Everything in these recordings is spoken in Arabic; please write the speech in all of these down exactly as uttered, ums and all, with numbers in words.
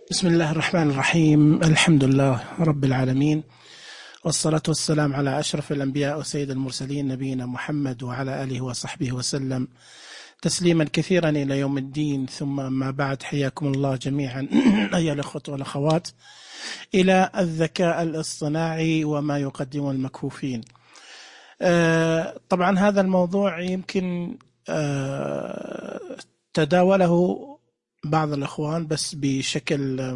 بسم الله الرحمن الرحيم. الحمد لله رب العالمين، والصلاة والسلام على أشرف الأنبياء وسيد المرسلين نبينا محمد وعلى آله وصحبه وسلم تسليما كثيرا إلى يوم الدين. ثم ما بعد، حياكم الله جميعا أيها الأخوة والأخوات إلى الذكاء الاصطناعي وما يقدم المكفوفين. آه طبعا هذا الموضوع يمكن آه تداوله بعض الأخوان بس بشكل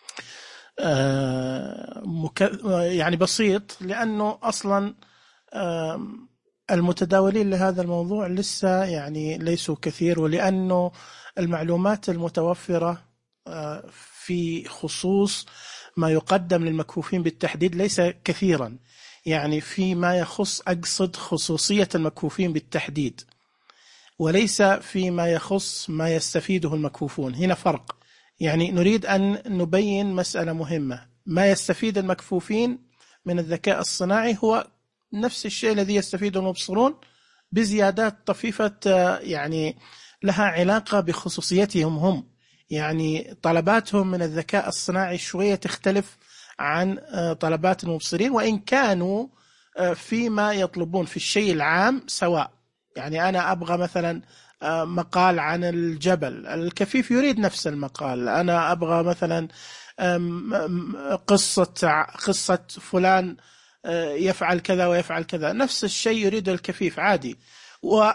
آه مك... يعني بسيط، لأنه أصلا آه المتداولين لهذا الموضوع لسه يعني ليسوا كثير، ولأنه المعلومات المتوفرة آه في خصوص ما يقدم للمكفوفين بالتحديد ليس كثيرا، يعني فيما يخص أقصد خصوصية المكفوفين بالتحديد، وليس فيما يخص ما يستفيده المكفوفون. هنا فرق، يعني نريد أن نبين مسألة مهمة. ما يستفيد المكفوفين من الذكاء الصناعي هو نفس الشيء الذي يستفيده المبصرون بزيادات طفيفة، يعني لها علاقة بخصوصيتهم هم، يعني طلباتهم من الذكاء الصناعي شوية تختلف عن طلبات المبصرين، وإن كانوا فيما يطلبون في الشيء العام سواء. يعني أنا أبغى مثلا مقال عن الجبل، الكفيف يريد نفس المقال. أنا أبغى مثلا قصة قصة فلان يفعل كذا ويفعل كذا، نفس الشيء يريد الكفيف عادي. و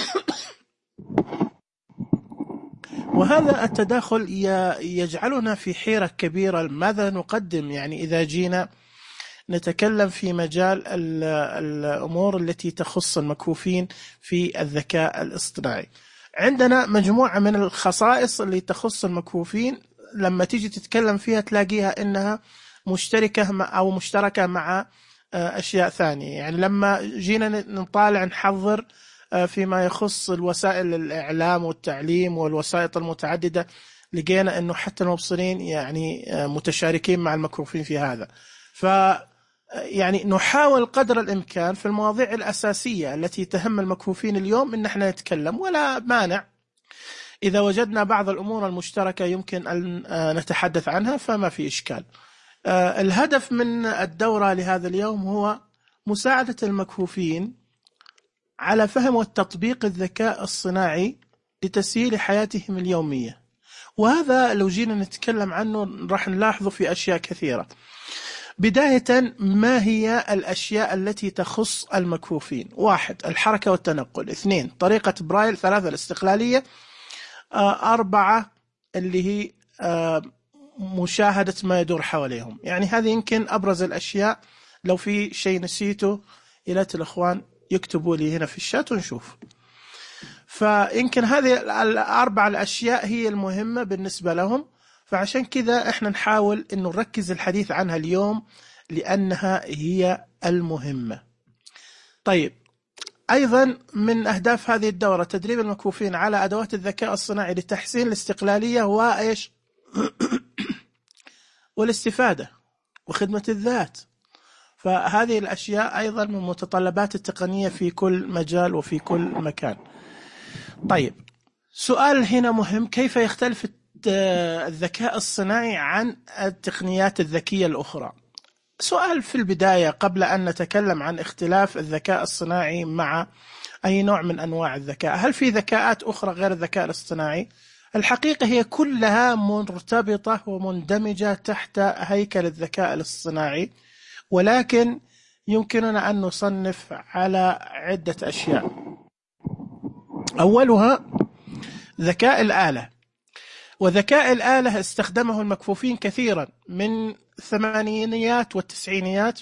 وهذا التداخل يجعلنا في حيرة كبيرة. ماذا نقدم يعني إذا جينا نتكلم في مجال الأمور التي تخص المكفوفين في الذكاء الاصطناعي؟ عندنا مجموعة من الخصائص اللي تخص المكفوفين، لما تيجي تتكلم فيها تلاقيها إنها مشتركة أو مشتركة مع أشياء ثانية. يعني لما جينا نطالع نحضر فيما يخص الوسائل الإعلام والتعليم والوسائط المتعددة، لقينا إنه حتى المبصرين يعني متشاركين مع المكفوفين في هذا. ف يعني نحاول قدر الإمكان في المواضيع الأساسية التي تهم المكفوفين اليوم إن احنا نتكلم، ولا مانع إذا وجدنا بعض الأمور المشتركة يمكن أن نتحدث عنها فما في إشكال. الهدف من الدورة لهذا اليوم هو مساعدة المكفوفين على فهم وتطبيق الذكاء الصناعي لتسهيل حياتهم اليومية. وهذا لو جينا نتكلم عنه راح نلاحظه في أشياء كثيرة. بداية، ما هي الأشياء التي تخص المكفوفين؟ واحد، الحركة والتنقل. اثنين، طريقة برايل. ثلاثة، الاستقلالية. أربعة، اللي هي مشاهدة ما يدور حواليهم. يعني هذه يمكن أبرز الأشياء. لو في شيء نسيته يا ريت الأخوان يكتبوا لي هنا في الشات ونشوف. فيمكن هذه الأربع الأشياء هي المهمة بالنسبة لهم، فعشان كذا احنا نحاول انه نركز الحديث عنها اليوم لأنها هي المهمة. طيب، أيضا من أهداف هذه الدورة تدريب المكفوفين على أدوات الذكاء الصناعي لتحسين الاستقلالية وإيش والاستفادة وخدمة الذات. فهذه الأشياء أيضا من متطلبات التقنية في كل مجال وفي كل مكان. طيب، سؤال هنا مهم: كيف يختلف الذكاء الصناعي عن التقنيات الذكية الأخرى؟ سؤال في البداية قبل أن نتكلم عن اختلاف الذكاء الصناعي مع أي نوع من أنواع الذكاء. هل في ذكاءات أخرى غير الذكاء الاصطناعي؟ الحقيقة هي كلها مرتبطة ومندمجة تحت هيكل الذكاء الاصطناعي، ولكن يمكننا أن نصنف على عدة أشياء. أولها ذكاء الآلة. وذكاء الآلة استخدمه المكفوفين كثيرا من الثمانينيات والتسعينيات،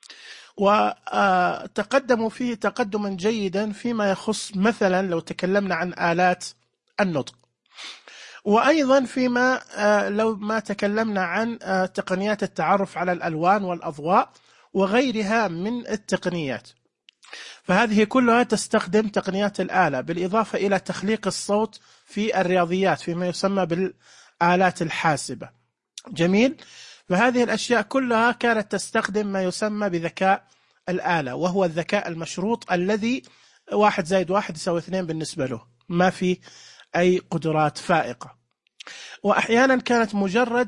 وتقدموا فيه تقدما جيدا فيما يخص مثلا لو تكلمنا عن آلات النطق، وأيضا فيما لو ما تكلمنا عن تقنيات التعرف على الألوان والأضواء وغيرها من التقنيات. فهذه كلها تستخدم تقنيات الآلة، بالإضافة إلى تخليق الصوت في الرياضيات فيما يسمى بالآلات الحاسبة. جميل. فهذه الأشياء كلها كانت تستخدم ما يسمى بذكاء الآلة، وهو الذكاء المشروط الذي واحد زائد واحد يساوي اثنين بالنسبة له، ما في أي قدرات فائقة. وأحيانا كانت مجرد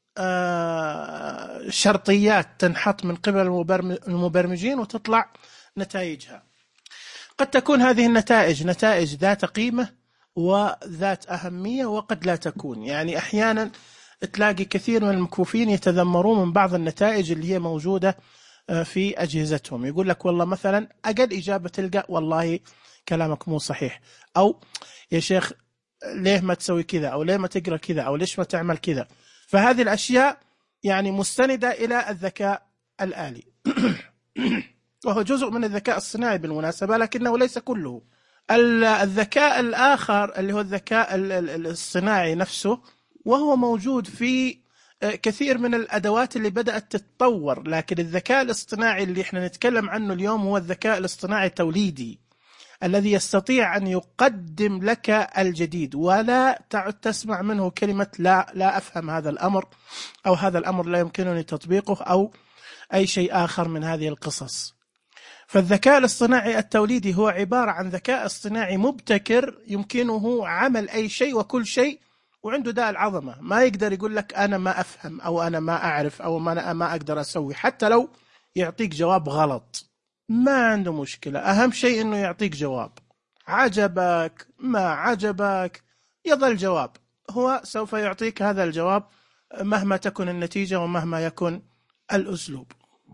آه، شرطيات تنحط من قبل المبرمجين وتطلع نتائجها. قد تكون هذه النتائج نتائج ذات قيمة وذات أهمية، وقد لا تكون. يعني أحيانا تلاقي كثير من المكفوفين يتذمرون من بعض النتائج اللي هي موجودة في أجهزتهم. يقول لك والله مثلا أقل إجابة تلقى والله كلامك مو صحيح، أو يا شيخ ليه ما تسوي كذا، أو ليه ما تقرأ كذا، أو ليش ما تعمل كذا. فهذه الأشياء يعني مستندة إلى الذكاء الآلي وهو جزء من الذكاء الصناعي بالمناسبة، لكنه ليس كله. الذكاء الآخر اللي هو الذكاء الصناعي نفسه، وهو موجود في كثير من الأدوات اللي بدأت تتطور. لكن الذكاء الاصطناعي اللي احنا نتكلم عنه اليوم هو الذكاء الاصطناعي التوليدي، الذي يستطيع أن يقدم لك الجديد، ولا تعد تسمع منه كلمة لا لا أفهم هذا الأمر، أو هذا الأمر لا يمكنني تطبيقه، أو أي شيء آخر من هذه القصص. فالذكاء الاصطناعي التوليدي هو عبارة عن ذكاء اصطناعي مبتكر يمكنه عمل أي شيء وكل شيء، وعنده داء العظمة. ما يقدر يقول لك أنا ما أفهم، أو أنا ما أعرف، أو ما ما أقدر أسوي. حتى لو يعطيك جواب غلط ما عنده مشكلة، أهم شيء أنه يعطيك جواب. عجبك ما عجبك يظل جواب، هو سوف يعطيك هذا الجواب مهما تكن النتيجة ومهما يكن الأسلوب.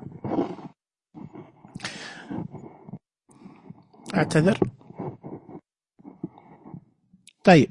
أعتذر. طيب،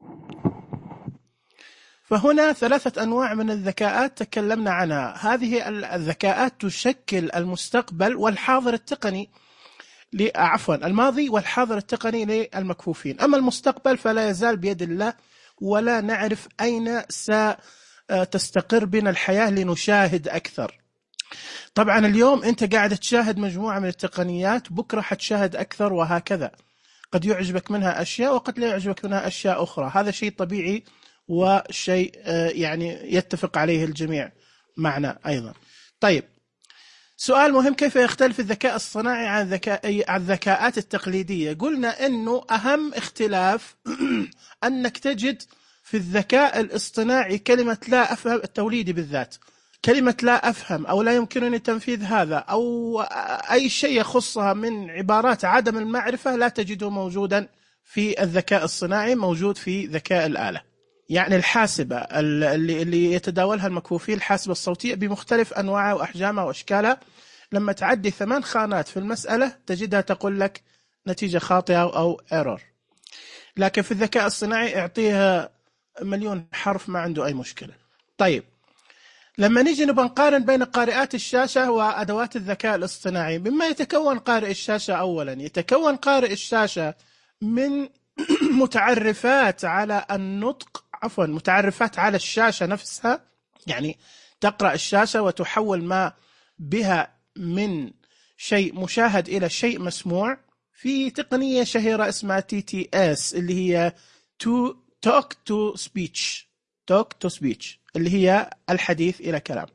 فهنا ثلاثة أنواع من الذكاءات تكلمنا عنها. هذه الذكاءات تشكل المستقبل والحاضر التقني، عفوا الماضي والحاضر التقني للمكفوفين. أما المستقبل فلا يزال بيد الله، ولا نعرف أين ستستقر بنا الحياة لنشاهد أكثر. طبعا اليوم أنت قاعد تشاهد مجموعة من التقنيات، بكرة حتشاهد أكثر، وهكذا. قد يعجبك منها أشياء وقد لا يعجبك منها أشياء أخرى. هذا شيء طبيعي وشيء يعني يتفق عليه الجميع معنا أيضا. طيب، سؤال مهم: كيف يختلف الذكاء الصناعي عن الذكاء عن الذكاءات التقليدية؟ قلنا إنه أهم اختلاف أنك تجد في الذكاء الاصطناعي كلمة لا أفهم، التوليدي بالذات، كلمة لا أفهم أو لا يمكنني تنفيذ هذا، أو أي شيء يخصها من عبارات عدم المعرفة، لا تجده موجودا في الذكاء الصناعي، موجود في ذكاء الآلة. يعني الحاسبة اللي, اللي يتداولها المكفوفين، الحاسبة الصوتية بمختلف أنواعها وأحجامها وأشكالها، لما تعدي ثمان خانات في المسألة تجدها تقول لك نتيجة خاطئة أو إيرور. لكن في الذكاء الصناعي اعطيها مليون حرف ما عنده أي مشكلة. طيب، لما نيجي نبغى نقارن بين قارئات الشاشة وأدوات الذكاء الاصطناعي، مما يتكون قارئ الشاشة أولا، يتكون قارئ الشاشة من متعرفات على النطق، عفوا متعرفات على الشاشة نفسها، يعني تقرأ الشاشة وتحول ما بها من شيء مشاهد إلى شيء مسموع، في تقنية شهيرة اسمها تي تي إس، اللي هي to talk to speech talk to speech اللي هي الحديث إلى كلام.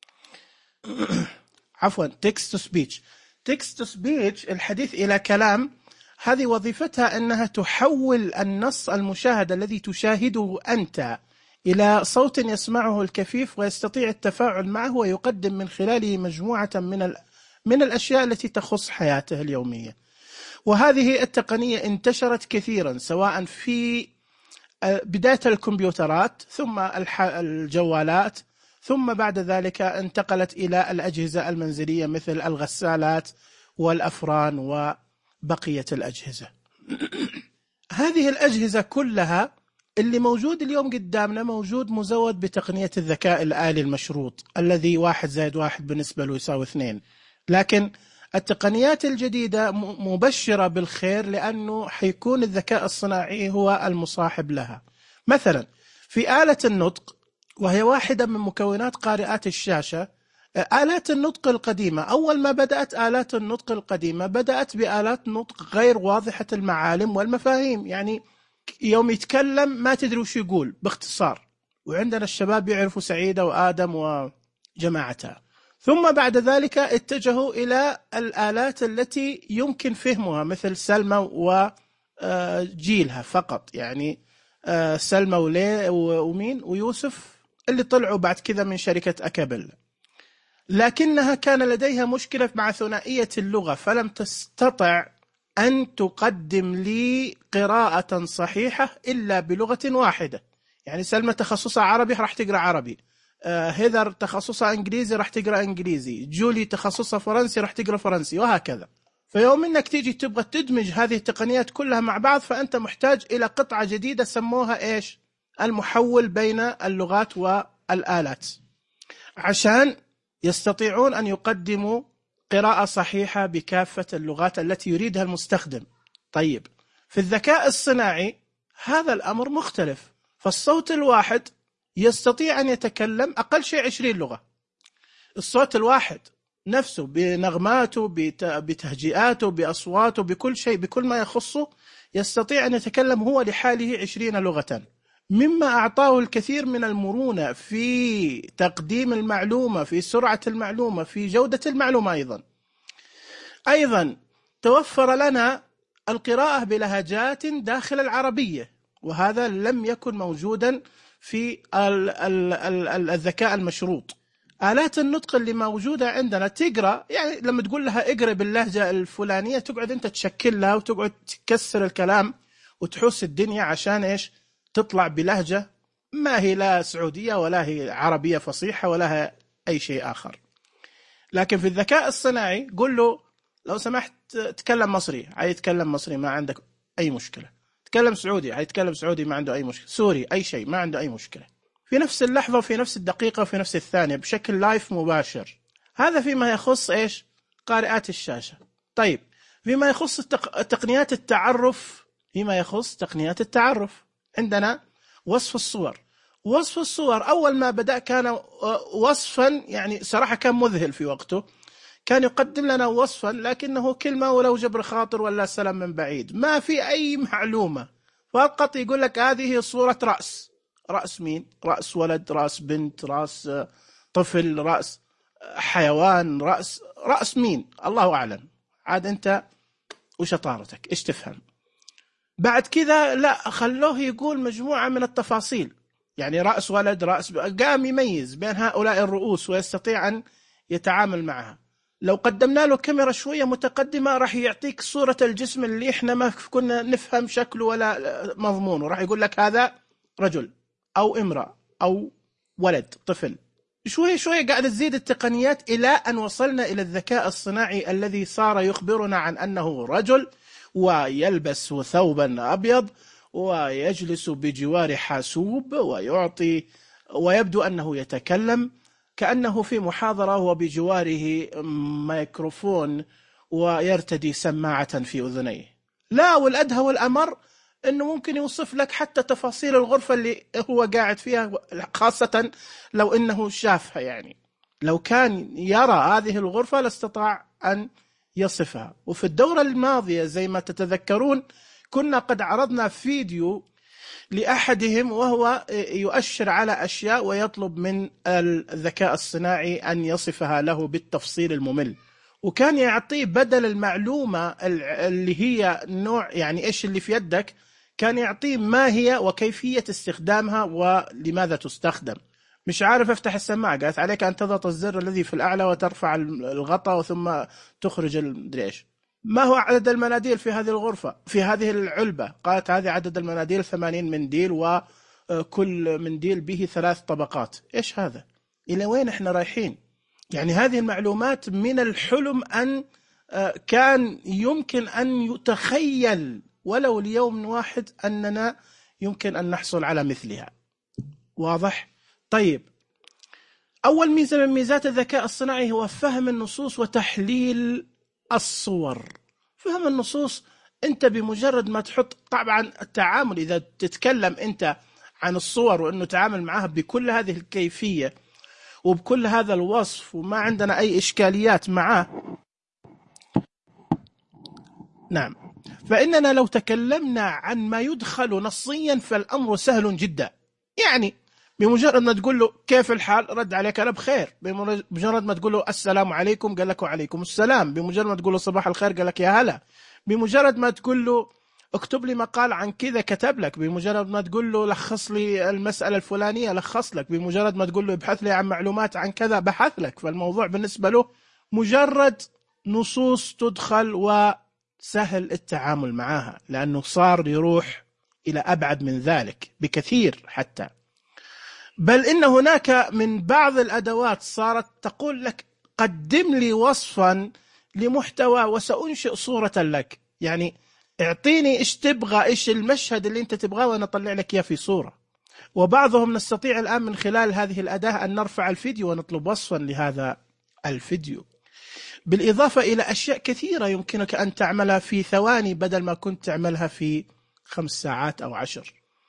عفوا text to speech text to speech الحديث إلى كلام. هذه وظيفتها أنها تحول النص المشاهد الذي تشاهده أنت إلى صوت يسمعه الكفيف ويستطيع التفاعل معه، ويقدم من خلاله مجموعة من من الأشياء التي تخص حياته اليومية. وهذه التقنية انتشرت كثيرا، سواء في بداية الكمبيوترات، ثم الجوالات، ثم بعد ذلك انتقلت إلى الأجهزة المنزلية مثل الغسالات والأفران وبقية الأجهزة. هذه الأجهزة كلها اللي موجود اليوم قدامنا موجود مزود بتقنية الذكاء الآلي المشروط، الذي واحد زائد واحد بالنسبة له يساوي اثنين. لكن التقنيات الجديدة مبشرة بالخير، لأنه حيكون الذكاء الصناعي هو المصاحب لها. مثلا في آلة النطق، وهي واحدة من مكونات قارئات الشاشة، آلات النطق القديمة، أول ما بدأت آلات النطق القديمة بدأت بآلات نطق غير واضحة المعالم والمفاهيم، يعني يوم يتكلم ما تدري وش يقول باختصار. وعندنا الشباب يعرفوا سعيدة وآدم وجماعتها. ثم بعد ذلك اتجهوا إلى الآلات التي يمكن فهمها، مثل سلمى وجيلها فقط، يعني سلمى ولي ومين ويوسف اللي طلعوا بعد كذا من شركة أكابل، لكنها كان لديها مشكلة مع ثنائية اللغة، فلم تستطع أن تقدم لي قراءة صحيحة إلا بلغة واحدة. يعني سلمى تخصصها عربي راح تقرأ عربي، آه هيذر تخصصها إنجليزي راح تقرأ إنجليزي، جولي تخصصها فرنسي راح تقرأ فرنسي، وهكذا. فيوم إنك تيجي تبغى تدمج هذه التقنيات كلها مع بعض، فأنت محتاج إلى قطعة جديدة سموها إيش؟ المحول بين اللغات والآلات، عشان يستطيعون أن يقدموا قراءة صحيحة بكافة اللغات التي يريدها المستخدم. طيب في الذكاء الصناعي هذا الأمر مختلف، فالصوت الواحد يستطيع أن يتكلم أقل شيء عشرين لغة. الصوت الواحد نفسه بنغماته بتهجئاته بأصواته بكل شيء بكل ما يخصه يستطيع أن يتكلم هو لحاله عشرين لغة، مما أعطاه الكثير من المرونة في تقديم المعلومة، في سرعة المعلومة، في جودة المعلومة. أيضا أيضا توفر لنا القراءة بلهجات داخل العربية، وهذا لم يكن موجودا في الذكاء المشروط. آلات النطق اللي موجودة عندنا تقرأ، يعني لما تقول لها اقرأ باللهجة الفلانية تقعد أنت تشكل لها وتقعد تكسر الكلام وتحوس الدنيا عشان إيش؟ تطلع بلهجة ما هي لا سعودية ولا هي عربية فصيحة ولا أي شيء آخر. لكن في الذكاء الصناعي قل له لو سمحت تكلم مصري، هيتكلم مصري ما عندك أي مشكلة، تكلم سعودي هيتكلم سعودي ما عنده أي مشكلة، سوري أي شيء ما عنده أي مشكلة، في نفس اللحظة وفي نفس الدقيقة وفي نفس الثانية بشكل لايف مباشر. هذا فيما يخص إيش؟ قارئات الشاشة. طيب فيما يخص التق... تقنيات التعرف، فيما يخص تقنيات التعرف عندنا وصف الصور. وصف الصور أول ما بدأ كان وصفا يعني صراحة كان مذهل في وقته، كان يقدم لنا وصفا لكنه كلمة ولو جبر خاطر ولا سلام من بعيد، ما في أي معلومة، فقط يقول لك هذه صورة رأس. رأس مين؟ رأس ولد، رأس بنت، رأس طفل، رأس حيوان، رأس رأس مين؟ الله أعلم. عاد أنت وشطارتك إيش تفهم. بعد كذا لا، خلوه يقول مجموعة من التفاصيل، يعني رأس ولد، رأس ب... قام يميز بين هؤلاء الرؤوس ويستطيع أن يتعامل معها. لو قدمنا له كاميرا شوية متقدمة راح يعطيك صورة الجسم اللي إحنا ما كنا نفهم شكله ولا مضمونه، راح يقول لك هذا رجل أو امرأة أو ولد طفل. شوي شوي قاعد تزيد التقنيات إلى أن وصلنا إلى الذكاء الصناعي الذي صار يخبرنا عن أنه رجل ويلبس ثوبا أبيض ويجلس بجوار حاسوب ويعطي ويبدو أنه يتكلم كأنه في محاضرة وبجواره ميكروفون ويرتدي سماعة في أذنيه. لا، والأدهى والأمر أنه ممكن يوصف لك حتى تفاصيل الغرفة اللي هو قاعد فيها، خاصة لو أنه شافها. يعني لو كان يرى هذه الغرفة لاستطاع أن يصفها. وفي الدورة الماضية زي ما تتذكرون كنا قد عرضنا فيديو لأحدهم وهو يؤشر على أشياء ويطلب من الذكاء الصناعي أن يصفها له بالتفصيل الممل، وكان يعطيه بدل المعلومة اللي هي نوع يعني إيش اللي في يدك، كان يعطيه ما هي وكيفية استخدامها ولماذا تستخدم. مش عارف افتح السماعة، قالت عليك أن تضغط الزر الذي في الأعلى وترفع الغطاء ثم تخرج المدري إيش. ما هو عدد المناديل في هذه الغرفة في هذه العلبة؟ قالت هذه عدد المناديل ثمانين منديل وكل منديل به ثلاث طبقات. إيش هذا؟ إلى وين إحنا رايحين؟ يعني هذه المعلومات من الحلم أن كان يمكن أن يتخيل ولو ليوم واحد أننا يمكن أن نحصل على مثلها. واضح؟ طيب، أول ميزة من ميزات الذكاء الصناعي هو فهم النصوص وتحليل الصور. فهم النصوص أنت بمجرد ما تحط، طبعا التعامل إذا تتكلم أنت عن الصور وأنه تعامل معها بكل هذه الكيفية وبكل هذا الوصف وما عندنا أي إشكاليات معه، نعم، فإننا لو تكلمنا عن ما يدخل نصيا فالأمر سهل جدا. يعني بمجرد ما تقول له كيف الحال رد عليك أنا بخير، بمجرد ما تقول له السلام عليكم قال لك وعليكم السلام، بمجرد ما تقول له صباح الخير قال لك يا هلا، بمجرد ما تقول له اكتب لي مقال عن كذا، كتب لك. بمجرد ما تقول له لخص لي المسألة الفلانية لخص لك. بمجرد ما تقول له ابحث لي عن معلومات عن كذا بحث لك. فالموضوع بالنسبة له مجرد نصوص تدخل وسهل التعامل معها، لأنه صار يروح إلى أبعد من ذلك بكثير حتى. بل إن هناك من بعض الأدوات صارت تقول لك قدم لي وصفا لمحتوى وسأنشئ صورة لك. يعني اعطيني ايش تبغى، ايش المشهد اللي انت تبغاه وانا اطلع لك اياه في صورة. وبعضهم نستطيع الآن من خلال هذه الأداة أن نرفع الفيديو ونطلب وصفا لهذا الفيديو، بالإضافة إلى أشياء كثيرة يمكنك أن تعملها في ثواني بدل ما كنت تعملها في خمس ساعات أو عشر.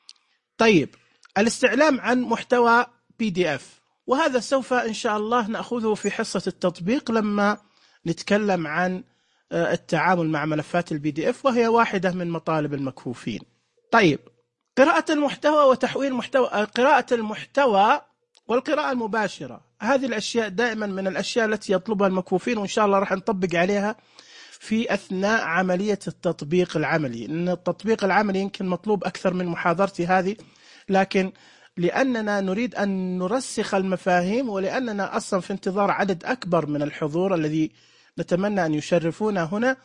طيب، الاستعلام عن محتوى بي دي اف، وهذا سوف إن شاء الله نأخذه في حصة التطبيق لما نتكلم عن التعامل مع ملفات البي دي اف، وهي واحدة من مطالب المكفوفين. طيب، قراءة المحتوى وتحويل محتوى، قراءة المحتوى والقراءة المباشرة، هذه الأشياء دائما من الأشياء التي يطلبها المكفوفين، وإن شاء الله راح نطبق عليها في أثناء عملية التطبيق العملي. إن التطبيق العملي يمكن مطلوب أكثر من محاضرتي هذه، لكن لأننا نريد أن نرسخ المفاهيم، ولأننا أصلا في انتظار عدد أكبر من الحضور الذي نتمنى أن يشرفونا هنا،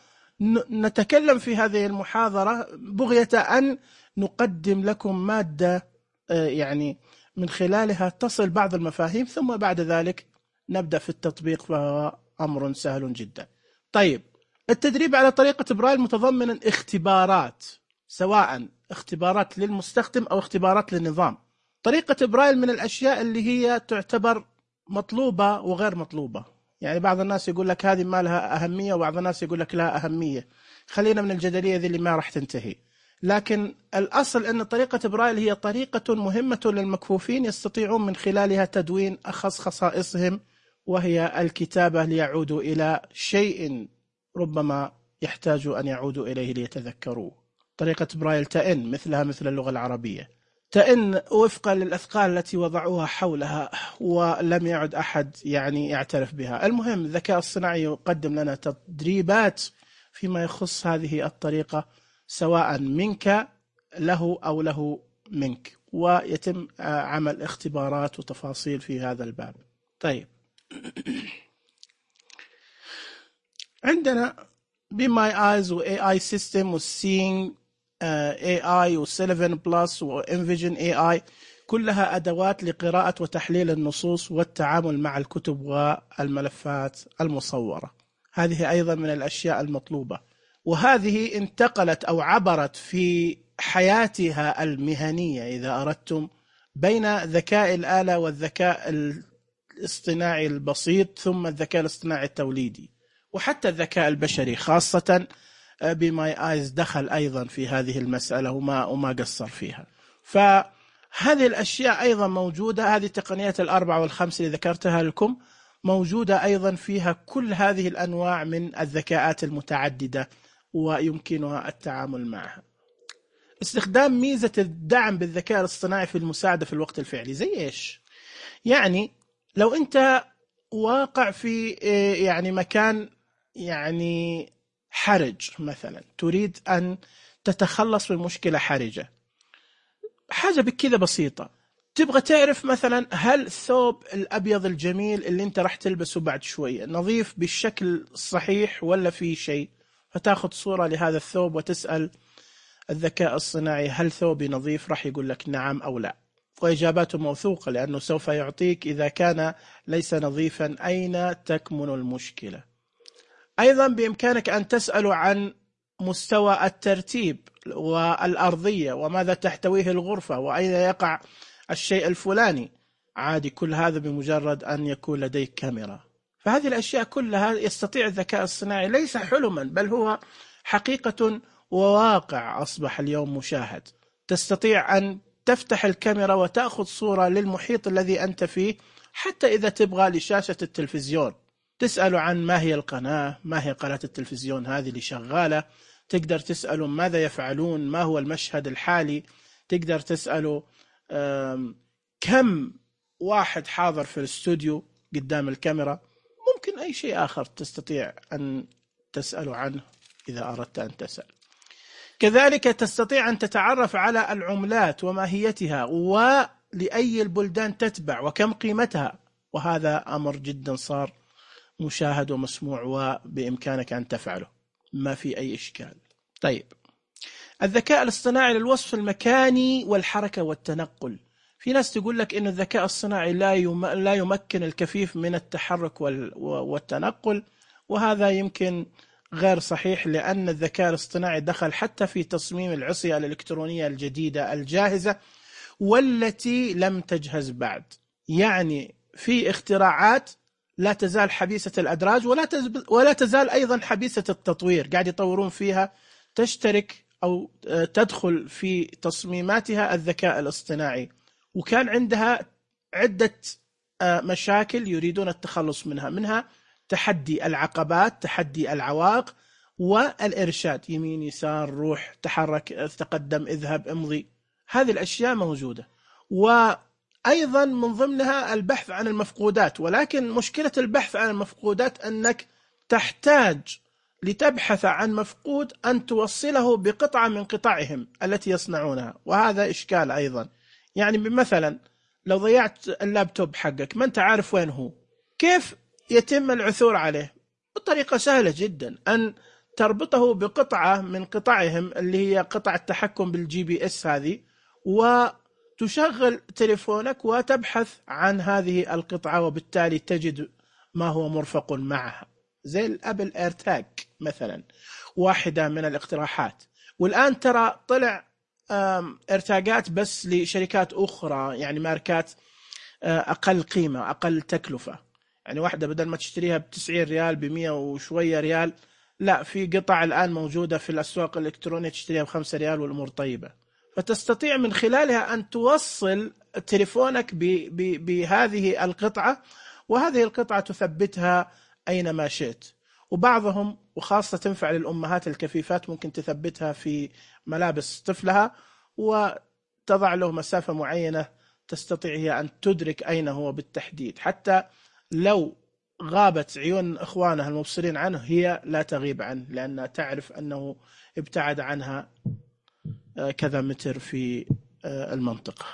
نتكلم في هذه المحاضرة بغية أن نقدم لكم مادة يعني من خلالها تصل بعض المفاهيم، ثم بعد ذلك نبدأ في التطبيق، فهو أمر سهل جدا. طيب، التدريب على طريقة برايل متضمن اختبارات، سواء اختبارات للمستخدم أو اختبارات للنظام. طريقة برايل من الأشياء اللي هي تعتبر مطلوبة وغير مطلوبة. يعني بعض الناس يقول لك هذه ما لها أهمية، وبعض الناس يقول لك لها أهمية. خلينا من الجدلية ذي اللي ما راح تنتهي. لكن الأصل أن طريقة برايل هي طريقة مهمة للمكفوفين يستطيعون من خلالها تدوين أخص خصائصهم، وهي الكتابة، ليعودوا إلى شيء ربما يحتاجوا أن يعودوا إليه ليتذكروه. طريقة برايل تئن مثلها مثل اللغة العربية، تئن وفقا للأثقال التي وضعوها حولها، ولم يعد أحد يعني يعترف بها. المهم، الذكاء الصناعي يقدم لنا تدريبات فيما يخص هذه الطريقة، سواء منك له أو له منك، ويتم عمل اختبارات وتفاصيل في هذا الباب. طيب، عندنا Be My Eyes و إيه آي System و Seeing إيه آي و سيلفن بلس و Envision إيه آي، كلها أدوات لقراءة وتحليل النصوص والتعامل مع الكتب والملفات المصورة. هذه أيضا من الأشياء المطلوبة، وهذه انتقلت أو عبرت في حياتها المهنية إذا أردتم بين ذكاء الآلة والذكاء الاصطناعي البسيط، ثم الذكاء الاصطناعي التوليدي، وحتى الذكاء البشري، خاصة Be My Eyes دخل أيضا في هذه المسألة وما وما قصر فيها. فهذه الأشياء أيضا موجودة، هذه التقنيات الأربعة والخمس اللي ذكرتها لكم موجودة أيضا فيها كل هذه الأنواع من الذكاءات المتعددة، ويمكنها التعامل معها. استخدام ميزة الدعم بالذكاء الاصطناعي في المساعدة في الوقت الفعلي، زي إيش؟ يعني لو أنت واقع في يعني مكان يعني حرج مثلا، تريد أن تتخلص من مشكلة حرجة، حاجة بكذا بسيطة، تبغى تعرف مثلا هل الثوب الأبيض الجميل اللي أنت راح تلبسه بعد شوية نظيف بالشكل الصحيح ولا في شيء، فتاخذ صورة لهذا الثوب وتسأل الذكاء الصناعي هل ثوبي نظيف، راح يقول لك نعم أو لا، وإجاباته موثوقة لأنه سوف يعطيك إذا كان ليس نظيفا أين تكمن المشكلة. أيضا بإمكانك أن تسأل عن مستوى الترتيب والأرضية وماذا تحتويه الغرفة وأين يقع الشيء الفلاني، عادي كل هذا بمجرد أن يكون لديك كاميرا. فهذه الأشياء كلها يستطيع الذكاء الصناعي، ليس حلما بل هو حقيقة وواقع أصبح اليوم مشاهد. تستطيع أن تفتح الكاميرا وتأخذ صورة للمحيط الذي أنت فيه، حتى إذا تبغى لشاشة التلفزيون تسأل عن ما هي القناة، ما هي قناة التلفزيون هذه اللي شغالة، تقدر تسأله ماذا يفعلون، ما هو المشهد الحالي، تقدر تسأله كم واحد حاضر في الاستوديو قدام الكاميرا، ممكن أي شيء آخر تستطيع أن تسأل عنه إذا أردت أن تسأل. كذلك تستطيع أن تتعرف على العملات وماهيتها ولأي البلدان تتبع وكم قيمتها، وهذا أمر جدا صار مشاهد ومسموع وبإمكانك أن تفعله، ما في أي إشكال. طيب، الذكاء الاصطناعي للوصف المكاني والحركة والتنقل. في ناس تقول لك إن الذكاء الصناعي لا لا يمكن الكفيف من التحرك والتنقل، وهذا يمكن غير صحيح، لأن الذكاء الاصطناعي دخل حتى في تصميم العصية الإلكترونية الجديدة الجاهزة والتي لم تجهز بعد. يعني في اختراعات لا تزال حبيسة الأدراج ولا ولا تزال أيضا حبيسة التطوير، قاعد يطورون فيها، تشترك أو تدخل في تصميماتها الذكاء الاصطناعي، وكان عندها عدة مشاكل يريدون التخلص منها منها تحدي العقبات، تحدي العوائق، والإرشاد، يمين يسار، روح، تحرك، تقدم، اذهب، امضي. هذه الأشياء موجودة. وأيضا من ضمنها البحث عن المفقودات، ولكن مشكلة البحث عن المفقودات أنك تحتاج لتبحث عن مفقود أن توصله بقطعة من قطعهم التي يصنعونها، وهذا إشكال أيضا. يعني مثلا لو ضيعت اللابتوب حقك ما أنت عارف وين هو، كيف يتم العثور عليه؟ بطريقة سهلة جدا، أن تربطه بقطعة من قطعهم اللي هي قطعة تحكم بالجي بي اس هذه، وتشغل تليفونك وتبحث عن هذه القطعة، وبالتالي تجد ما هو مرفق معها، زي الأبل ايرتاج مثلا، واحدة من الاقتراحات. والآن ترى طلع ايرتاجات بس لشركات أخرى، يعني ماركات أقل قيمة، أقل تكلفة، يعني واحدة بدل ما تشتريها بتسعين ريال بمية وشوية ريال، لا، في قطع الآن موجودة في الأسواق الإلكترونية تشتريها بخمسة ريال والأمور طيبة. فتستطيع من خلالها أن توصل تليفونك بهذه القطعة، وهذه القطعة تثبتها أينما شئت. وبعضهم، وخاصة تنفع للأمهات الكفيفات، ممكن تثبتها في ملابس طفلها وتضع له مسافة معينة تستطيع هي أن تدرك أين هو بالتحديد، حتى لو غابت عيون إخوانها المبصرين عنه هي لا تغيب عنه، لأنها تعرف أنه ابتعد عنها كذا متر في المنطقة.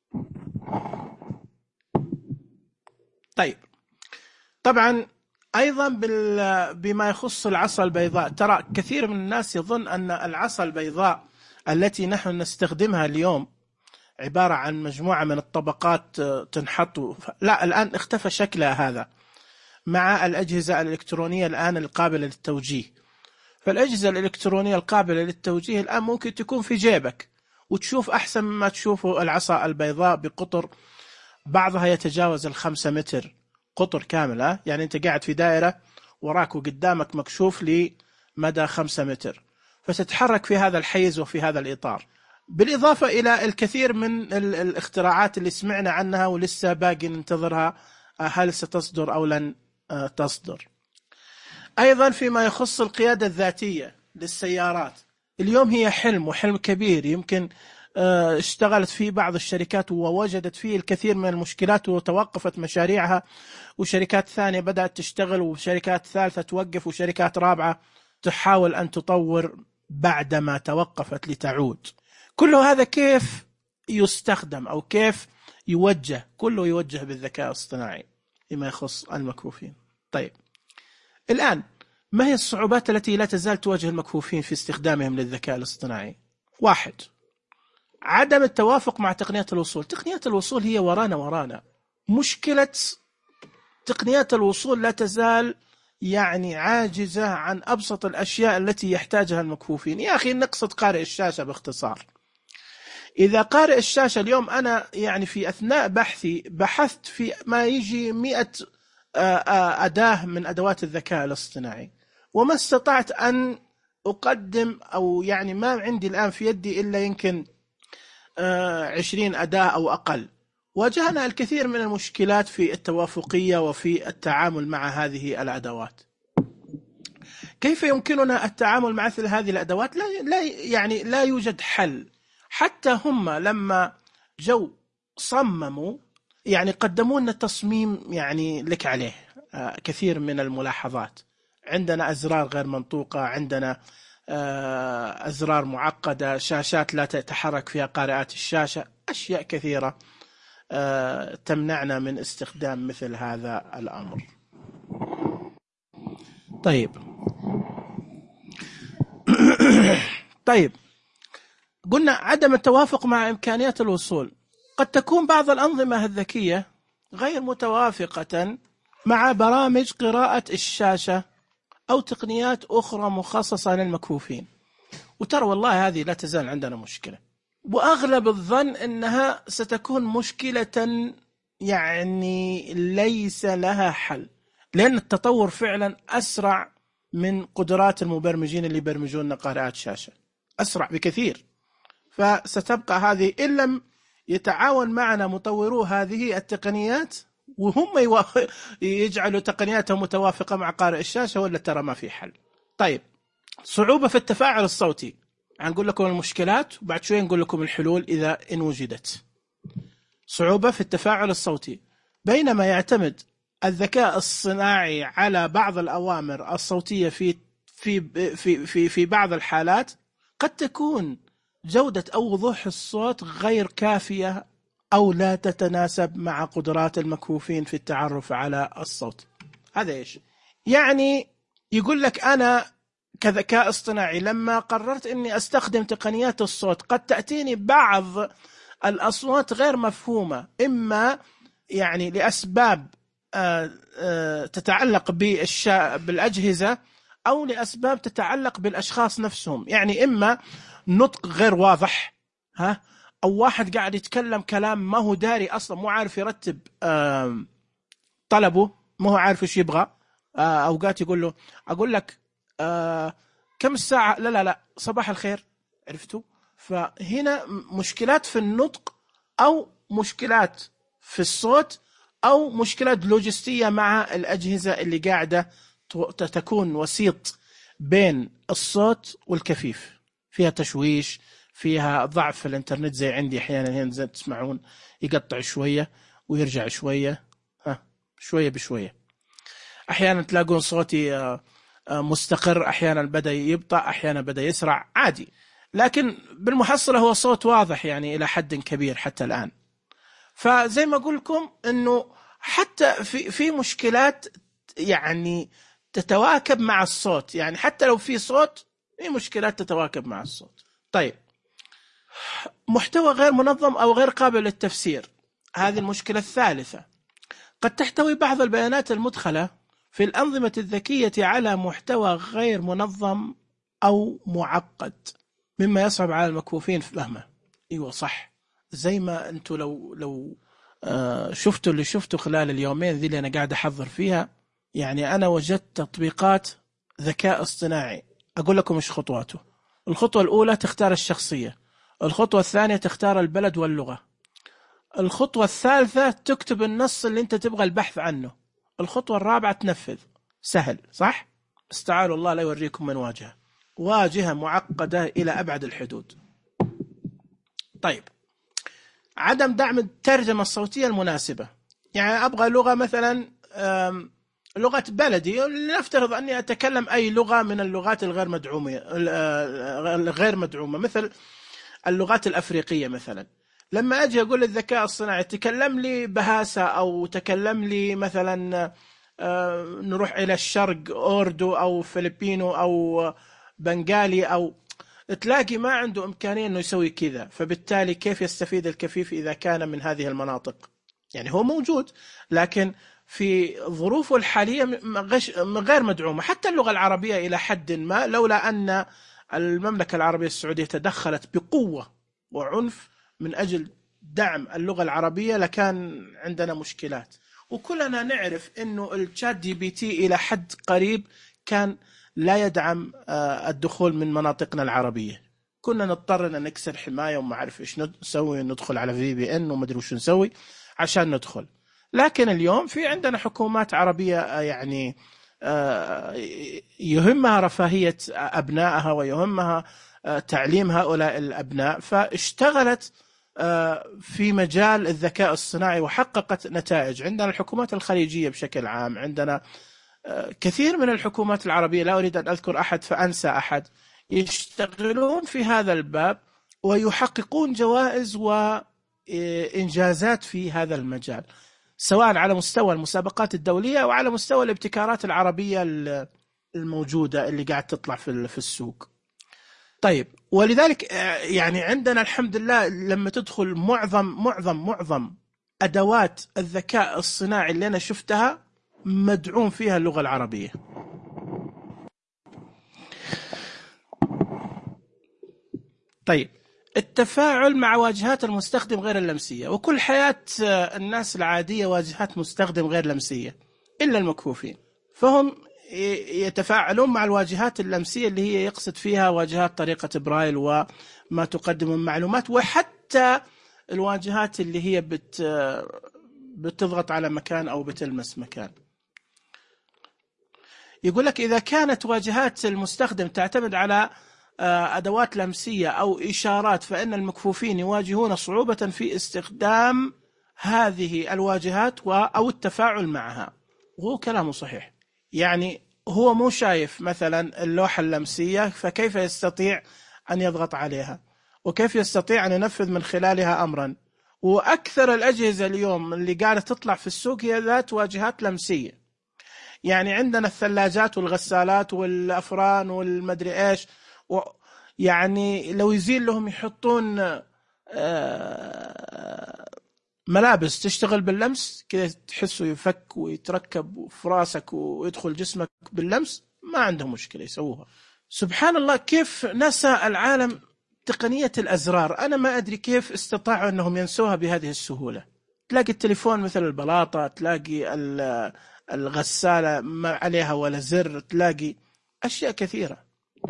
طيب، طبعا أيضا بما يخص العصا البيضاء، ترى كثير من الناس يظن أن العصا البيضاء التي نحن نستخدمها اليوم عبارة عن مجموعة من الطبقات تنحط، لا، الآن اختفى شكلها هذا مع الأجهزة الإلكترونية الآن القابلة للتوجيه. فالأجهزة الإلكترونية القابلة للتوجيه الآن ممكن تكون في جيبك وتشوف أحسن مما تشوفه العصا البيضاء بقطر بعضها يتجاوز الخمسة متر قطر كاملة، يعني أنت قاعد في دائرة وراك وقدامك مكشوف لمدى خمسة متر، فتتحرك في هذا الحيز وفي هذا الإطار، بالإضافة إلى الكثير من الاختراعات اللي سمعنا عنها ولسه باقي ننتظرها هل ستصدر أو لن تصدر. أيضا فيما يخص القيادة الذاتية للسيارات، اليوم هي حلم وحلم كبير، يمكن اشتغلت فيه بعض الشركات ووجدت فيه الكثير من المشكلات وتوقفت مشاريعها، وشركات ثانية بدأت تشتغل، وشركات ثالثة توقف، وشركات رابعة تحاول أن تطور بعدما توقفت لتعود. كل هذا كيف يستخدم أو كيف يوجه؟ كله يوجه بالذكاء الاصطناعي فيما يخص المكفوفين. طيب، الآن ما هي الصعوبات التي لا تزال تواجه المكفوفين في استخدامهم للذكاء الاصطناعي؟ واحد، عدم التوافق مع تقنيات الوصول. تقنيات الوصول هي ورانا ورانا مشكلة تقنيات الوصول لا تزال يعني عاجزة عن أبسط الأشياء التي يحتاجها المكفوفين. يا أخي نقصد قارئ الشاشة باختصار. إذا قارئ الشاشة اليوم، أنا يعني في أثناء بحثي بحثت في ما يجي مئة أداة من أدوات الذكاء الاصطناعي، وما استطعت أن أقدم، أو يعني ما عندي الآن في يدي إلا يمكن عشرين أداة أو أقل. واجهنا الكثير من المشكلات في التوافقية وفي التعامل مع هذه الأدوات. كيف يمكننا التعامل مع مثل هذه الأدوات؟ لا, لا يعني لا يوجد حل. حتى هم لما جو صمموا يعني قدموا لنا تصميم يعني لك عليه كثير من الملاحظات. عندنا أزرار غير منطوقة، عندنا أزرار معقدة، شاشات لا تتحرك فيها قارئات الشاشة، أشياء كثيرة تمنعنا من استخدام مثل هذا الأمر. طيب طيب قلنا عدم التوافق مع إمكانيات الوصول. قد تكون بعض الأنظمة الذكية غير متوافقة مع برامج قراءة الشاشة أو تقنيات أخرى مخصصة للمكفوفين، وترى والله هذه لا تزال عندنا مشكلة، وأغلب الظن أنها ستكون مشكلة يعني ليس لها حل، لأن التطور فعلا أسرع من قدرات المبرمجين اللي يبرمجون قارئات شاشة، أسرع بكثير. فستبقى هذه إن لم يتعاون معنا مطورو هذه التقنيات وهم يجعلوا تقنياتهم متوافقة مع قارئ الشاشة، ولا ترى ما في حل. طيب، صعوبة في التفاعل الصوتي، هنقول لكم المشكلات وبعد شوي نقول لكم الحلول إذا إن وجدت. صعوبة في التفاعل الصوتي، بينما يعتمد الذكاء الصناعي على بعض الأوامر الصوتية في في في في في بعض الحالات قد تكون جودة أو وضوح الصوت غير كافية أو لا تتناسب مع قدرات المكفوفين في التعرف على الصوت. هذا إيش يعني؟ يقول لك أنا كذكاء اصطناعي لما قررت أني أستخدم تقنيات الصوت قد تأتيني بعض الأصوات غير مفهومة، إما يعني لأسباب تتعلق بالأجهزة أو لأسباب تتعلق بالأشخاص نفسهم، يعني إما نطق غير واضح، ها، أو واحد قاعد يتكلم كلام ما هو داري أصلا، مو عارف يرتب طلبه، ما هو عارف إيش يبغى. أوقات يقول له أقول لك كم الساعة، لا لا لا صباح الخير، عرفتوا؟ فهنا مشكلات في النطق أو مشكلات في الصوت أو مشكلات لوجستية مع الأجهزة اللي قاعدة تكون وسيط بين الصوت والكفيف، فيها تشويش، فيها ضعف في الانترنت زي عندي أحيانا هنا زي تسمعون يقطع شوية ويرجع شوية، ها شوية بشوية. أحيانا تلاقون صوتي مستقر، أحيانا بدأ يبطأ، أحيانا بدأ يسرع، عادي، لكن بالمحصلة هو صوت واضح يعني إلى حد كبير حتى الآن. فزي ما أقول لكم إنه حتى في في مشكلات يعني تتواكب مع الصوت، يعني حتى لو في صوت في مشكلات تتواكب مع الصوت. طيب، محتوى غير منظم أو غير قابل للتفسير، هذه المشكلة الثالثة. قد تحتوي بعض البيانات المدخلة في الأنظمة الذكية على محتوى غير منظم أو معقد مما يصعب على المكفوفين فهمه. ايوه صح، زي ما انتم لو لو آه شفتوا اللي شفتوا خلال اليومين ذي اللي انا قاعد احضر فيها، يعني انا وجدت تطبيقات ذكاء اصطناعي. اقول لكم ايش خطواته. الخطوه الاولى تختار الشخصيه، الخطوه الثانيه تختار البلد واللغه، الخطوه الثالثه تكتب النص اللي انت تبغى البحث عنه، الخطوه الرابعه تنفذ. سهل صح؟ بس تعالوا الله لا يوريكم من واجهه، واجهه معقده الى ابعد الحدود. طيب، عدم دعم الترجمة الصوتية المناسبة، يعني أبغى لغة مثلا لغة بلدي، لنفترض أني أتكلم أي لغة من اللغات الغير مدعومة الغير مدعومة مثل اللغات الأفريقية مثلا. لما أجي أقول للذكاء الصناعي تكلم لي بهاسة أو تكلم لي مثلا نروح إلى الشرق أوردو أو فلبينو أو بنغالي، أو تلاقي ما عنده إمكانية أنه يسوي كذا. فبالتالي كيف يستفيد الكفيف إذا كان من هذه المناطق؟ يعني هو موجود لكن في ظروفه الحالية غير مدعومة. حتى اللغة العربية إلى حد ما، لولا أن المملكة العربية السعودية تدخلت بقوة وعنف من أجل دعم اللغة العربية لكان عندنا مشكلات. وكلنا نعرف أنه الشات جي بي تي إلى حد قريب كان لا يدعم الدخول من مناطقنا العربية، كنا نضطر أن نكسر حماية وما عارف إيش نسوي، ندخل على في بي إن وما أدري وش نسوي عشان ندخل. لكن اليوم في عندنا حكومات عربية يعني يهمها رفاهية أبنائها ويهمها تعليم هؤلاء الأبناء، فاشتغلت في مجال الذكاء الصناعي وحققت نتائج. عندنا الحكومات الخليجية بشكل عام، عندنا كثير من الحكومات العربية، لا أريد أن أذكر أحد فأنسى أحد، يشتغلون في هذا الباب ويحققون جوائز وإنجازات في هذا المجال، سواء على مستوى المسابقات الدولية أو على مستوى الابتكارات العربية الموجودة اللي قاعد تطلع في السوق. طيب، ولذلك يعني عندنا الحمد لله لما تدخل معظم معظم معظم أدوات الذكاء الصناعي اللي أنا شفتها مدعوم فيها اللغة العربية. طيب، التفاعل مع واجهات المستخدم غير اللمسية، وكل حياة الناس العادية واجهات مستخدم غير لمسية إلا المكفوفين، فهم يتفاعلون مع الواجهات اللمسية اللي هي يقصد فيها واجهات طريقة برايل وما تقدم من معلومات، وحتى الواجهات اللي هي بت بتضغط على مكان أو بتلمس مكان. يقول لك إذا كانت واجهات المستخدم تعتمد على أدوات لمسية أو إشارات، فإن المكفوفين يواجهون صعوبة في استخدام هذه الواجهات أو التفاعل معها. وهو كلامه صحيح، يعني هو مو شايف مثلا اللوحة اللمسية، فكيف يستطيع أن يضغط عليها، وكيف يستطيع أن ينفذ من خلالها أمرا. وأكثر الأجهزة اليوم اللي قاعدة تطلع في السوق هي ذات واجهات لمسية. يعني عندنا الثلاجات والغسالات والأفران والمدري إيش، يعني لو يزيل لهم يحطون ملابس تشتغل باللمس كذا، تحسه يفك ويتركب في راسك ويدخل جسمك باللمس، ما عندهم مشكلة يسووها. سبحان الله كيف نسى العالم تقنية الأزرار. أنا ما أدري كيف استطاعوا أنهم ينسوها بهذه السهولة. تلاقي التليفون مثل البلاطة، تلاقي الغسالة ما عليها ولا زر، تلاقي أشياء كثيرة،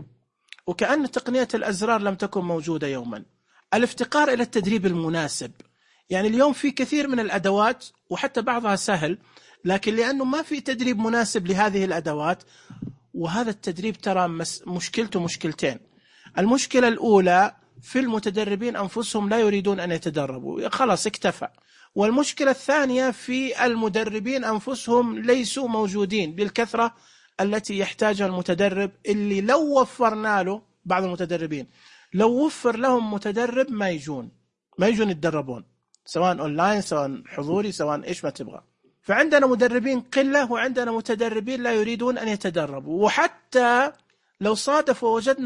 وكأن تقنية الأزرار لم تكن موجودة يوما. الافتقار إلى التدريب المناسب، يعني اليوم في كثير من الأدوات وحتى بعضها سهل، لكن لأنه ما في تدريب مناسب لهذه الأدوات، وهذا التدريب ترى مشكلته مشكلتين. المشكلة الأولى في المتدربين أنفسهم لا يريدون أن يتدربوا، خلاص اكتفى. والمشكلة الثانية في المدربين أنفسهم ليسوا موجودين بالكثرة التي يحتاجها المتدرب، اللي لو وفرنا له بعض المتدربين، لو وفر لهم متدرب ما يجون ما يجون يتدربون، سواء أونلاين سواء حضوري سواء إيش ما تبغى. فعندنا مدربين قلة، وعندنا متدربين لا يريدون أن يتدربوا. وحتى لو صادف ووجدنا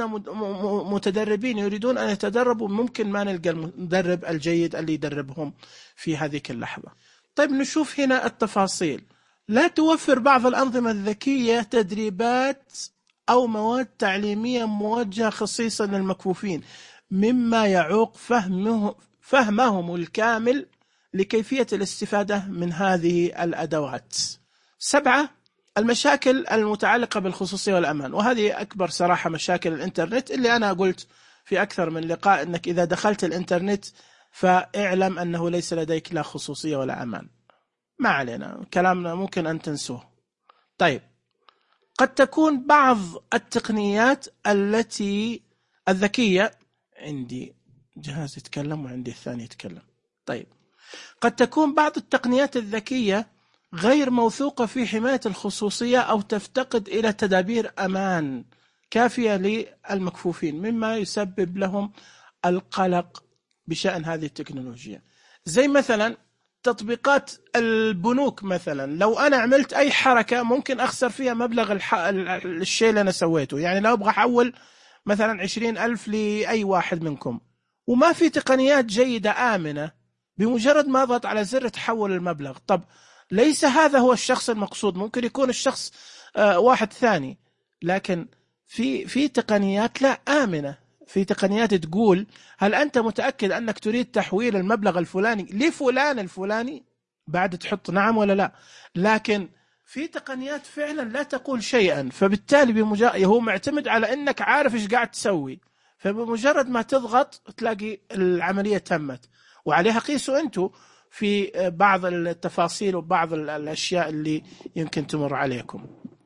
متدربين يريدون أن يتدربوا، ممكن ما نلقى المدرب الجيد اللي يدربهم في هذه اللحظة. طيب نشوف هنا التفاصيل. لا توفر بعض الأنظمة الذكية تدريبات أو مواد تعليمية موجهة خصيصا للمكفوفين، مما يعوق فهمه فهمهم الكامل لكيفية الاستفادة من هذه الأدوات. سبعة، المشاكل المتعلقة بالخصوصية والأمان، وهذه أكبر صراحة مشاكل الإنترنت، اللي أنا قلت في أكثر من لقاء أنك إذا دخلت الإنترنت فاعلم أنه ليس لديك لا خصوصية ولا أمان. ما علينا، كلامنا ممكن أن تنسوه. طيب، قد تكون بعض التقنيات التي الذكية، عندي جهاز يتكلم وعندي الثاني يتكلم. طيب، قد تكون بعض التقنيات الذكية غير موثوقة في حماية الخصوصية أو تفتقد إلى تدابير أمان كافية للمكفوفين، مما يسبب لهم القلق بشأن هذه التكنولوجيا. زي مثلا تطبيقات البنوك مثلا، لو أنا عملت أي حركة ممكن أخسر فيها مبلغ الح... الشيء اللي أنا سويته. يعني لو أبغى أحول مثلا عشرين ألف لأي واحد منكم وما في تقنيات جيدة آمنة، بمجرد ما أضغط على زر تحول المبلغ. طب ليس هذا هو الشخص المقصود، ممكن يكون الشخص آه واحد ثاني، لكن في في تقنيات لا آمنة، في تقنيات تقول هل أنت متأكد أنك تريد تحويل المبلغ الفلاني لفلان الفلاني، بعد تحط نعم ولا لا. لكن في تقنيات فعلا لا تقول شيئا، فبالتالي بمجرد هو معتمد على أنك عارف إيش قاعد تسوي، فبمجرد ما تضغط تلاقي العملية تمت. وعليها قيسوا أنتوا في بعض التفاصيل وبعض الأشياء اللي يمكن تمر عليكم.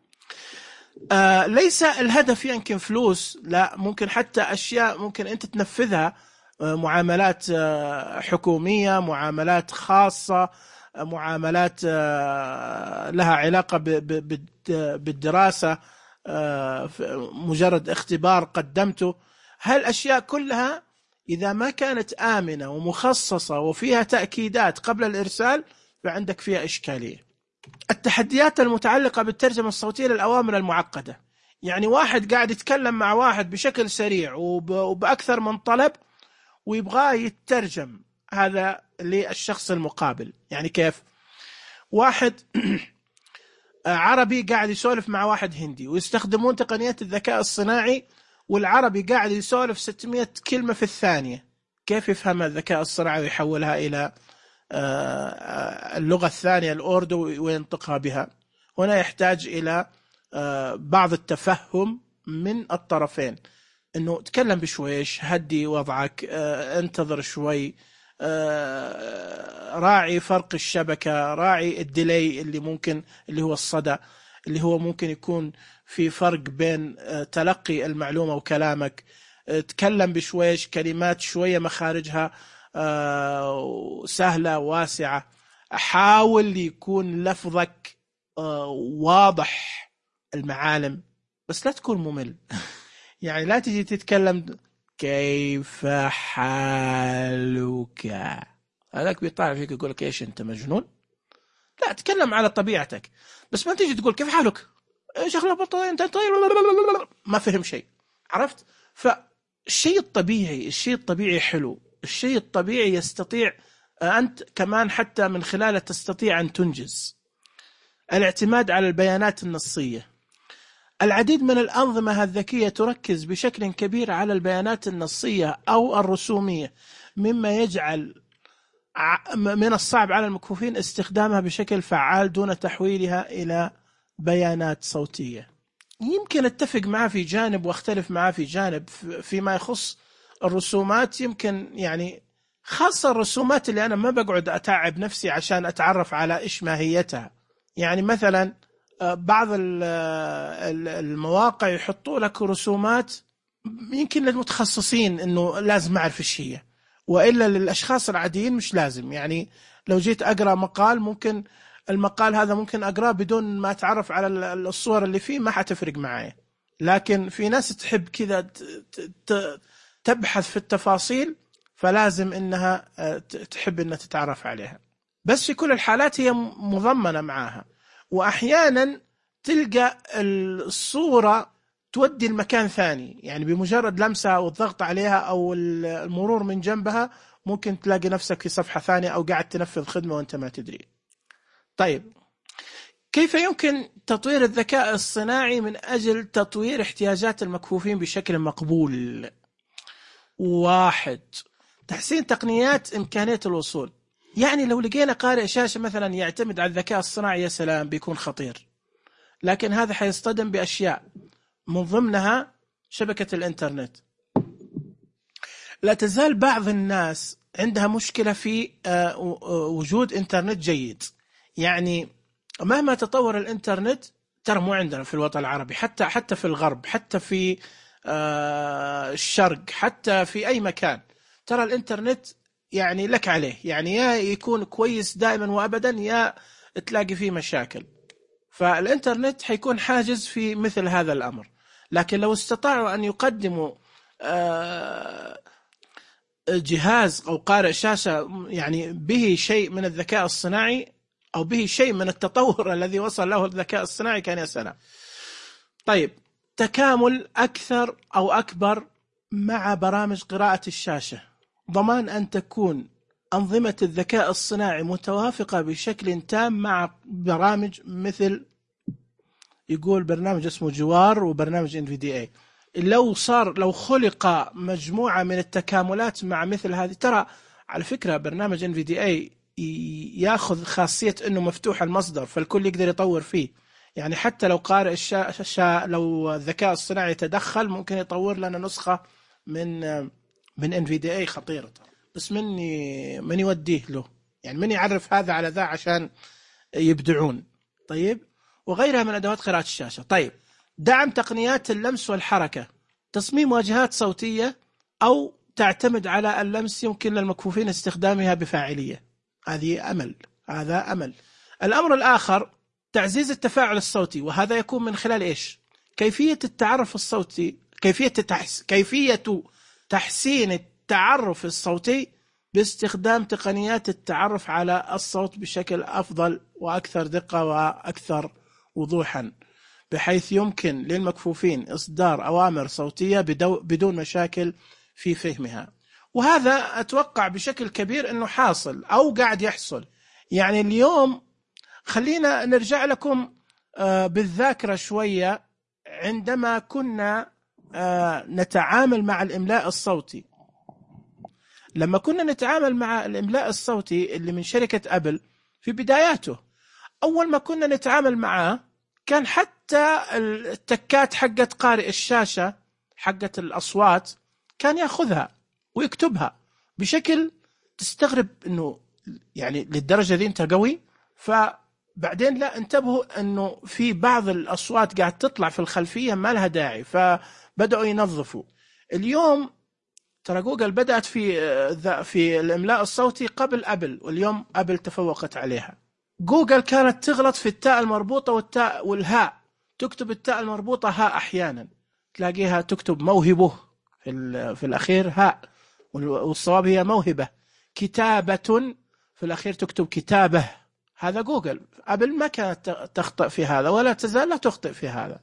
آه ليس الهدف يمكن فلوس، لا، ممكن حتى أشياء ممكن أنت تنفذها، آه معاملات آه حكومية، معاملات خاصة، آه معاملات آه لها علاقة بالدراسة، مجرد اختبار قدمته. هالأشياء كلها إذا ما كانت آمنة ومخصصة وفيها تأكيدات قبل الإرسال فعندك فيها إشكالية. التحديات المتعلقة بالترجمة الصوتية للأوامر المعقدة، يعني واحد قاعد يتكلم مع واحد بشكل سريع وبأكثر من طلب ويبغاه يترجم هذا للشخص المقابل. يعني كيف؟ واحد عربي قاعد يسولف مع واحد هندي ويستخدمون تقنيات الذكاء الصناعي، والعربي قاعد يسولف ستمائة كلمة في الثانية، كيف يفهم الذكاء الصناعي ويحولها إلى اللغة الثانية الأوردو وينطقها بها؟ هنا يحتاج إلى بعض التفهم من الطرفين، إنه تكلم بشويش، هدي وضعك، انتظر شوي، راعي فرق الشبكة، راعي الديلي اللي ممكن اللي هو الصدى اللي هو ممكن يكون في فرق بين تلقي المعلومة وكلامك. تكلم بشويش، كلمات شوية مخارجها سهلة واسعة. حاول يكون لفظك واضح المعالم، بس لا تكون ممل. يعني لا تجي تتكلم كيف حالك، هذاك بيطالع فيك يقول لك ايش انت مجنون؟ لا، تكلم على طبيعتك، بس ما تيجي تقول كيف حالك، ايش اخلاق انت طيب، ما فهم شيء. عرفت؟ فالشيء الطبيعي الشيء الطبيعي حلو، الشيء الطبيعي يستطيع أنت كمان حتى من خلاله تستطيع أن تنجز. الاعتماد على البيانات النصية. العديد من الأنظمة الذكية تركز بشكل كبير على البيانات النصية أو الرسومية، مما يجعل من الصعب على المكفوفين استخدامها بشكل فعال دون تحويلها إلى بيانات صوتية. يمكن اتفق معه في جانب واختلف معه في جانب. فيما يخص الرسومات يمكن يعني خاصة الرسومات اللي أنا ما بقعد أتعب نفسي عشان أتعرف على إيش ماهيتها. يعني مثلا بعض المواقع يحطوا لك رسومات يمكن للمتخصصين إنه لازم أعرف إيش هي، وإلا للأشخاص العاديين مش لازم. يعني لو جيت أقرأ مقال، ممكن المقال هذا ممكن أقرأه بدون ما أتعرف على الصور اللي فيه، ما حتفرق معي. لكن في ناس تحب كذا تبحث في التفاصيل، فلازم إنها تحب إنها تتعرف عليها. بس في كل الحالات هي مضمنة معها، وأحيانا تلقى الصورة تودي المكان ثاني، يعني بمجرد لمسها أو الضغط عليها أو المرور من جنبها ممكن تلاقي نفسك في صفحة ثانية أو قاعد تنفذ خدمة وأنت ما تدري. طيب، كيف يمكن تطوير الذكاء الصناعي من أجل تطوير احتياجات المكفوفين بشكل مقبول؟ واحد، تحسين تقنيات إمكانية الوصول. يعني لو لقينا قارئ شاشة مثلا يعتمد على الذكاء الصناعي، يا سلام، بيكون خطير. لكن هذا حيصطدم بأشياء من ضمنها شبكة الإنترنت. لا تزال بعض الناس عندها مشكلة في وجود إنترنت جيد. يعني مهما تطور الإنترنت، ترى مو عندنا في الوطن العربي، حتى حتى في الغرب، حتى في الشرق، حتى في أي مكان، ترى الإنترنت يعني لك عليه. يعني يا يكون كويس دائما وأبدا، يا تلاقي فيه مشاكل. فالإنترنت حيكون حاجز في مثل هذا الأمر. لكن لو استطاعوا أن يقدموا جهاز أو قارئ شاشة يعني به شيء من الذكاء الصناعي أو به شيء من التطور الذي وصل له الذكاء الصناعي، كان يا سلام. طيب، تكامل أكثر أو أكبر مع برامج قراءة الشاشة. ضمان أن تكون أنظمة الذكاء الصناعي متوافقة بشكل تام مع برامج مثل، يقول برنامج اسمه جوار وبرنامج إن في دي إيه. لو صار لو خلق مجموعة من التكاملات مع مثل هذه، ترى على فكرة برنامج إن في دي إيه ياخذ خاصية أنه مفتوح المصدر، فالكل يقدر يطور فيه. يعني حتى لو قارئ الشاشة، لو الذكاء الصناعي يتدخل، ممكن يطور لنا نسخة من من إن في دي إيه خطيرة. بس مني من يوديه له، يعني من يعرف هذا على ذا عشان يبدعون. طيب، وغيرها من أدوات قراءة الشاشة. طيب، دعم تقنيات اللمس والحركة. تصميم واجهات صوتية أو تعتمد على اللمس يمكن للمكفوفين استخدامها بفاعلية. هذه أمل هذا أمل. الأمر الآخر، تعزيز التفاعل الصوتي، وهذا يكون من خلال إيش؟ كيفية التعرف الصوتي، كيفية تحس... كيفية تحسين التعرف الصوتي باستخدام تقنيات التعرف على الصوت بشكل أفضل وأكثر دقة وأكثر وضوحا، بحيث يمكن للمكفوفين إصدار أوامر صوتية بدو... بدون مشاكل في فهمها. وهذا أتوقع بشكل كبير أنه حاصل أو قاعد يحصل. يعني اليوم خلينا نرجع لكم بالذاكرة شوية. عندما كنا نتعامل مع الإملاء الصوتي، لما كنا نتعامل مع الإملاء الصوتي اللي من شركة أبل في بداياته، أول ما كنا نتعامل معه كان حتى التكات حقت قارئ الشاشة حقت الأصوات كان يأخذها ويكتبها بشكل تستغرب إنه يعني للدرجة دي أنت قوي. فبعدين لا، انتبهوا إنه في بعض الأصوات قاعد تطلع في الخلفية ما لها داعي، فبدأوا ينظفوا. اليوم ترى جوجل بدأت في في الإملاء الصوتي قبل أبل، واليوم أبل تفوقت عليها. جوجل كانت تغلط في التاء المربوطة والتاء والهاء، تكتب التاء المربوطة هاء، أحيانا تلاقيها تكتب موهبه في, في الأخير هاء، والصواب هي موهبة. كتابة في الأخير تكتب كتابة. هذا جوجل. أبل ما كانت تخطئ في هذا ولا تزال لا تخطئ في هذا.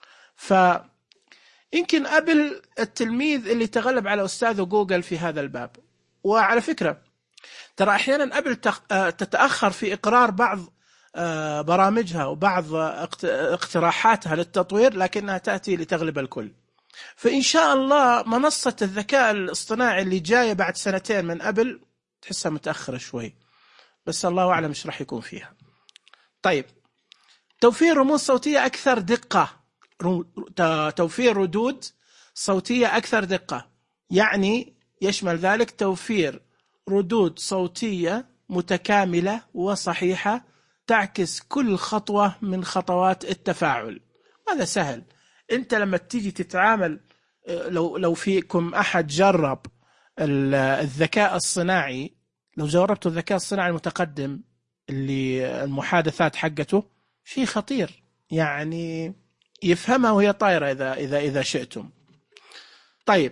فيمكن أبل التلميذ اللي تغلب على أستاذه جوجل في هذا الباب. وعلى فكرة ترى أحيانا أبل تتأخر في إقرار بعض برامجها وبعض اقتراحاتها للتطوير، لكنها تأتي لتغلب الكل. فإن شاء الله منصة الذكاء الاصطناعي اللي جاية بعد سنتين من أبل تحسها متأخرة شوي، بس الله أعلم إيش راح يكون فيها. طيب، توفير رموز صوتية أكثر دقة، توفير ردود صوتية أكثر دقة، يعني يشمل ذلك توفير ردود صوتية متكاملة وصحيحة تعكس كل خطوة من خطوات التفاعل. هذا سهل. أنت لما تيجي تتعامل، لو لو فيكم أحد جرب الذكاء الصناعي، لو جربت الذكاء الصناعي المتقدم اللي المحادثات حقته شيء خطير، يعني يفهمها وهي طايرة إذا إذا إذا شئتم. طيب،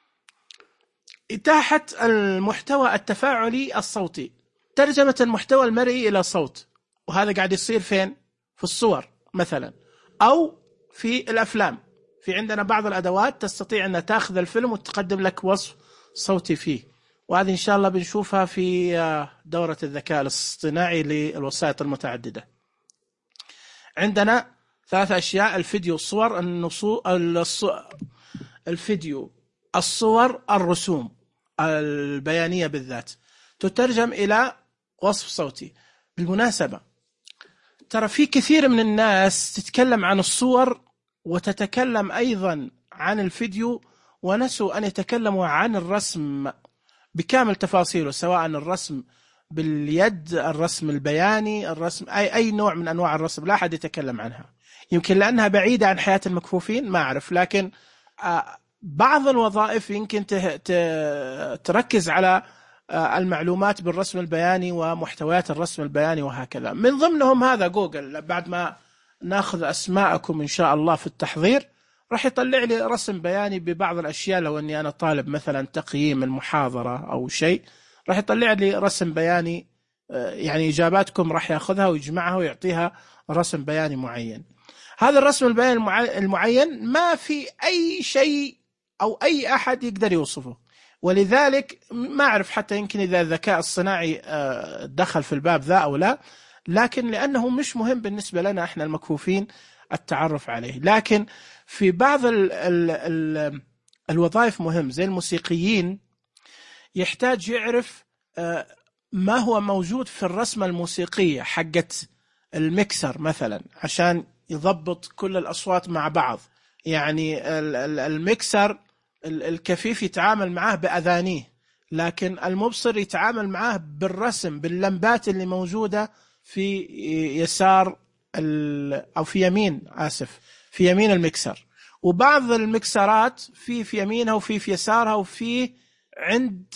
إتاحة المحتوى التفاعلي الصوتي، ترجمة المحتوى المرئي إلى صوت، وهذا قاعد يصير فين؟ في الصور مثلا، أو في الأفلام. في عندنا بعض الأدوات تستطيع أن تأخذ الفيلم وتقدم لك وصف صوتي فيه، وهذه إن شاء الله بنشوفها في دورة الذكاء الاصطناعي للوسائط المتعددة. عندنا ثلاث أشياء: الفيديو، الصور، النصو... الفيديو، الصور، الرسوم البيانية بالذات تترجم إلى وصف صوتي. بالمناسبة ترى في كثير من الناس تتكلم عن الصور وتتكلم أيضا عن الفيديو، ونسوا أن يتكلموا عن الرسم بكامل تفاصيله، سواء الرسم باليد، الرسم البياني، الرسم أي أي نوع من أنواع الرسم لا أحد يتكلم عنها، يمكن لأنها بعيدة عن حياة المكفوفين، ما أعرف. لكن بعض الوظائف يمكن تركز على المعلومات بالرسم البياني ومحتويات الرسم البياني وهكذا، من ضمنهم هذا جوجل. بعد ما ناخذ أسماءكم إن شاء الله في التحضير راح يطلع لي رسم بياني ببعض الأشياء. لو أني أنا طالب مثلا تقييم المحاضرة أو شيء، راح يطلع لي رسم بياني، يعني إجاباتكم راح يأخذها ويجمعها ويعطيها رسم بياني معين. هذا الرسم البياني المعين ما في أي شيء أو أي أحد يقدر يوصفه، ولذلك ما أعرف حتى يمكن إذا الذكاء الصناعي دخل في الباب ذا أو لا، لكن لأنه مش مهم بالنسبة لنا إحنا المكفوفين التعرف عليه. لكن في بعض ال ال ال الوظائف مهم، زي الموسيقيين يحتاج يعرف ما هو موجود في الرسمة الموسيقية حقت الميكسر مثلا عشان يضبط كل الأصوات مع بعض. يعني الميكسر الكفيف يتعامل معاه بأذانيه، لكن المبصر يتعامل معاه بالرسم، باللمبات اللي موجودة في يسار أو في يمين آسف في يمين الميكسر. وبعض الميكسرات في في يمينها وفي في يسارها وفي عند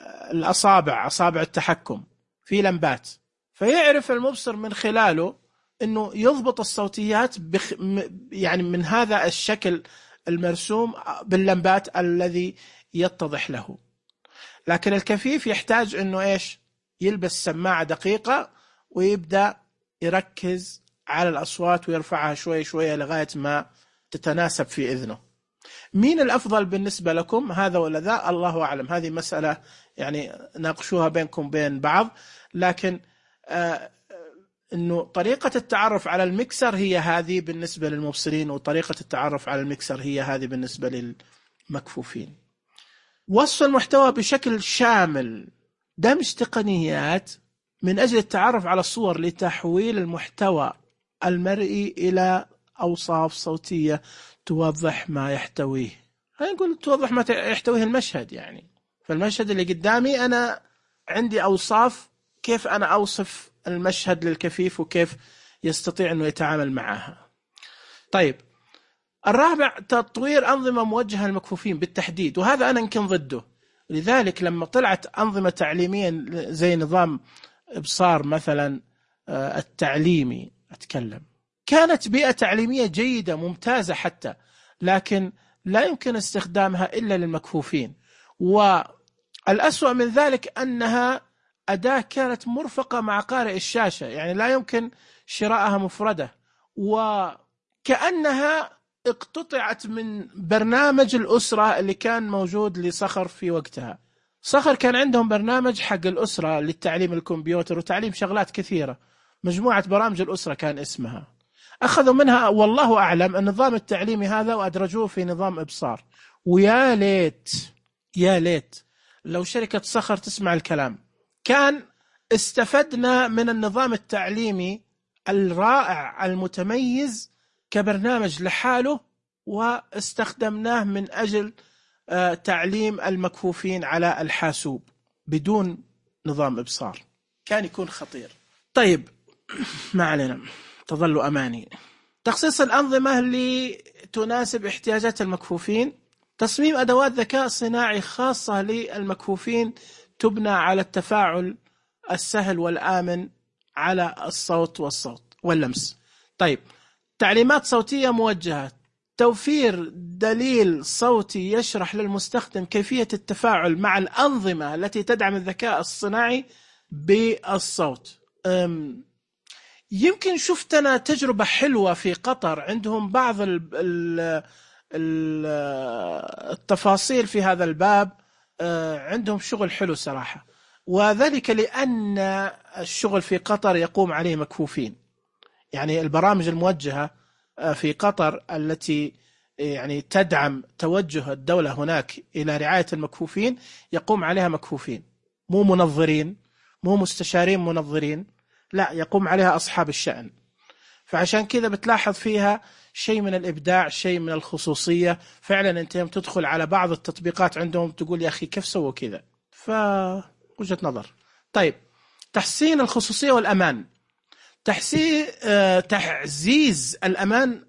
الأصابع، أصابع التحكم، في لمبات، فيعرف المبصر من خلاله أنه يضبط الصوتيات بخ... يعني من هذا الشكل المرسوم باللمبات الذي يتضح له. لكن الكفيف يحتاج أنه إيش؟ يلبس سماعة دقيقة ويبدأ يركز على الأصوات ويرفعها شوي شوي لغاية ما تتناسب في إذنه. مين الأفضل بالنسبة لكم، هذا ولا ذا؟ الله أعلم، هذه مسألة يعني ناقشوها بينكم بين بعض. لكن آه إنه طريقة التعرف على الميكسر هي هذه بالنسبة للمبصرين، وطريقة التعرف على الميكسر هي هذه بالنسبة للمكفوفين. وصف المحتوى بشكل شامل، دمج تقنيات من أجل التعرف على الصور لتحويل المحتوى المرئي إلى أوصاف صوتية توضح ما يحتويه. نقول توضح ما يحتويه المشهد، يعني فالمشهد اللي قدامي أنا عندي أوصاف كيف أنا أوصف المشهد للكفيف وكيف يستطيع أنه يتعامل معها. طيب، الرابع تطوير أنظمة موجهة للمكفوفين بالتحديد، وهذا أنا يمكن ضده. لذلك لما طلعت أنظمة تعليمية زي نظام إبصار مثلا التعليمي أتكلم، كانت بيئة تعليمية جيدة ممتازة حتى، لكن لا يمكن استخدامها إلا للمكفوفين. والأسوأ من ذلك أنها أداة كانت مرفقة مع قارئ الشاشة، يعني لا يمكن شراءها مفردة، وكأنها اقتطعت من برنامج الأسرة اللي كان موجود لصخر في وقتها. صخر كان عندهم برنامج حق الأسرة للتعليم الكمبيوتر وتعليم شغلات كثيرة، مجموعة برامج الأسرة كان اسمها، أخذوا منها والله أعلم النظام التعليمي هذا وأدرجوه في نظام إبصار. ويا ليت يا ليت لو شركة صخر تسمع الكلام، كان استفدنا من النظام التعليمي الرائع المتميز كبرنامج لحاله واستخدمناه من أجل تعليم المكفوفين على الحاسوب بدون نظام إبصار، كان يكون خطير. طيب ما علينا، تظل أماني. تخصيص الأنظمة اللي تناسب احتياجات المكفوفين، تصميم أدوات ذكاء صناعي خاصة للمكفوفين تبنى على التفاعل السهل والآمن على الصوت والصوت واللمس. طيب، تعليمات صوتية موجهة، توفير دليل صوتي يشرح للمستخدم كيفية التفاعل مع الأنظمة التي تدعم الذكاء الصناعي بالصوت. يمكن شفت أنا تجربة حلوة في قطر، عندهم بعض التفاصيل في هذا الباب، عندهم شغل حلو صراحة، وذلك لأن الشغل في قطر يقوم عليه مكفوفين. يعني البرامج الموجهة في قطر التي يعني تدعم توجه الدولة هناك إلى رعاية المكفوفين يقوم عليها مكفوفين، مو منظرين، مو مستشارين منظرين، لا، يقوم عليها أصحاب الشأن. فعشان كذا بتلاحظ فيها شيء من الإبداع، شيء من الخصوصية. فعلا أنت يوم تدخل على بعض التطبيقات عندهم تقول يا أخي كيف سووا كذا، فوجهة نظر. طيب، تحسين الخصوصية والأمان، تحسين تعزيز الأمان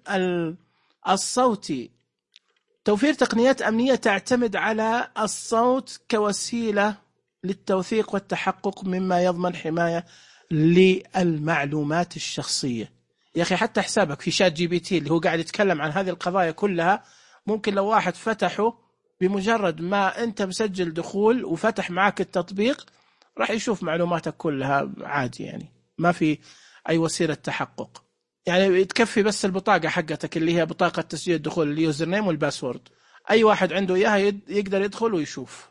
الصوتي، توفير تقنيات أمنية تعتمد على الصوت كوسيلة للتوثيق والتحقق مما يضمن حماية للمعلومات الشخصية. يا أخي حتى حسابك في شات جي بي تي اللي هو قاعد يتكلم عن هذه القضايا كلها، ممكن لو واحد فتحه بمجرد ما أنت مسجل دخول وفتح معك التطبيق راح يشوف معلوماتك كلها عادي، يعني ما في أي وسيلة تحقق. يعني تكفي بس البطاقة حقتك اللي هي بطاقة تسجيل الدخول، اليوزر نيم والباسورد، أي واحد عنده إياها يقدر يدخل ويشوف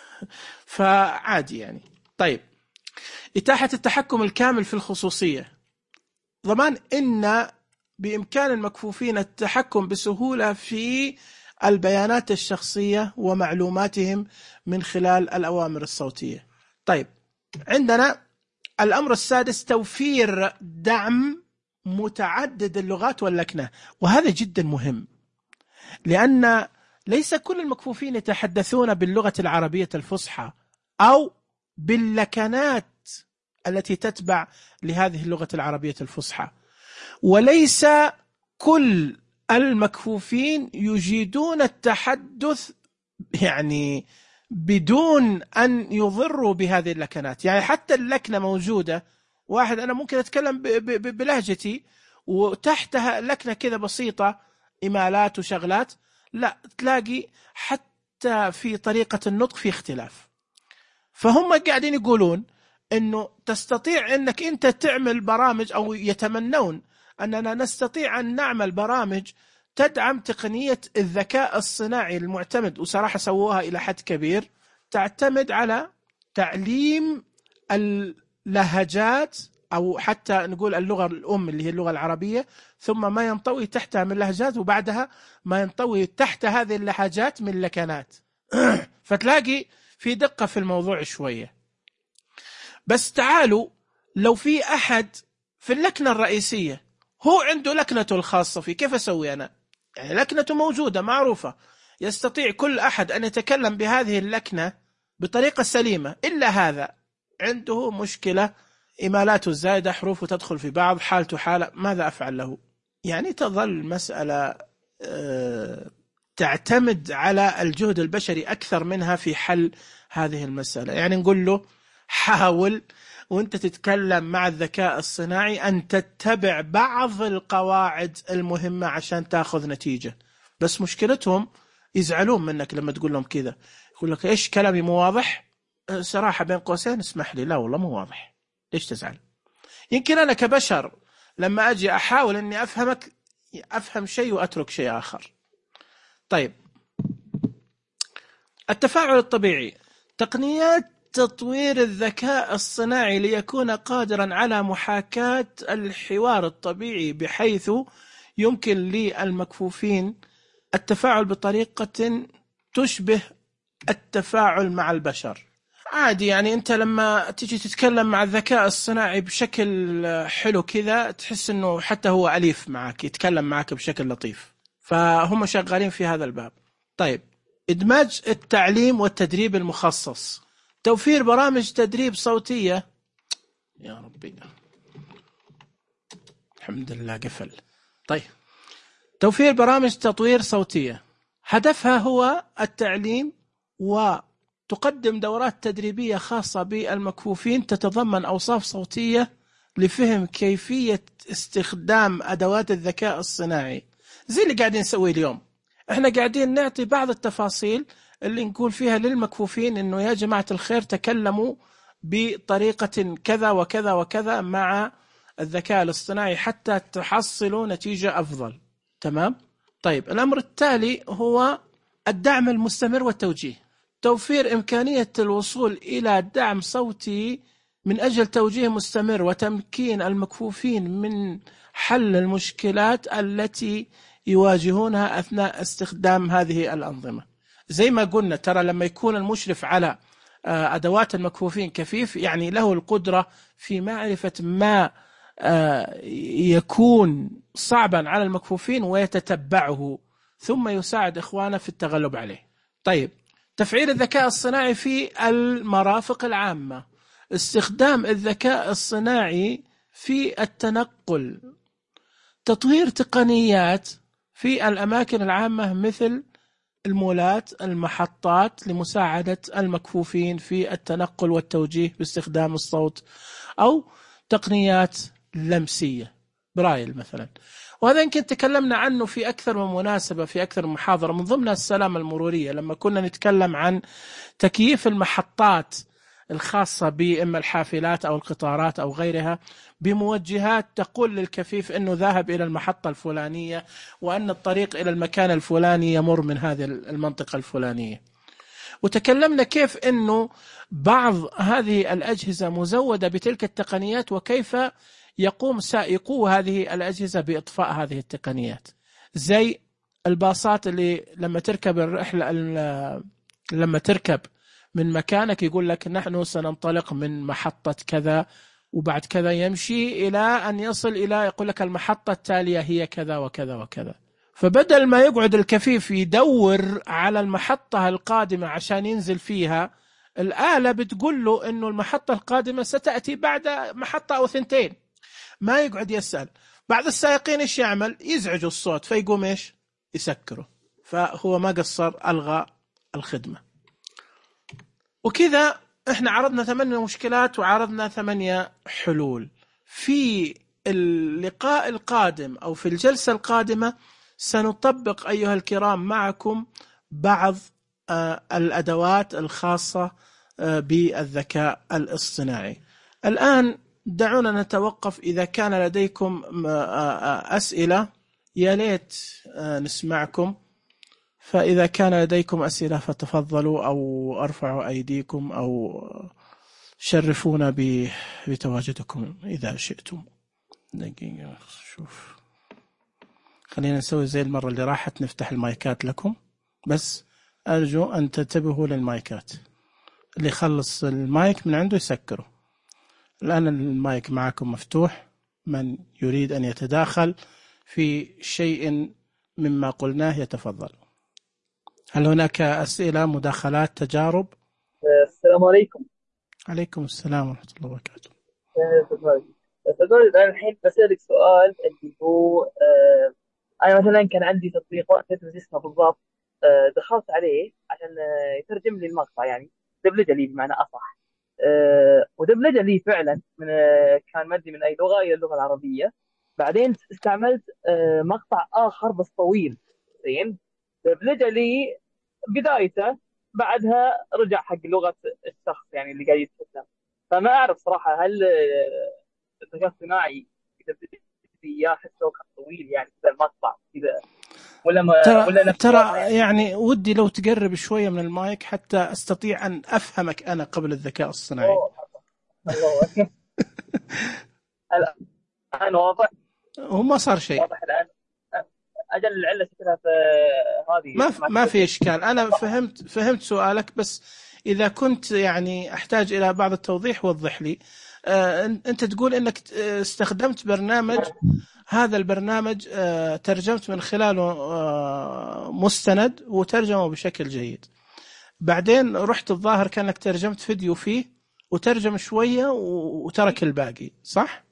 فعادي يعني. طيب، إتاحة التحكم الكامل في الخصوصية، ضمان إن بإمكان المكفوفين التحكم بسهولة في البيانات الشخصية ومعلوماتهم من خلال الأوامر الصوتية. طيب، عندنا الأمر السادس، توفير دعم متعدد اللغات واللكنة، وهذا جدا مهم، لأن ليس كل المكفوفين يتحدثون باللغة العربية الفصحى أو باللكنات التي تتبع لهذه اللغة العربية الفصحى، وليس كل المكفوفين يجيدون التحدث يعني بدون أن يضروا بهذه اللكنات. يعني حتى اللكنة موجودة واحد أنا ممكن أتكلم بلهجتي وتحتها لكنة كذا بسيطة، إمالات وشغلات، لا تلاقي حتى في طريقة النطق في اختلاف. فهم قاعدين يقولون إنه تستطيع إنك أنت تعمل برامج، أو يتمنون أننا نستطيع أن نعمل برامج تدعم تقنية الذكاء الصناعي المعتمد، وصراحة سووها إلى حد كبير، تعتمد على تعليم اللهجات، أو حتى نقول اللغة الأم اللي هي اللغة العربية، ثم ما ينطوي تحتها من لهجات، وبعدها ما ينطوي تحت هذه اللهجات من لكنات. فتلاقي في دقة في الموضوع شوية. بس تعالوا، لو في أحد في اللكنة الرئيسية هو عنده لكنته الخاصة فيه، كيف أسوي أنا؟ يعني لكنته موجودة معروفة، يستطيع كل أحد أن يتكلم بهذه اللكنة بطريقة سليمة، إلا هذا عنده مشكلة، إمالاته الزائدة، حروفه تدخل في بعض، حالته حالة، ماذا أفعل له؟ يعني تظل مسألة تعتمد على الجهد البشري أكثر منها في حل هذه المسألة. يعني نقول له حاول وانت تتكلم مع الذكاء الصناعي أن تتبع بعض القواعد المهمة عشان تأخذ نتيجة، بس مشكلتهم يزعلون منك لما تقول لهم كذا، يقول لك إيش كلامي مو واضح؟ صراحة بين قوسين اسمح لي، لا والله مو واضح، ليش تزعل؟ يمكن أنا كبشر لما أجي أحاول أني أفهمك أفهم شيء وأترك شيء آخر. طيب، التفاعل الطبيعي، تقنيات تطوير الذكاء الصناعي ليكون قادرا على محاكاة الحوار الطبيعي بحيث يمكن للمكفوفين التفاعل بطريقة تشبه التفاعل مع البشر. عادي، يعني أنت لما تيجي تتكلم مع الذكاء الصناعي بشكل حلو كذا تحس أنه حتى هو أليف معك، يتكلم معك بشكل لطيف، فهم شغالين في هذا الباب. طيب، إدماج التعليم والتدريب المخصص، توفير برامج تدريب صوتية، يا ربي الحمد لله قفل. طيب، توفير برامج تطوير صوتية هدفها هو التعليم، وتقدم دورات تدريبية خاصة بالمكفوفين تتضمن أوصاف صوتية لفهم كيفية استخدام أدوات الذكاء الصناعي، زي اللي قاعدين نسويه اليوم. احنا قاعدين نعطي بعض التفاصيل اللي نقول فيها للمكفوفين انه يا جماعة الخير تكلموا بطريقة كذا وكذا وكذا مع الذكاء الاصطناعي حتى تحصلوا نتيجة أفضل. تمام؟ طيب، الأمر التالي هو الدعم المستمر والتوجيه، توفير إمكانية الوصول إلى دعم صوتي من أجل توجيه مستمر وتمكين المكفوفين من حل المشكلات التي يواجهونها أثناء استخدام هذه الأنظمة. زي ما قلنا، ترى لما يكون المشرف على أدوات المكفوفين كفيف، يعني له القدرة في معرفة ما يكون صعبا على المكفوفين ويتتبعه ثم يساعد إخوانه في التغلب عليه. طيب، تفعيل الذكاء الصناعي في المرافق العامة، استخدام الذكاء الصناعي في التنقل، تطوير تقنيات في الأماكن العامة مثل المولات، المحطات، لمساعدة المكفوفين في التنقل والتوجيه باستخدام الصوت، أو تقنيات لمسية برايل مثلا. وهذا يمكن تكلمنا عنه في أكثر من مناسبة، في أكثر من محاضرة، من ضمنها السلامة المرورية، لما كنا نتكلم عن تكييف المحطات الخاصة بإما الحافلات أو القطارات أو غيرها بموجهات تقول للكفيف أنه ذاهب إلى المحطة الفلانية، وأن الطريق إلى المكان الفلاني يمر من هذه المنطقة الفلانية. وتكلمنا كيف أنه بعض هذه الأجهزة مزودة بتلك التقنيات، وكيف يقوم سائقو هذه الأجهزة بإطفاء هذه التقنيات، زي الباصات اللي لما تركب الرحلة لما تركب من مكانك يقول لك نحن سننطلق من محطة كذا، وبعد كذا يمشي إلى أن يصل إلى يقول لك المحطة التالية هي كذا وكذا وكذا. فبدل ما يقعد الكفيف يدور على المحطة القادمة عشان ينزل فيها، الآلة بتقول له إنه المحطة القادمة ستأتي بعد محطة أو ثنتين، ما يقعد يسأل. بعض السائقين إيش يعمل؟ يزعجوا الصوت فيقوم إيش؟ يسكره. فهو ما قصر، ألغى الخدمة. وكذا إحنا عرضنا ثمانية مشكلات وعرضنا ثمانية حلول. في اللقاء القادم أو في الجلسة القادمة سنطبق أيها الكرام معكم بعض الأدوات الخاصة بالذكاء الاصطناعي. الآن دعونا نتوقف. إذا كان لديكم أسئلة يا ليت نسمعكم، فإذا كان لديكم أسئلة فتفضلوا، أو أرفعوا أيديكم، أو شرفونا بتواجدكم إذا شئتم. دقيقة شوف، خلينا نسوي زي المرة اللي راحت، نفتح المايكات لكم، بس أرجو أن تنتبهوا للمايكات. اللي يخلص المايك من عنده يسكره. الآن المايك معكم مفتوح، من يريد أن يتداخل في شيء مما قلناه يتفضل. هل هناك أسئلة، مداخلات، تجارب؟ السلام عليكم. عليكم السلام ورحمة الله وبركاته. تقول أنا الحين بسألك سؤال اللي هو آه أنا مثلا كان عندي تطبيق وقت اسمه بالضبط، آه دخلت عليه عشان آه يترجم لي المقطع، يعني دبلجة لي بمعنى أصح. آه ودبلجة لي فعلا من آه كان مدي من أي لغة إلى اللغة العربية. بعدين استعملت آه مقطع آخر بس طويل، زين، دبلجة لي بدايته، بعدها رجع حق لغة الشخص يعني اللي قاعد يتكلم. فما أعرف صراحة هل آه، الذكاء الصناعي إذا بدي إياه أحسه كان طويل يعني كذا المقطع كذا، ولا ما ترى ولا نفس الوضع ترى يعني. يعني ودي لو تقرب شوية من المايك حتى أستطيع أن أفهمك أنا قبل الذكاء الصناعي. أوه الله أكبر. الآن واضح. هو ما صار شيء. واضح الآن. أجل العلة شكلها في هذه ما سماعة ما في التلفزيون. إشكال. أنا فهمت فهمت سؤالك، بس إذا كنت يعني أحتاج إلى بعض التوضيح وضح لي. آه، أنت تقول أنك استخدمت برنامج، هذا البرنامج آه، ترجمت من خلاله آه، مستند وترجمه بشكل جيد. بعدين رحت الظاهر كأنك ترجمت فيديو فيه وترجم شوية وترك الباقي، صح؟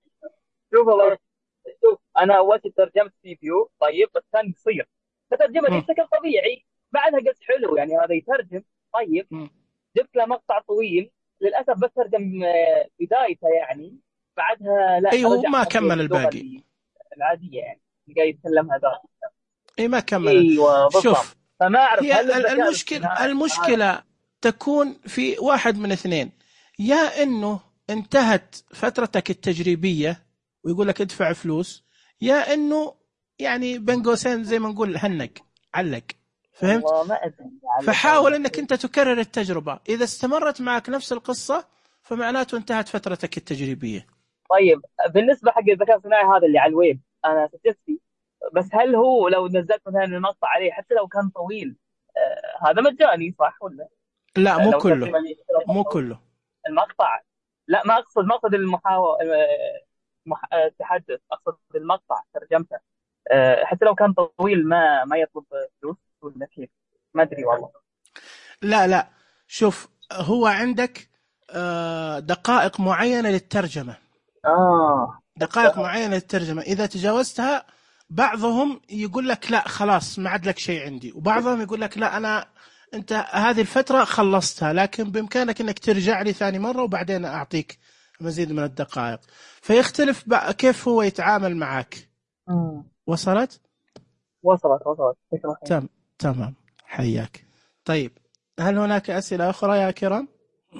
شوف الله، شوف أنا أول شيء ترجمت فيديو طيب بس كان قصير، فترجمة لي م. بشكل طبيعي. بعدها قلت حلو يعني هذا يترجم طيب، م. جبت له مقطع طويل للاسف بس ترجم آه، بدايته يعني. بعدها لا أيوه، رجع ما حق كمل اللغه الباقي. اللي العاديه يعني اللي قاعد يتكلمها ذا. أي ما كمل. ايوه بالضبط. شوف، فما اعرف هي هل الذكاء المشكلة الاصطناعي هذا. المشكلة تكون في واحد من اثنين: يا إنه انتهت فترتك التجريبية ويقول لك ادفع فلوس، يا إنه يعني بين قوسين زي ما نقول هنق علق. فهمت؟ والله ما ادري على فحاول قولك. انك انت تكرر التجربة. اذا استمرت معك نفس القصة فمعناته انتهت فترتك التجريبية. طيب بالنسبه حق الذكاء الصناعي هذا اللي على الويب انا سجلت فيه، بس هل هو لو نزلت مثلا المقطع عليه حتى لو كان طويل آه هذا مجاني صح ولا؟ لا، آه مو لو كله، ترجم لي حتى لو كان مو طويل كله. المقطع. لا ما اقصد مقصد المحاور مح... التحدث، اقصد المقطع ترجمته أه حتى لو كان طويل ما ما يطلب فلوس ولا كيف؟ ما ادري والله. لا لا، شوف، هو عندك آه، دقائق معينة للترجمة، اه دقائق معينة للترجمة. إذا تجاوزتها بعضهم يقول لك لا خلاص ما عاد لك شيء عندي، وبعضهم يقول لك لا أنا أنت هذه الفترة خلصتها، لكن بإمكانك أنك ترجع لي ثاني مرة وبعدين أعطيك مزيد من الدقائق. فيختلف كيف هو يتعامل معك. مم. وصلت؟ وصلت وصلت فكرة. تم تمام، حياك. طيب، هل هناك أسئلة أخرى يا كرام؟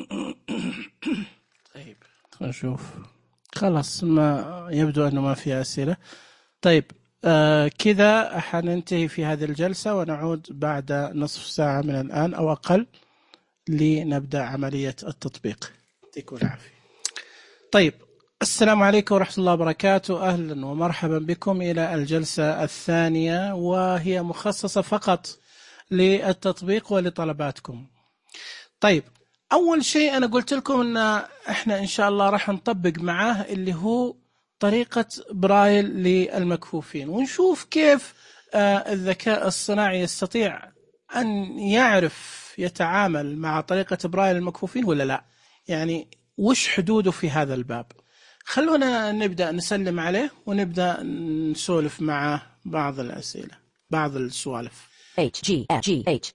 طيب نشوف. خلاص، ما يبدو أنه ما في أسئلة. طيب، آه كذا حننتهي في هذه الجلسة ونعود بعد نصف ساعة من الآن أو أقل لنبدأ عملية التطبيق. يعطيكم العافية. طيب، السلام عليكم ورحمة الله وبركاته. أهلا ومرحبا بكم إلى الجلسة الثانية، وهي مخصصة فقط للتطبيق ولطلباتكم. طيب، أول شيء أنا قلت لكم أن إحنا إن شاء الله راح نطبق معاه اللي هو طريقة برايل للمكفوفين، ونشوف كيف الذكاء الصناعي يستطيع أن يعرف يتعامل مع طريقة برايل المكفوفين ولا لا، يعني وش حدوده في هذا الباب. خلونا نبدأ نسلم عليه ونبدأ نسولف معه بعض الأسئلة، بعض السوالف. H G F G H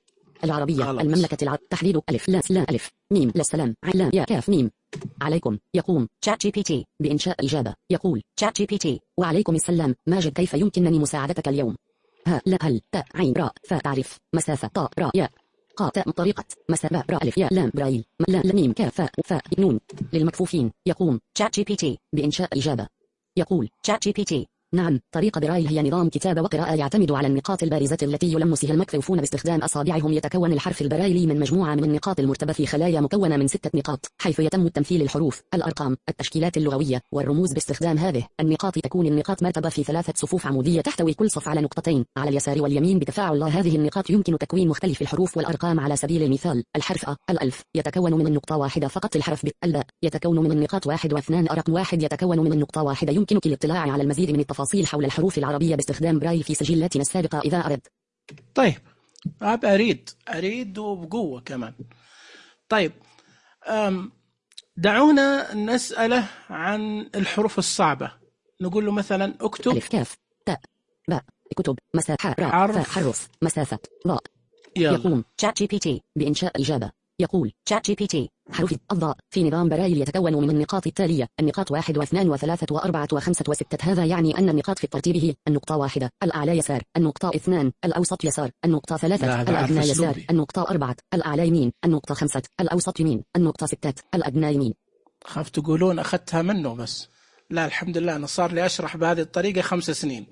العربية غلط. المملكة العربية تحديد ألف لا لا ألف ميم لا السلام لام يا كاف ميم. عليكم. يقوم شات جي بي تي بإنشاء إجابة. يقول شات جي بي تي: وعليكم السلام ماجد، كيف يمكنني مساعدتك اليوم؟ ها لا هل تاء عين راء فاء تعريف مسافة طاء راء ياء قاء تاء طريقة مسافة راء ألف ياء لام برايل لا لا ميم كاف فاء فاء نون للمكفوفين. يقوم شات جي بي تي بإنشاء إجابة. يقول شات جي بي تي: نعم، طريقة برايل هي نظام كتابة وقراءة يعتمد على النقاط البارزة التي يلمسها المكفوفون باستخدام أصابعهم. يتكون الحرف البرايلي من مجموعة من النقاط المرتبة في خلايا مكونة من ستة نقاط، حيث يتم تمثيل الحروف، الأرقام، التشكيلات اللغوية والرموز باستخدام هذه النقاط. تكون النقاط مرتبة في ثلاثة صفوف عمودية تحتوي كل صف على نقطتين على اليسار واليمين بتفاعل هذه النقاط. يمكن تكوين مختلف الحروف والأرقام. على سبيل المثال، الحرف أ الألف يتكون من نقطة واحدة فقط. الحرف ب الباء يتكون من النقاط واحد واثنان. رقم واحد يتكون من نقطة واحدة. يمكنك الاطلاع على المزيد من التفاصيل حول الحروف العربية باستخدام برايل في سجلاتنا السابقة إذا أردت. طيب أبى أريد أريد وبقوة كمان. طيب أم دعونا نسأله عن الحروف الصعبة. نقول له مثلا اكتب ألف كاف تاء باء كتب مسافة راء حرف. فاء حرف مسافة ضاء. يلا. يقوم شات جي بي تي بإنشاء إجابة. يقول شات جي بي تي: حروف الضاء في نظام برايل يتكون من النقاط التالية: النقاط واحد واثنان وثلاثة وأربعة وخمسة وستة. هذا يعني أن النقاط في الترتيب هي: النقطة واحدة الأعلى يسار، النقطة اثنان الأوسط يسار، النقطة ثلاثة الأدنى يسار، النقطة أربعة الأعلى يمين، النقطة خمسة الأوسط يمين، النقطة ستة الأدنى يمين. خاف تقولون أخذتها منه، بس لا الحمد لله أنا صار لي أشرح بهذه الطريقة خمس سنين.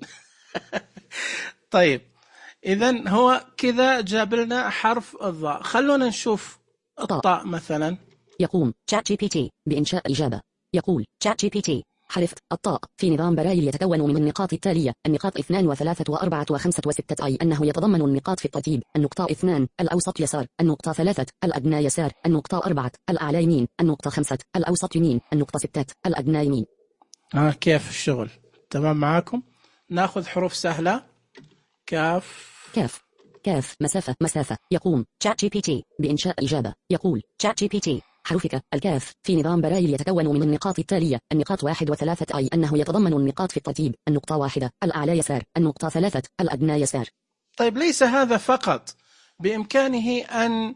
طيب إذن هو كذا جاب لنا حرف الضاء. خلونا نشوف الطاء مثلا. يقوم شات جي بي تي بإنشاء إجابة. يقول شات جي بي تي: حرف الطاء في نظام برايل يتكون من النقاط التالية: النقاط اثنان وثلاثة وأربعة وخمسة وستة. أي أنه يتضمن النقاط في الترتيب: النقطة اثنان الأوسط يسار، النقطة ثلاثة الأدنى يسار، النقطة أربعة الأعلى يمين، النقطة خمسة الأوسط يمين، النقطة ستة الأدنى يمين. آه كيف الشغل؟ تمام معاكم؟ ناخذ حروف سهلة. كاف كاف كاف مسافة مسافة. يقوم شات جي بي تي بإنشاء إجابة. يقول شات جي بي تي: حروفك الكاف في نظام برايل يتكون من النقاط التالية: النقاط واحد وثلاثة. أي أنه يتضمن النقاط في الترتيب: النقطة واحدة الأعلى يسار، النقطة ثلاثة الأدنى يسار. طيب ليس هذا فقط، بإمكانه أن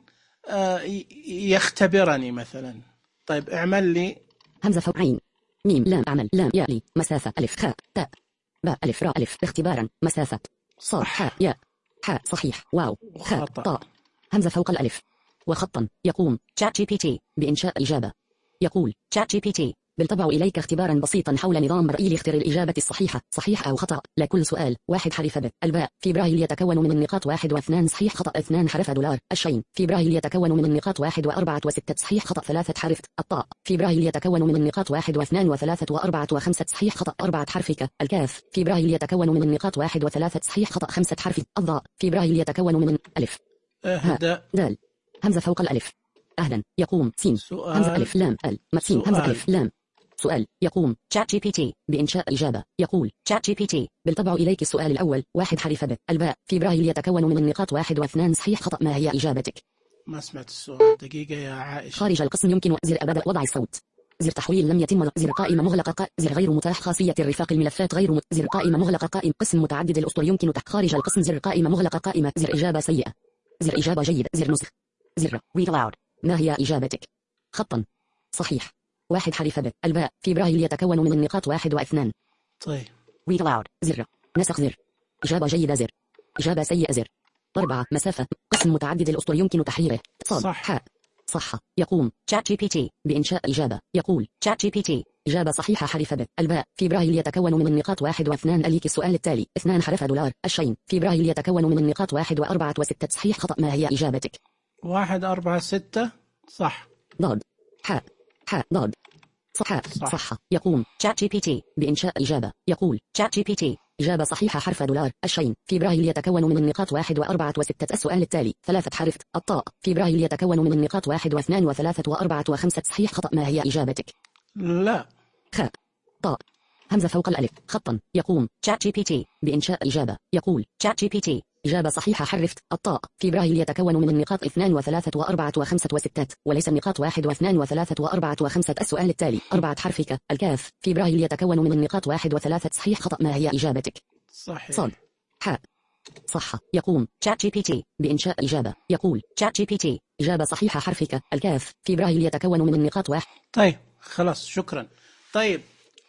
يختبرني مثلا. طيب اعمل لي همزة فوق عين ميم لام أعمل لام يا لي مسافة ألف خاء تاء باء ألف راء ألف اختبارا مسافة صاد حاء ياء حاء صحيح واو خاء طاء همزة فوق الألف وخطا. يقوم شات جي بي تي بإنشاء إجابة. يقول شات جي بي تي: بالطبع إليك اختبارا بسيطا حول نظام برايل. اختر الإجابة الصحيحة، صحيح أو خطأ، لكل سؤال. واحد حرف ب الباء في برايل يتكون من النقاط واحد واثنان صحيح خطأ. اثنان حرف دولار. الشين في برايل يتكون من النقاط واحد وأربعة وستة صحيح خطأ. ثلاثة حرف الطاء في برايل يتكون من النقاط واحد واثنان وثلاثة وأربعة وخمسة صحيح خطأ. أربعة حرفك الكاف في برايل يتكون من النقاط واحد وثلاثة صحيح خطأ. خمسة حرف الضاء في برايل يتكون من ألف اهدأ دال همزة فوق الألف. أهلا. يقوم سين همزة ألف لام ال متين همزة ألف لام. سؤال. يقوم شات جي بي تي بإنشاء إجابة. يقول شات جي بي تي: بالطبع إليك السؤال الأول. واحد حرف ب الباء في برايل يتكون من النقاط واحد واثنان صحيح خطأ. ما هي إجابتك؟ ما سمعت السؤال. دقيقة يا عائشة. خارج القسم يمكن زر أبدا وضع الصوت، زر تحويل لم يتم، زر قائمة مغلقة قا... زر غير متاح، خاصية الرفاق الملفات غير مت... زر قائمة مغلقة قائم قسم متعدد الأسطر يمكن تحت خارج القسم، زر قائمة مغلقة قائمة، زر إجابة سيئة، زر إجابة جيدة، زر نسخ، زر read aloud. ما هي إجابتك؟ خطا صحيح. واحد حرف ب الباء في برايل يتكون من النقاط واحد واثنان. طيب read aloud. زر نسخ، زر إجابة جيدة، زر إجابة سيئة، زر أربعة مسافة قسم متعدد الأسطر يمكن تحريره صاد صح. حاء صح. يقوم شات جي بي تي بإنشاء إجابة. يقول شات جي بي تي: إجابة صحيحة حرف ب الباء في برايل يتكون من النقاط واحد واثنان. أليك السؤال التالي. اثنان حرف دولار. الشين في برايل يتكون من النقاط واحد وأربعة وستة صحيح خطأ. ما هي إجابتك؟ واحد أربعة ستة صح. ضاد حاء حاء ضاد صح صح. صح. يقوم شات جي بي تي بإنشاء إجابة. يقول شات جي بي تي: إجابة صحيحة حرف دولار. الشين في برايل يتكون من النقاط واحد وأربعة وستة. السؤال التالي. ثلاثة حرف الطاء في برايل يتكون من النقاط واحد واثنان وثلاثة وأربعة وخمسة صحيح خطأ. ما هي إجابتك؟ لا. خاء طاء همزة فوق الألف خطا. يقوم شات جي بي تي بإنشاء إجابة. يقول شات جي بي تي: إجابة صحيحة حرفت الطاء في برايل يتكون من النقاط اثنان وثلاثة وأربعة وخمسة وستات وليس النقاط واحد واثنان وثلاثة وأربعة وخمسة. السؤال التالي. أربعة حرفك الكاف في برايل يتكون من النقاط واحد وثلاثة صحيح خطأ. ما هي إجابتك؟ صحيح. صاد حاء صح. يقوم شات جي بي تي بإنشاء إجابة. يقول شات جي بي تي إجابة صحيحة. حرفك الكاف في برايل يتكون من النقاط واحد. طيب خلاص شكرا. طيب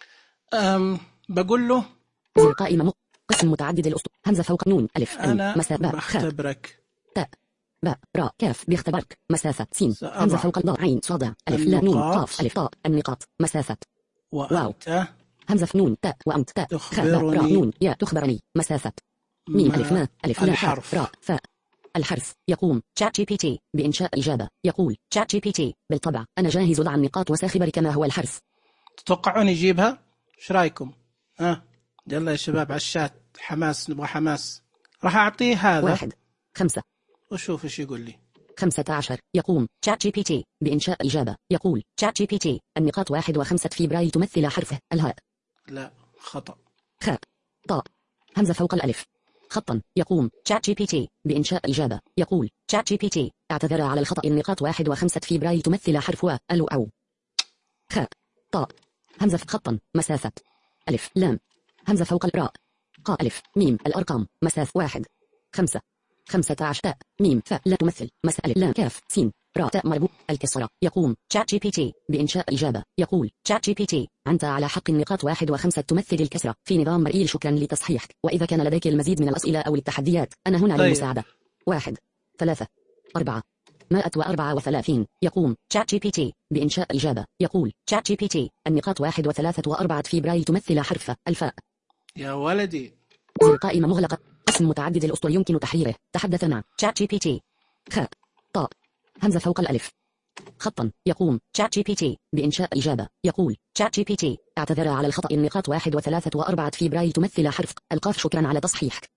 أم بقول له زر قائمة م... قسم متعدد الأسطر. همزة فوق نون ألف أنا مسافة باء خاء بختبرك. تاء باء راء كاف بيختبرك. مسافة سين. سأضع همزة فوق الضاء عين صاد ألف لا نون النقاط. قاف ألف طاء. النقاط مسافة وأنت همزة في نون تاء وأنت تاء خاء باء راء تخبرني نون يا تخبرني. مسافة ميم ألف ما ألف لا الحرف. راء فاء. الحرف. يقوم شات جي بي تي بإنشاء إجابة. يقول شات جي بي تي بالطبع أنا جاهز ضع النقاط وساخبرك ما هو الحرف. تتوقعون يجيبها؟ ايش رايكم؟ ها يلا يا شباب على الشات، حماس، نبغى حماس. راح أعطيه هذا واحد خمسة وشوف ايش يقول لي. خمسة عشر. يقوم شات جي بي تي بإنشاء إجابة. يقول شات جي بي تي النقاط واحد وخمسة في برايل تمثل حرفه الهاء. لا خطأ. خاء طاء همزة فوق الألف خطا. يقوم شات جي بي تي بإنشاء إجابة. يقول شات جي بي تي اعتذر على الخطأ. النقاط واحد وخمسة في برايل تمثل حرف و ألو أو. خاء طاء همزة خطا. مسافة ألف لام همزة فوق الراء قاء ألف ميم. الأرقام مسافة واحد خمسة خمسة عشر تاء ميم فاء لا تمثل مسألة لام كاف سين راء تاء مربوط الكسرة. يقوم شات جي بي تي بإنشاء إجابة. يقول شات جي بي تي أنت على حق. النقاط واحد وخمسة تمثل الكسرة في نظام مرئيل. شكرا لتصحيحك، وإذا كان لديك المزيد من الأسئلة أو التحديات أنا هنا طيب. للمساعدة. واحد ثلاثة أربعة مائة وأربعة وثلاثين. يقوم شات جي بي تي بإنشاء إجابة. يقول شات جي بي تي النقاط واحد وثلاثة وأربعة في برايل تمثل حرف الفاء. يا ولدي زر قائمة مغلقة. اسم متعدد الأسطر يمكن تحريره. تحدث مع شات جي بي تي. خاء طاء همزة فوق الألف خطا. يقوم شات جي بي تي بإنشاء إجابة. يقول شات جي بي تي اعتذر على الخطأ. النقاط واحد وثلاثة وأربعة في برايل تمثل حرف القاف. شكرا على تصحيحك.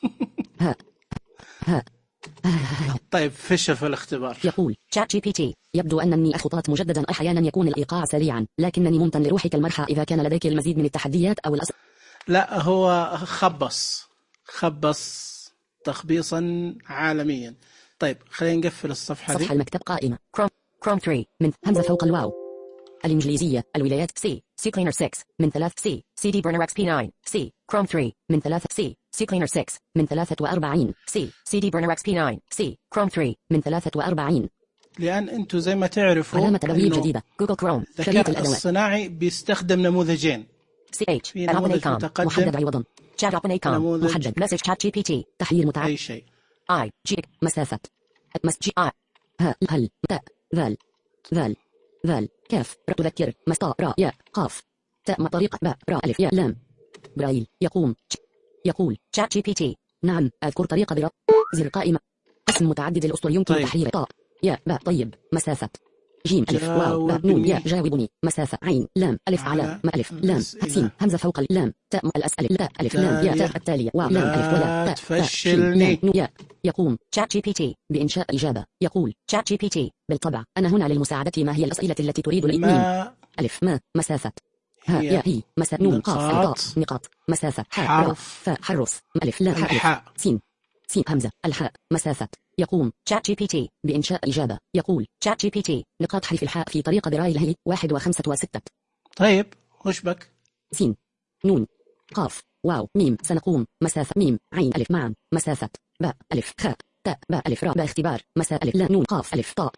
ها ها طيب فشل في الاختبار. يقول شات جي بي تي يبدو أنني أخطأت مجددا. أحيانا يكون الإيقاع سريعا لكنني ممتن لروحك المرحى. إذا كان لديك المزيد من التحديات أو الأسئلة. لا هو خبص خبص تخبيصا عالميا. طيب خلينا نقفل الصفحة صفحة دي. المكتب قائمة كروم كروم ثلاثة من همزة فوق الواو. الإنجليزية الولايات سي سي كلينر ستة من ثلاث سي سي دي برنر اكس بي تسعة سي كروم ثلاثة من ثلاث سي سي كلينر ستة من ثلاثة وأربعين سي سي دي برنر اكس بي تسعة سي كروم ثلاثة من ثلاثة وأربعين. لأن أنتم زي ما تعرفوا علامة تدوين إنه جديدة جوجل كروم شريط الذكاء الأدوات الصناعي بيستخدم نموذجين. سي اتش في نموذج متقدم محدد عوضا شات اوبن كوم نموذج محدد مسج شات جي بي تي تحرير متعدد أي شيء. اي جي مسافة مس جي اي ها هل تاء ذال ذال ذال كاف ر تذكر مسطاء راء ياء قاف تاء مطريق باء راء ألف ياء لام. برايل. يقوم يقول شات جي بي تي نعم أذكر طريقة برب. زر قائمة. اسم متعدد الأسطر يمكن طيب. تحرير طاء ياء باء طيب. مسافة جيم ألف واو باء نون ياء جاوبني. مسافة عين لام ألف على ما ألف لام سين همزة فوق اللام تاء الأسئلة تاء ألف لام ياء تاء التالية واو لام ألف ولا تاء تفشلني. ياء. يقوم شات جي بي تي بإنشاء إجابة. يقول شات جي بي تي بالطبع أنا هنا للمساعدة. ما هي الأسئلة التي تريد الإتمام؟ ما ألف ما مسافة ها هي يا هي مسافة نون قاف نقاط. طاء نقاط مسافة حاء راء حرف فاء حرف ألف لا حرف الحاء. سين سين همزة الحاء مسافة. يقوم شات جي بي تي بإنشاء إجابة. يقول شات جي بي تي نقاط حرف الحاء في طريقة برايل هي واحد وخمسة وستة طيب وش بك؟ سين نون قاف واو ميم. سنقوم مسافة ميم عين ألف معا مسافة باء ألف خاء تاء باء ألف راء باء اختبار مسافة ألف لا نون قاف ألف طاء.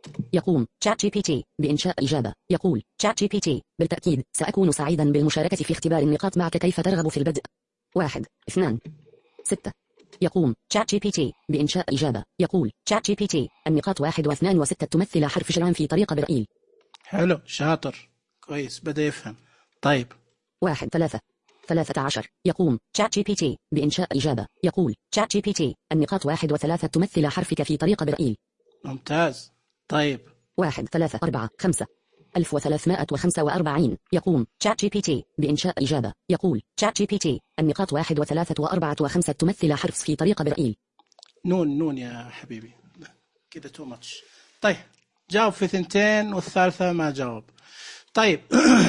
يقوم شات جي بي تي بإنشاء إجابة. يقول شات جي بي تي بالتأكيد سأكون سعيدا بالمشاركة في اختبار النقاط معك. كيف ترغب في البدء؟ واحد اثنان ستة. يقوم شات جي بي تي بإنشاء إجابة. يقول شات جي بي تي النقاط واحد واثنان وستة تمثل حرف جرام في طريقة برائيل. حلو شاطر كويس بدأ يفهم. طيب واحد ثلاثة ثلاثة عشر. يقوم شات جي بي تي بإنشاء إجابة. يقول شات جي بي تي النقاط واحد وثلاثة تمثل حرفك في طريقة برائيل. ممتاز. طيب واحد ثلاثة أربعة خمسة ألف وثلاثمائة وخمسة وأربعين. يقوم شات جي بي تي بإنشاء إجابة. يقول شات جي بي تي النقاط واحد وثلاثة وأربعة وخمسة تمثل حرف في طريقة برائيل. نون نون يا حبيبي كده تو ماتش. طيب جاوب في ثنتين والثالثة ما جاوب. طيب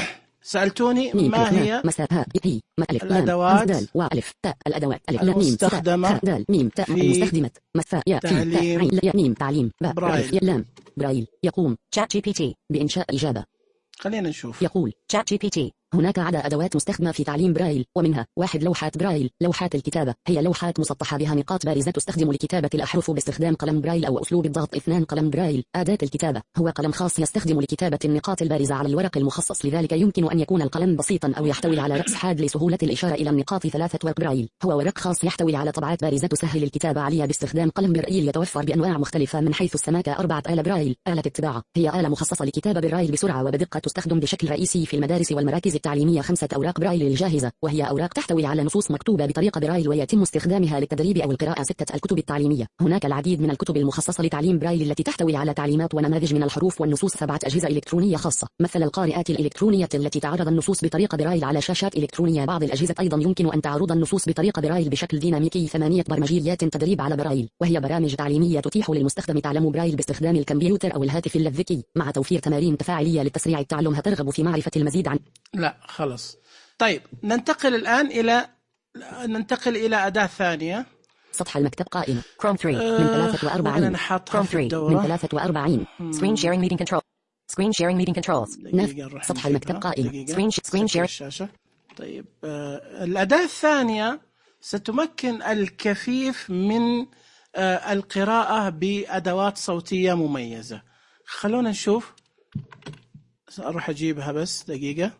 سألتوني ما هي مسافة هي ألف الأدوات دال وألف تاء الأدوات ألف لا ميم المستخدمة دال ميم تاء المستخدمة مسافة يا في تاء عين يا ميم تعليم باء ألف يا لام برايل. يقوم شات جي بي تي بإنشاء إجابة. خلينا نشوف. يقول شات جي بي تي هناك عدة أدوات مستخدمة في تعليم برايل، ومنها: واحد لوحات برايل. لوحات الكتابة هي لوحات مسطحة بها نقاط بارزة تستخدم لكتابة الأحرف باستخدام قلم برايل أو أسلوب الضغط. اثنان قلم برايل. أداة الكتابة هو قلم خاص يستخدم لكتابة النقاط البارزة على الورق المخصص، لذلك يمكن أن يكون القلم بسيطا أو يحتوي على رأس حاد لسهولة الإشارة إلى النقاط. ثلاثة ورق برايل هو ورق خاص يحتوي على طبعات بارزة تسهل الكتابة عليها باستخدام قلم برايل يتوفر بأنواع مختلفة من حيث السماكة. أربعة آلة برايل. آلة الطباعة هي آلة مخصصة لكتابة برايل بسرعة وبدقة، تستخدم بشكل رئيسي في المدارس والمراكز التعليمية. خمسة أوراق برايل الجاهزة، وهي أوراق تحتوي على نصوص مكتوبة بطريقة برايل ويتم استخدامها للتدريب أو القراءة. ستة الكتب التعليمية. هناك العديد من الكتب المخصصة لتعليم برايل التي تحتوي على تعليمات ونماذج من الحروف والنصوص. سبعة أجهزة إلكترونية خاصة، مثل القارئات الإلكترونية التي تعرض النصوص بطريقة برايل على شاشات إلكترونية. بعض الأجهزة أيضا يمكن أن تعرض النصوص بطريقة برايل بشكل ديناميكي. ثمانية برمجيات تدريب على برايل، وهي برامج تعليمية تتيح للمستخدم تعلم برايل باستخدام الكمبيوتر أو الهاتف الذكي، مع توفير تمارين تفاعلية لتسريع التعلم. هل ترغب في معرفة المزيد عن؟ لا خلاص. طيب ننتقل الآن إلى ننتقل إلى أداة ثانية. سطح المكتب قائمة كروم ثلاثة من ثلاثة وأربعين. كروم ثلاثة من ثلاثة وأربعين. Screen sharing meeting control. Screen sharing meeting controls. نف سطح المكتب قائمة. Screen screen share الشاشة. طيب آه الأداة الثانية ستمكن الكفيف من آه القراءة بأدوات صوتية مميزة. خلونا نشوف. أروح أجيبها بس دقيقة.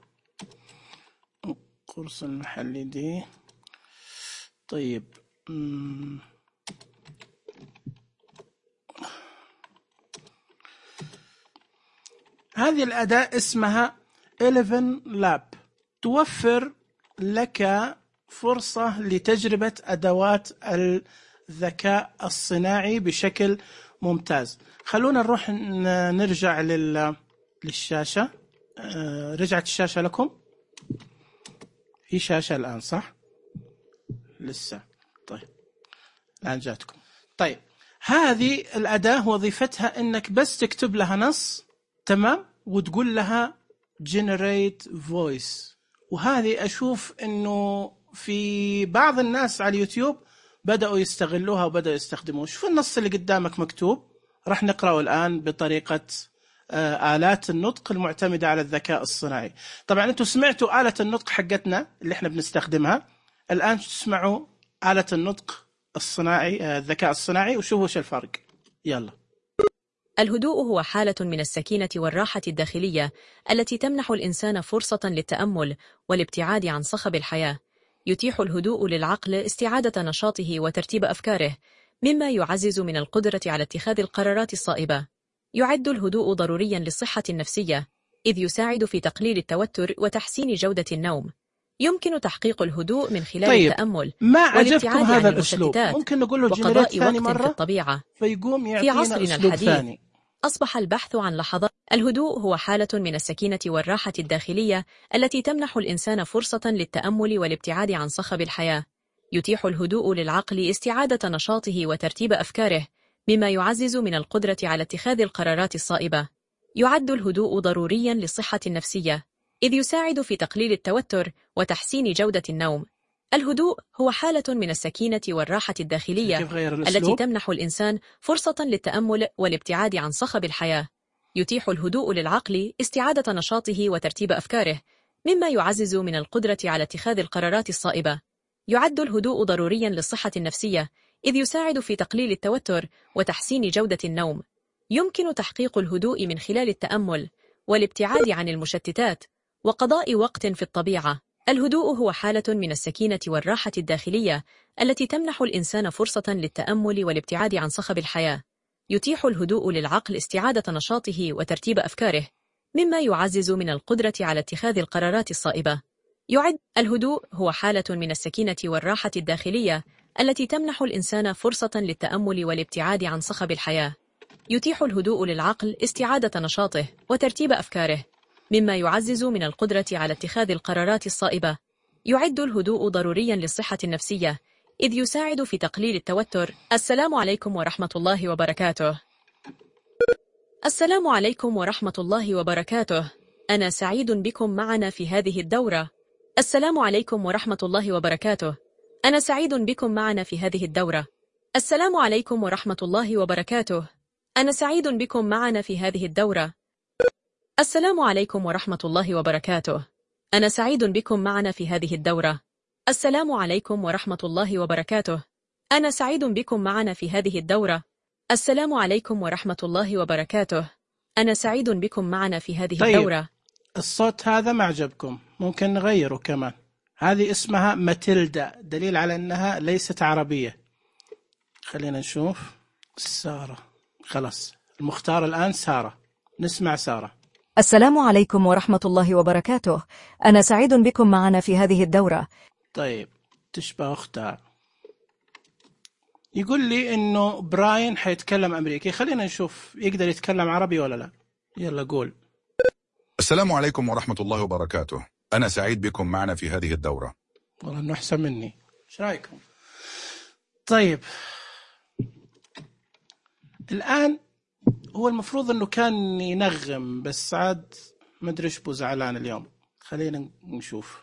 قرص المحلي دي. طيب مم. هذه الأداة اسمها إليفن لاب، توفر لك فرصة لتجربة أدوات الذكاء الصناعي بشكل ممتاز. خلونا نروح نرجع لل... للشاشة. آه رجعت الشاشة لكم؟ في شاشة الآن صح؟ لسه. طيب الآن جاتكم. طيب هذه الأداة وظيفتها إنك بس تكتب لها نص، تمام، وتقول لها generate voice. وهذه أشوف إنه في بعض الناس على اليوتيوب بدأوا يستغلوها وبدأوا يستخدموها. شوف النص اللي قدامك مكتوب، راح نقرأه الآن بطريقة آلات النطق المعتمدة على الذكاء الصناعي. طبعا أنتم سمعتوا آلة النطق حقتنا اللي احنا بنستخدمها، الآن تسمعوا آلة النطق الصناعي، الذكاء الصناعي، وشوفوا وش الفرق. يلا. الهدوء هو حالة من السكينة والراحة الداخلية التي تمنح الإنسان فرصة للتأمل والابتعاد عن صخب الحياة. يتيح الهدوء للعقل استعادة نشاطه وترتيب أفكاره، مما يعزز من القدرة على اتخاذ القرارات الصائبة. يعد الهدوء ضروريا للصحة النفسية، إذ يساعد في تقليل التوتر وتحسين جودة النوم. يمكن تحقيق الهدوء من خلال طيب. التأمل ما عجبكم هذا الأسلوب؟ ممكن نقول له وقضاء وقت مرة في الطبيعة. فيقوم في يعطينا عصرنا أسلوب الحديث ثاني. أصبح البحث عن لحظات. الهدوء هو حالة من السكينة والراحة الداخلية التي تمنح الإنسان فرصة للتأمل والابتعاد عن صخب الحياة. يتيح الهدوء للعقل استعادة نشاطه وترتيب أفكاره، مما يعزز من القدرة على اتخاذ القرارات الصائبة. يعد الهدوء ضروريا للصحة النفسية، إذ يساعد في تقليل التوتر وتحسين جودة النوم. الهدوء هو حالة من السكينة والراحة الداخلية التي تمنح الإنسان فرصة للتأمل والابتعاد عن صخب الحياة. يتيح الهدوء للعقل استعادة نشاطه وترتيب أفكاره، مما يعزز من القدرة على اتخاذ القرارات الصائبة. يعد الهدوء ضروريا للصحة النفسية، إذ يساعد في تقليل التوتر وتحسين جودة النوم. يمكن تحقيق الهدوء من خلال التأمل والابتعاد عن المشتتات وقضاء وقت في الطبيعة. الهدوء هو حالة من السكينة والراحة الداخلية التي تمنح الإنسان فرصة للتأمل والابتعاد عن صخب الحياة. يتيح الهدوء للعقل استعادة نشاطه وترتيب أفكاره، مما يعزز من القدرة على اتخاذ القرارات الصائبة. يعد الهدوء هو حالة من السكينة والراحة الداخلية التي تمنح الإنسان فرصة للتأمل والابتعاد عن صخب الحياة. يتيح الهدوء للعقل استعادة نشاطه وترتيب أفكاره، مما يعزز من القدرة على اتخاذ القرارات الصائبة. يعد الهدوء ضروريا للصحة النفسية، إذ يساعد في تقليل التوتر. السلام عليكم ورحمة الله وبركاته. السلام عليكم ورحمة الله وبركاته. أنا سعيد بكم معنا في هذه الدورة. السلام عليكم ورحمة الله وبركاته. أنا سعيد بكم معنا في هذه الدورة. السلام عليكم ورحمة الله وبركاته. أنا سعيد بكم معنا في هذه الدورة. السلام عليكم ورحمة الله وبركاته. أنا سعيد بكم معنا في هذه الدورة. السلام عليكم ورحمة الله وبركاته. أنا سعيد بكم معنا في هذه الدورة. السلام عليكم ورحمة الله وبركاته. أنا سعيد بكم معنا في هذه طيب. الدورة. الصوت هذا ما عجبكم، ممكن نغيره كمان. هذه اسمها ماتيلدا، دليل على أنها ليست عربية. خلينا نشوف سارة. خلاص المختار الآن سارة. نسمع سارة. السلام عليكم ورحمة الله وبركاته. أنا سعيد بكم معنا في هذه الدورة. طيب تشبه أختها. يقول لي إنه براين حيتكلم أمريكي، خلينا نشوف يقدر يتكلم عربي ولا لا. يلا قول. السلام عليكم ورحمة الله وبركاته. أنا سعيد بكم معنا في هذه الدورة. والله إنه أحسن مني. إيش رأيكم؟ طيب الآن هو المفروض إنه كان ينغم، بس عاد ما أدري إيش بو زعلان اليوم. خلينا نشوف.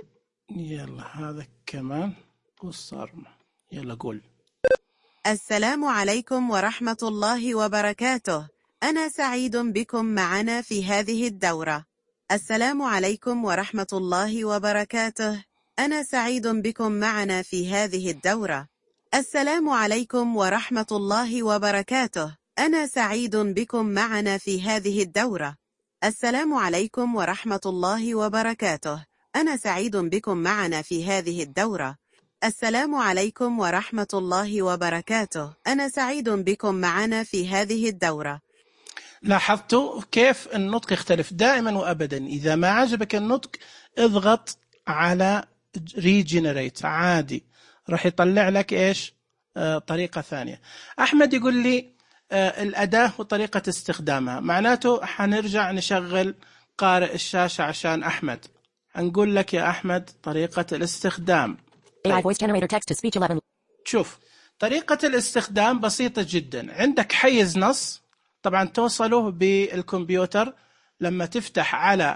يلا هذا كمان وصار. يلا قول. السلام عليكم ورحمة الله وبركاته. أنا سعيد بكم معنا في هذه الدورة. السلام عليكم ورحمة الله وبركاته. أنا سعيد بكم معنا في هذه الدورة. السلام عليكم ورحمة الله وبركاته. أنا سعيد بكم معنا في هذه الدورة. السلام عليكم ورحمة الله وبركاته. أنا سعيد بكم معنا في هذه الدورة. السلام عليكم ورحمة الله وبركاته. أنا سعيد بكم معنا في هذه الدورة. لاحظتوا كيف النطق يختلف دائما وأبدا؟ إذا ما عجبك النطق اضغط على ريجنريت عادي، راح يطلع لك إيش آه طريقة ثانية. أحمد يقول لي آه الأداة وطريقة استخدامها، معناته حنرجع نشغل قارئ الشاشة عشان أحمد. هنقول لك يا أحمد طريقة الاستخدام. إيه آي voice generator text to speech eleven. شوف طريقة الاستخدام بسيطة جدا. عندك حيز نص، طبعا توصله بالكمبيوتر لما تفتح على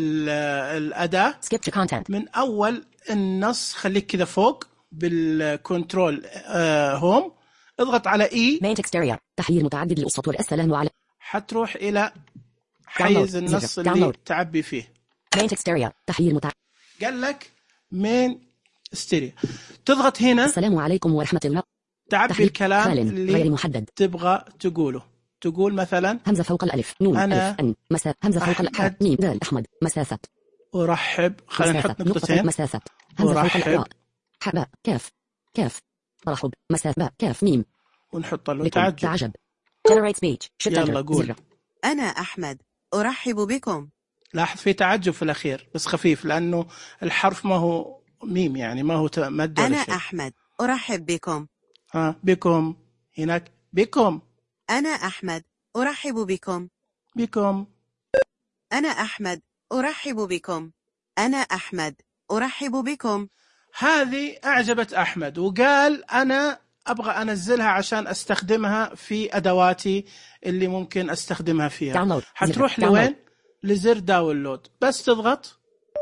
الأداة. Skip to content. من أول النص خليك كذا فوق بالكنترول هوم، اضغط على إي. Main text area. تحرير متعدد للسطور. السلام على. حتروح إلى حيز النص اللي تعبي فيه. Main text area. تحرير متعدد. قال لك مين ستيريا، تضغط هنا. السلام عليكم ورحمة الله. تعبي الكلام اللي غير محدد تبغى تقوله. تقول مثلا همزة فوق الألف نون أنا ألف أن مسا همزة فوق الألف ميم دال أحمد مسافة. أرحب. خلينا نحط نقطتين. مسافة همزة فوق أرحب. حباء كاف كاف أرحب مسافة كاف ميم ونحط له تعجب. تعجب. Generate speech. يلا قول. أنا أحمد أرحب بكم. لاحظ في تعجب في الأخير بس خفيف، لأنه الحرف ما هو ميم، يعني ما هو مد ولا أنا شيء. أحمد أرحب بكم. ها بكم هناك بكم. أنا أحمد أرحب بكم. بكم. أنا أحمد أرحب بكم. أنا أحمد أرحب بكم. هذه أعجبت أحمد وقال أنا أبغى أنزلها عشان أستخدمها في أدواتي اللي ممكن أستخدمها فيها. Download. حتروح Download. لوين؟ لزر داونلود، بس تضغط.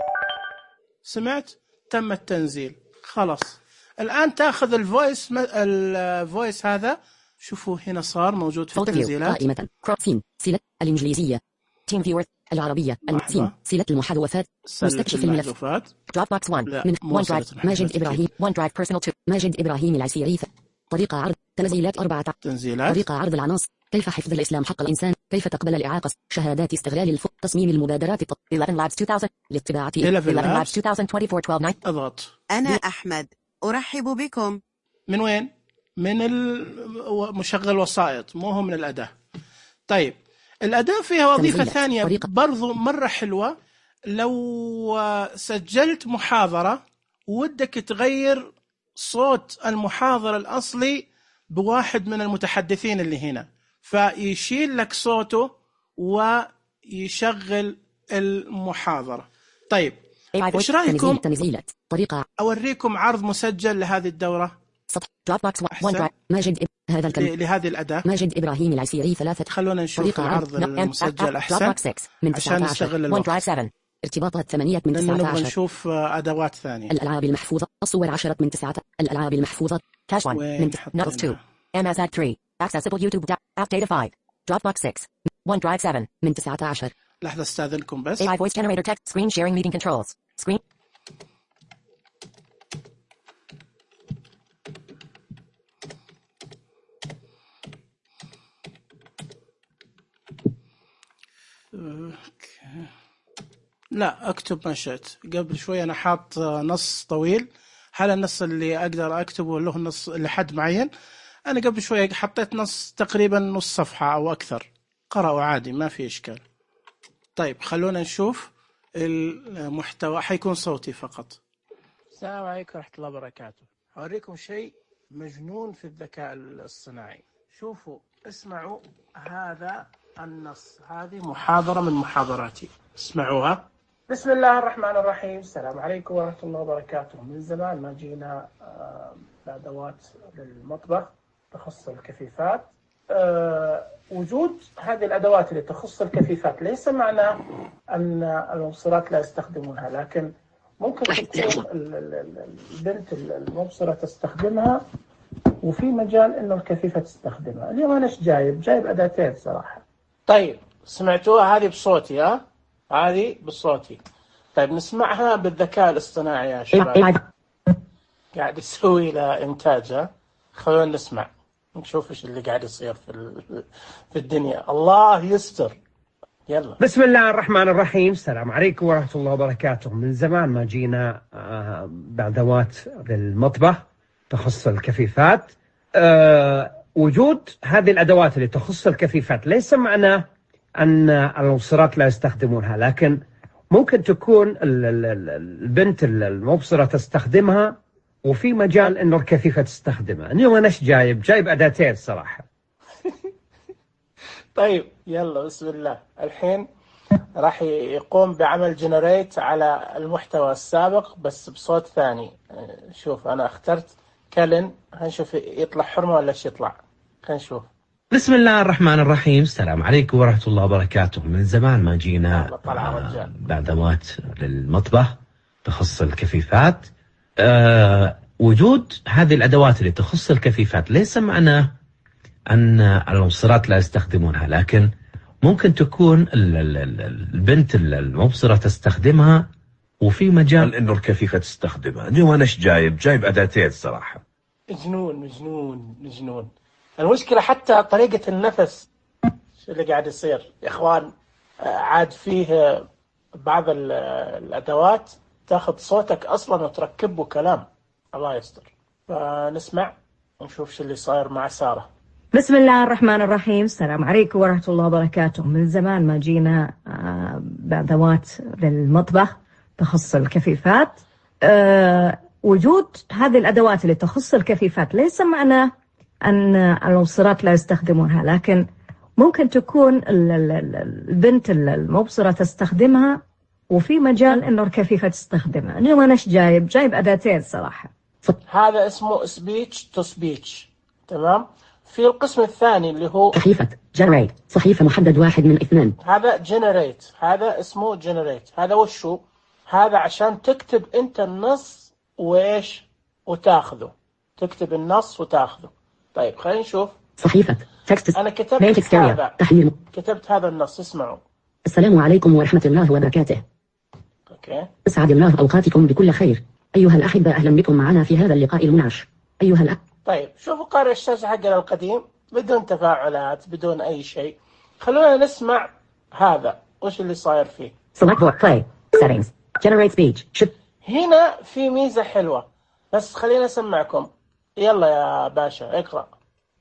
سمعت؟ تم التنزيل. خلاص الآن تأخذ الفويس الفويس هذا. شوفوا هنا صار موجود في التنزيلات. قائمة كروب سين سلة الإنجليزية تيم فيور العربية المسين سلة المحادثات مستكشف الملف دروب بوكس واحد من ون درايف ماجد إبراهيم ون درايف بيرسونال تو ماجد إبراهيم العسيري. طريقة عرض تنزيلات أربعة تنزيلات. طريقة عرض العناصر كيف حفظ الإسلام حق الإنسان كيف تقبل الإعاقة شهادات استغلال الفوق تصميم المبادرات إحدى عشر لابس ألفين للطباعة إحدى عشر لابس ألفين وأربعة وعشرين اثناشر تسعة. اضغط. أنا أحمد أرحب بكم. من وين؟ من المشغل وسائط، مو هو من الأداة. طيب الأداة فيها وظيفة ثانية طريقة. برضو مرة حلوة. لو سجلت محاضرة ودك تغير صوت المحاضر الأصلي بواحد من المتحدثين اللي هنا، فيشيل لك صوته ويشغل المحاضرة. طيب إيش رأيكم تنزيلات طريقة أوريكم عرض مسجل لهذه الدورة؟ سطح دروب بوكس ون درايف ماجد إب... هذا الكلام لهذه الأداة ماجد إبراهيم العسيري ثلاثة. خلونا نشوف العرض المسجل أحسن عشان نستغل الوقت. ارتباطات ثمانية من تسعة عشر. تسعة عشر. نشوف أدوات ثانية. الألعاب المحفوظة الصور عشرة من تسعة. الألعاب المحفوظة كاش واحد من نوتس اثنين أمازات ثلاثة accessible يوتيوب app data خمسة Dropbox ستة OneDrive سبعة من تسعة عشر. لحظة استاذنكم بس. A I voice generator text screen sharing meeting controls. Screen. لا اكتب ما شئت. قبل شوي انا حاط نص طويل، هل النص اللي اقدر اكتبه له نص لحد معين؟ انا قبل شوي حطيت نص تقريبا نص صفحة او اكثر، قرأوا عادي ما في اشكال. طيب خلونا نشوف المحتوى، حيكون صوتي فقط. السلام عليكم ورحمة الله وبركاته. اوريكم شيء مجنون في الذكاء الصناعي. شوفوا اسمعوا هذا النص، هذه محاضرة من محاضراتي، اسمعوها. بسم الله الرحمن الرحيم. السلام عليكم ورحمة الله وبركاته. من زمان ما جينا بأدوات للمطبخ تخص الكفيفات. أه وجود هذه الأدوات اللي تخص الكفيفات ليس معناه أن المبصرات لا يستخدمونها، لكن ممكن تكون البنت المبصرة تستخدمها وفي مجال إنه الكفيفة تستخدمها. اليوم أنا إيش جايب؟ جايب أداتين صراحة. طيب سمعتوها هذه بصوتي؟ ها هذه بصوتي. طيب نسمعها بالذكاء الاصطناعي يا شباب. قاعد يسوي له إنتاج. ها خلونا نسمع نشوف إيش اللي قاعد يصير في في الدنيا. الله يستر. يلا. بسم الله الرحمن الرحيم. السلام عليكم ورحمة الله وبركاته. من زمان ما جينا بأدوات للمطبخ تخص الكفيفات. أه وجود هذه الأدوات اللي تخص الكفيفات ليس معناه أن المبصرات لا يستخدمونها، لكن ممكن تكون البنت المبصرة تستخدمها وفي مجال إنه الكفيفة تستخدمها. اليوم أنا إيش جايب؟ جايب أداتين صراحة. طيب يلا بسم الله. الحين راح يقوم بعمل جنريت على المحتوى السابق بس بصوت ثاني. شوف أنا اخترت كلن، هنشوف يطلع حرمة ولا ايش يطلع. خلينا نشوف. بسم الله الرحمن الرحيم. السلام عليكم ورحمة الله وبركاته. من زمان ما جينا آه بأدوات للمطبخ تخص الكفيفات. آه وجود هذه الأدوات اللي تخص الكفيفات ليس معناه أن المبصرات لا يستخدمونها، لكن ممكن تكون البنت المبصرة تستخدمها وفي مجال إنه الكفيفة تستخدمها. اليوم أنا إيش جايب؟ جايب أداتين صراحة. مجنون مجنون مجنون. المشكلة حتى طريقة النفس شو اللي قاعد يصير يا إخوان. عاد فيه بعض الأدوات تاخذ صوتك أصلا وتركبه كلام. الله يستر. فنسمع ونشوف شو اللي صاير مع سارة. بسم الله الرحمن الرحيم. السلام عليكم ورحمة الله وبركاته. من زمان ما جينا بأدوات للمطبخ تخص الكفيفات. أه وجود هذه الأدوات اللي تخص الكفيفات ليس معناه أن المبصرات لا يستخدمونها، لكن ممكن تكون البنت المبصرة تستخدمها وفي مجال إنه الكفيفة تستخدمها. اليوم أنا إيش جايب؟ جايب أداتين صراحة. هذا اسمه سبيتش تو سبيتش. تمام. في القسم الثاني اللي هو صحيفة جنريت، صحيفة محدد واحد من اثنين. هذا جنريت، هذا اسمه جنريت. هذا وشو؟ هذا عشان تكتب انت النص وايش وتاخذه، تكتب النص وتاخذه. طيب خلينا نشوف. صحيفة تكست. انا كتبت هذا تحليل. كتبت هذا النص. اسمعوا. السلام عليكم ورحمة الله وبركاته. اوكي. اسعد الله اوقاتكم بكل خير. ايها الاحبة اهلا بكم معنا في هذا اللقاء المنعش. ايها الأ... طيب شوفوا قارئ الشاشة حقنا القديم بدون تفاعلات بدون اي شيء. خلونا نسمع هذا وش اللي صاير فيه. Select board play settings generate speech. شت. هنا في ميزة حلوة بس خلينا نسمعكم. يلا يا باشا اقرأ.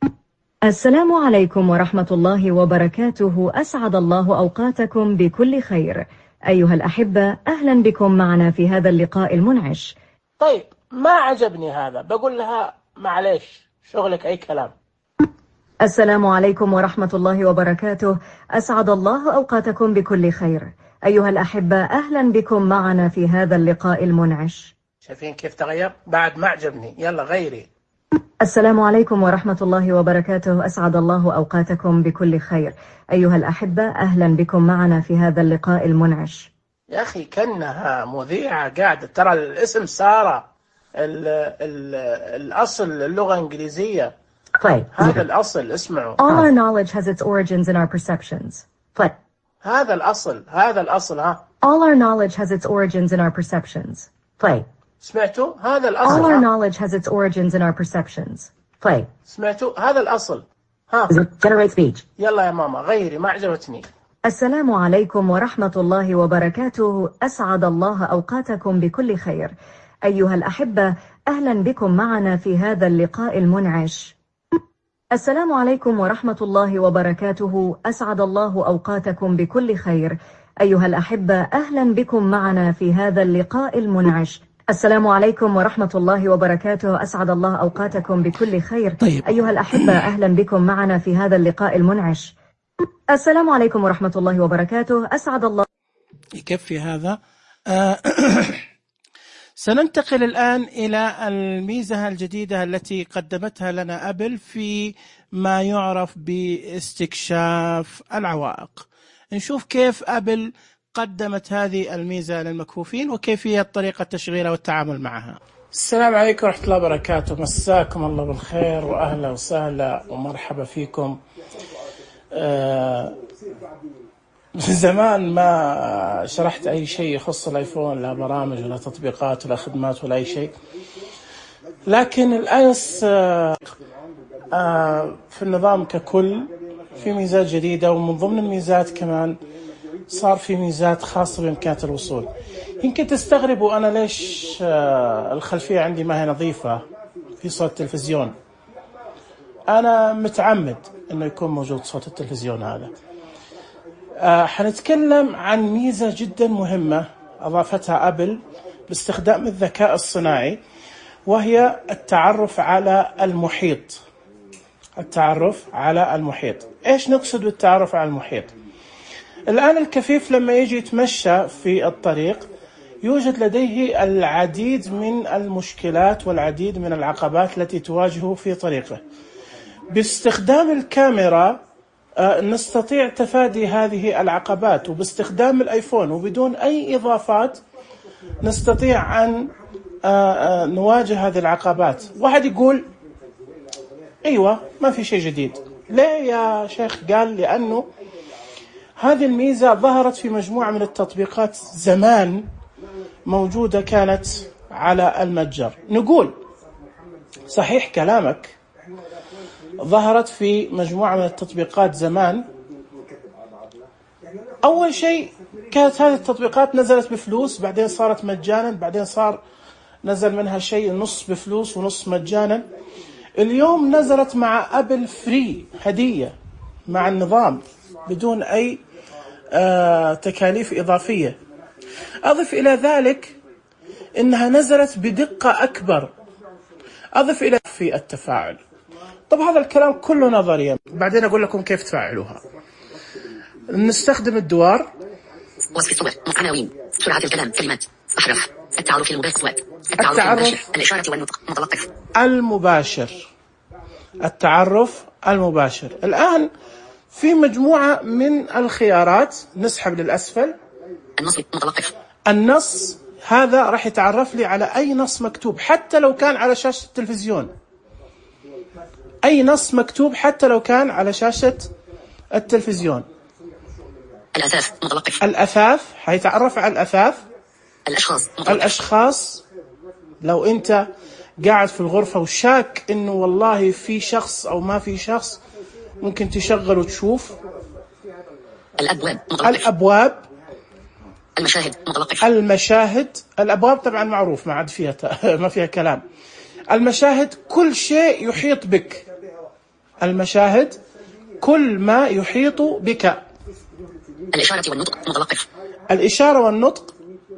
السلام عليكم ورحمة الله وبركاته. أسعد الله أوقاتكم بكل خير. أيها الأحبة أهلا بكم معنا في هذا اللقاء المنعش. طيب ما عجبني هذا، بقول لها معليش شغلك أي كلام. السلام عليكم ورحمة الله وبركاته. أسعد الله أوقاتكم بكل خير. أيها الأحبة أهلا بكم معنا في هذا اللقاء المنعش. شايفين كيف تغير؟ بعد ما عجبني. يلا غيري. السلام عليكم ورحمة الله وبركاته. أسعد الله أوقاتكم بكل خير. أيها الأحبة أهلا بكم معنا في هذا اللقاء المنعش. يا أخي كأنها مذيعة قاعدة. ترى الاسم سارة. ال ال الأصل اللغة الإنجليزية. Play. هذا الأصل. اسمعوا. All our knowledge has its origins in our perceptions. Play. هذا الأصل، هذا الأصل. ها All our knowledge has its origins in our perceptions. Play. سمعتوا؟ هذا الأصل. All our ها؟ knowledge has its origins in our perceptions. Play. سمعتوا؟ هذا الأصل. ها Generate speech. يلا يا ماما غيري، ما عجبتني. السلام عليكم ورحمة الله وبركاته. أسعد الله أوقاتكم بكل خير. أيها الأحبة، أهلا بكم معنا في هذا اللقاء المنعش. السلام عليكم ورحمة الله وبركاته. أسعد الله أوقاتكم بكل خير. أيها الأحبة، أهلا بكم معنا في هذا اللقاء المنعش. السلام عليكم ورحمة الله وبركاته. أسعد الله أوقاتكم بكل خير. طيب. أيها الأحبة، أهلا بكم معنا في هذا اللقاء المنعش. السلام عليكم ورحمة الله وبركاته. أسعد الله. يكفي هذا. آه سننتقل الآن إلى الميزة الجديدة التي قدمتها لنا أبل في ما يعرف باستكشاف العوائق. نشوف كيف أبل قدمت هذه الميزة للمكفوفين وكيفية طريقة تشغيلها والتعامل معها. السلام عليكم ورحمة الله وبركاته. مساكم الله بالخير وأهلا وسهلا ومرحبا فيكم. آه من زمان ما شرحت أي شيء يخص الآيفون، لا برامج ولا تطبيقات ولا خدمات ولا أي شيء، لكن الآيس آه آه في النظام ككل في ميزات جديدة، ومن ضمن الميزات كمان صار في ميزات خاصة بإمكانية الوصول. يمكن تستغربوا أنا ليش آه الخلفية عندي ما هي نظيفة في صوت التلفزيون. أنا متعمد إنه يكون موجود صوت التلفزيون هذا. آه حنتكلم عن ميزة جدا مهمة أضافتها أبل باستخدام الذكاء الصناعي، وهي التعرف على المحيط. التعرف على المحيط. إيش نقصد بالتعرف على المحيط؟ الآن الكفيف لما يجي يتمشى في الطريق يوجد لديه العديد من المشكلات والعديد من العقبات التي تواجهه في طريقه. باستخدام الكاميرا نستطيع تفادي هذه العقبات، وباستخدام الآيفون وبدون أي إضافات نستطيع أن نواجه هذه العقبات. واحد يقول أيوة ما في شيء جديد. ليه يا شيخ؟ قال لأنه هذه الميزة ظهرت في مجموعة من التطبيقات زمان موجودة كانت على المتجر. نقول صحيح كلامك، ظهرت في مجموعة من التطبيقات زمان. أول شيء كانت هذه التطبيقات نزلت بفلوس، بعدين صارت مجانا، بعدين صار نزل منها شيء نص بفلوس ونص مجانا. اليوم نزلت مع أبل فري، هدية مع النظام بدون أي آه تكاليف إضافية. أضف إلى ذلك إنها نزلت بدقة أكبر. أضف إلى في التفاعل. طب هذا الكلام كله نظريا، بعدين أقول لكم كيف تفعلوها. نستخدم الدوار، وصف الصور، عناوين، سرعة الكلام، كلمات، أحرف، التعرف المباشر، التعرف المباشر، الإشارة والنطق، متلطف، المباشر، التعرف المباشر. الآن في مجموعة من الخيارات، نسحب للأسفل. النص متلطف. النص هذا راح يتعرف لي على أي نص مكتوب حتى لو كان على شاشة التلفزيون. أي نص مكتوب حتى لو كان على شاشة التلفزيون. الأثاث متلطف. الأثاث هيتعرف على الأثاث. الأشخاص متلطف. الأشخاص، لو أنت قاعد في الغرفة وشاك إنه والله في شخص أو ما في شخص، ممكن تشغل وتشوف. الأبواب متلطف. الأبواب. المشاهد متلطف. المشاهد، الأبواب طبعا معروف ما عاد فيها ما فيها كلام. المشاهد كل شيء يحيط بك. المشاهد كل ما يحيط بك. الإشارة والنطق متلطف. الإشارة والنطق.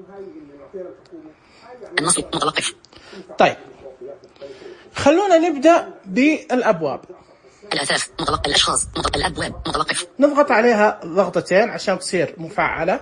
النص متلطف. طيب خلونا نبدأ بالأبواب. الأثاث متلطف. الأشخاص متلطف. الأبواب متلطف. نضغط عليها ضغطتين عشان تصير مفعلة.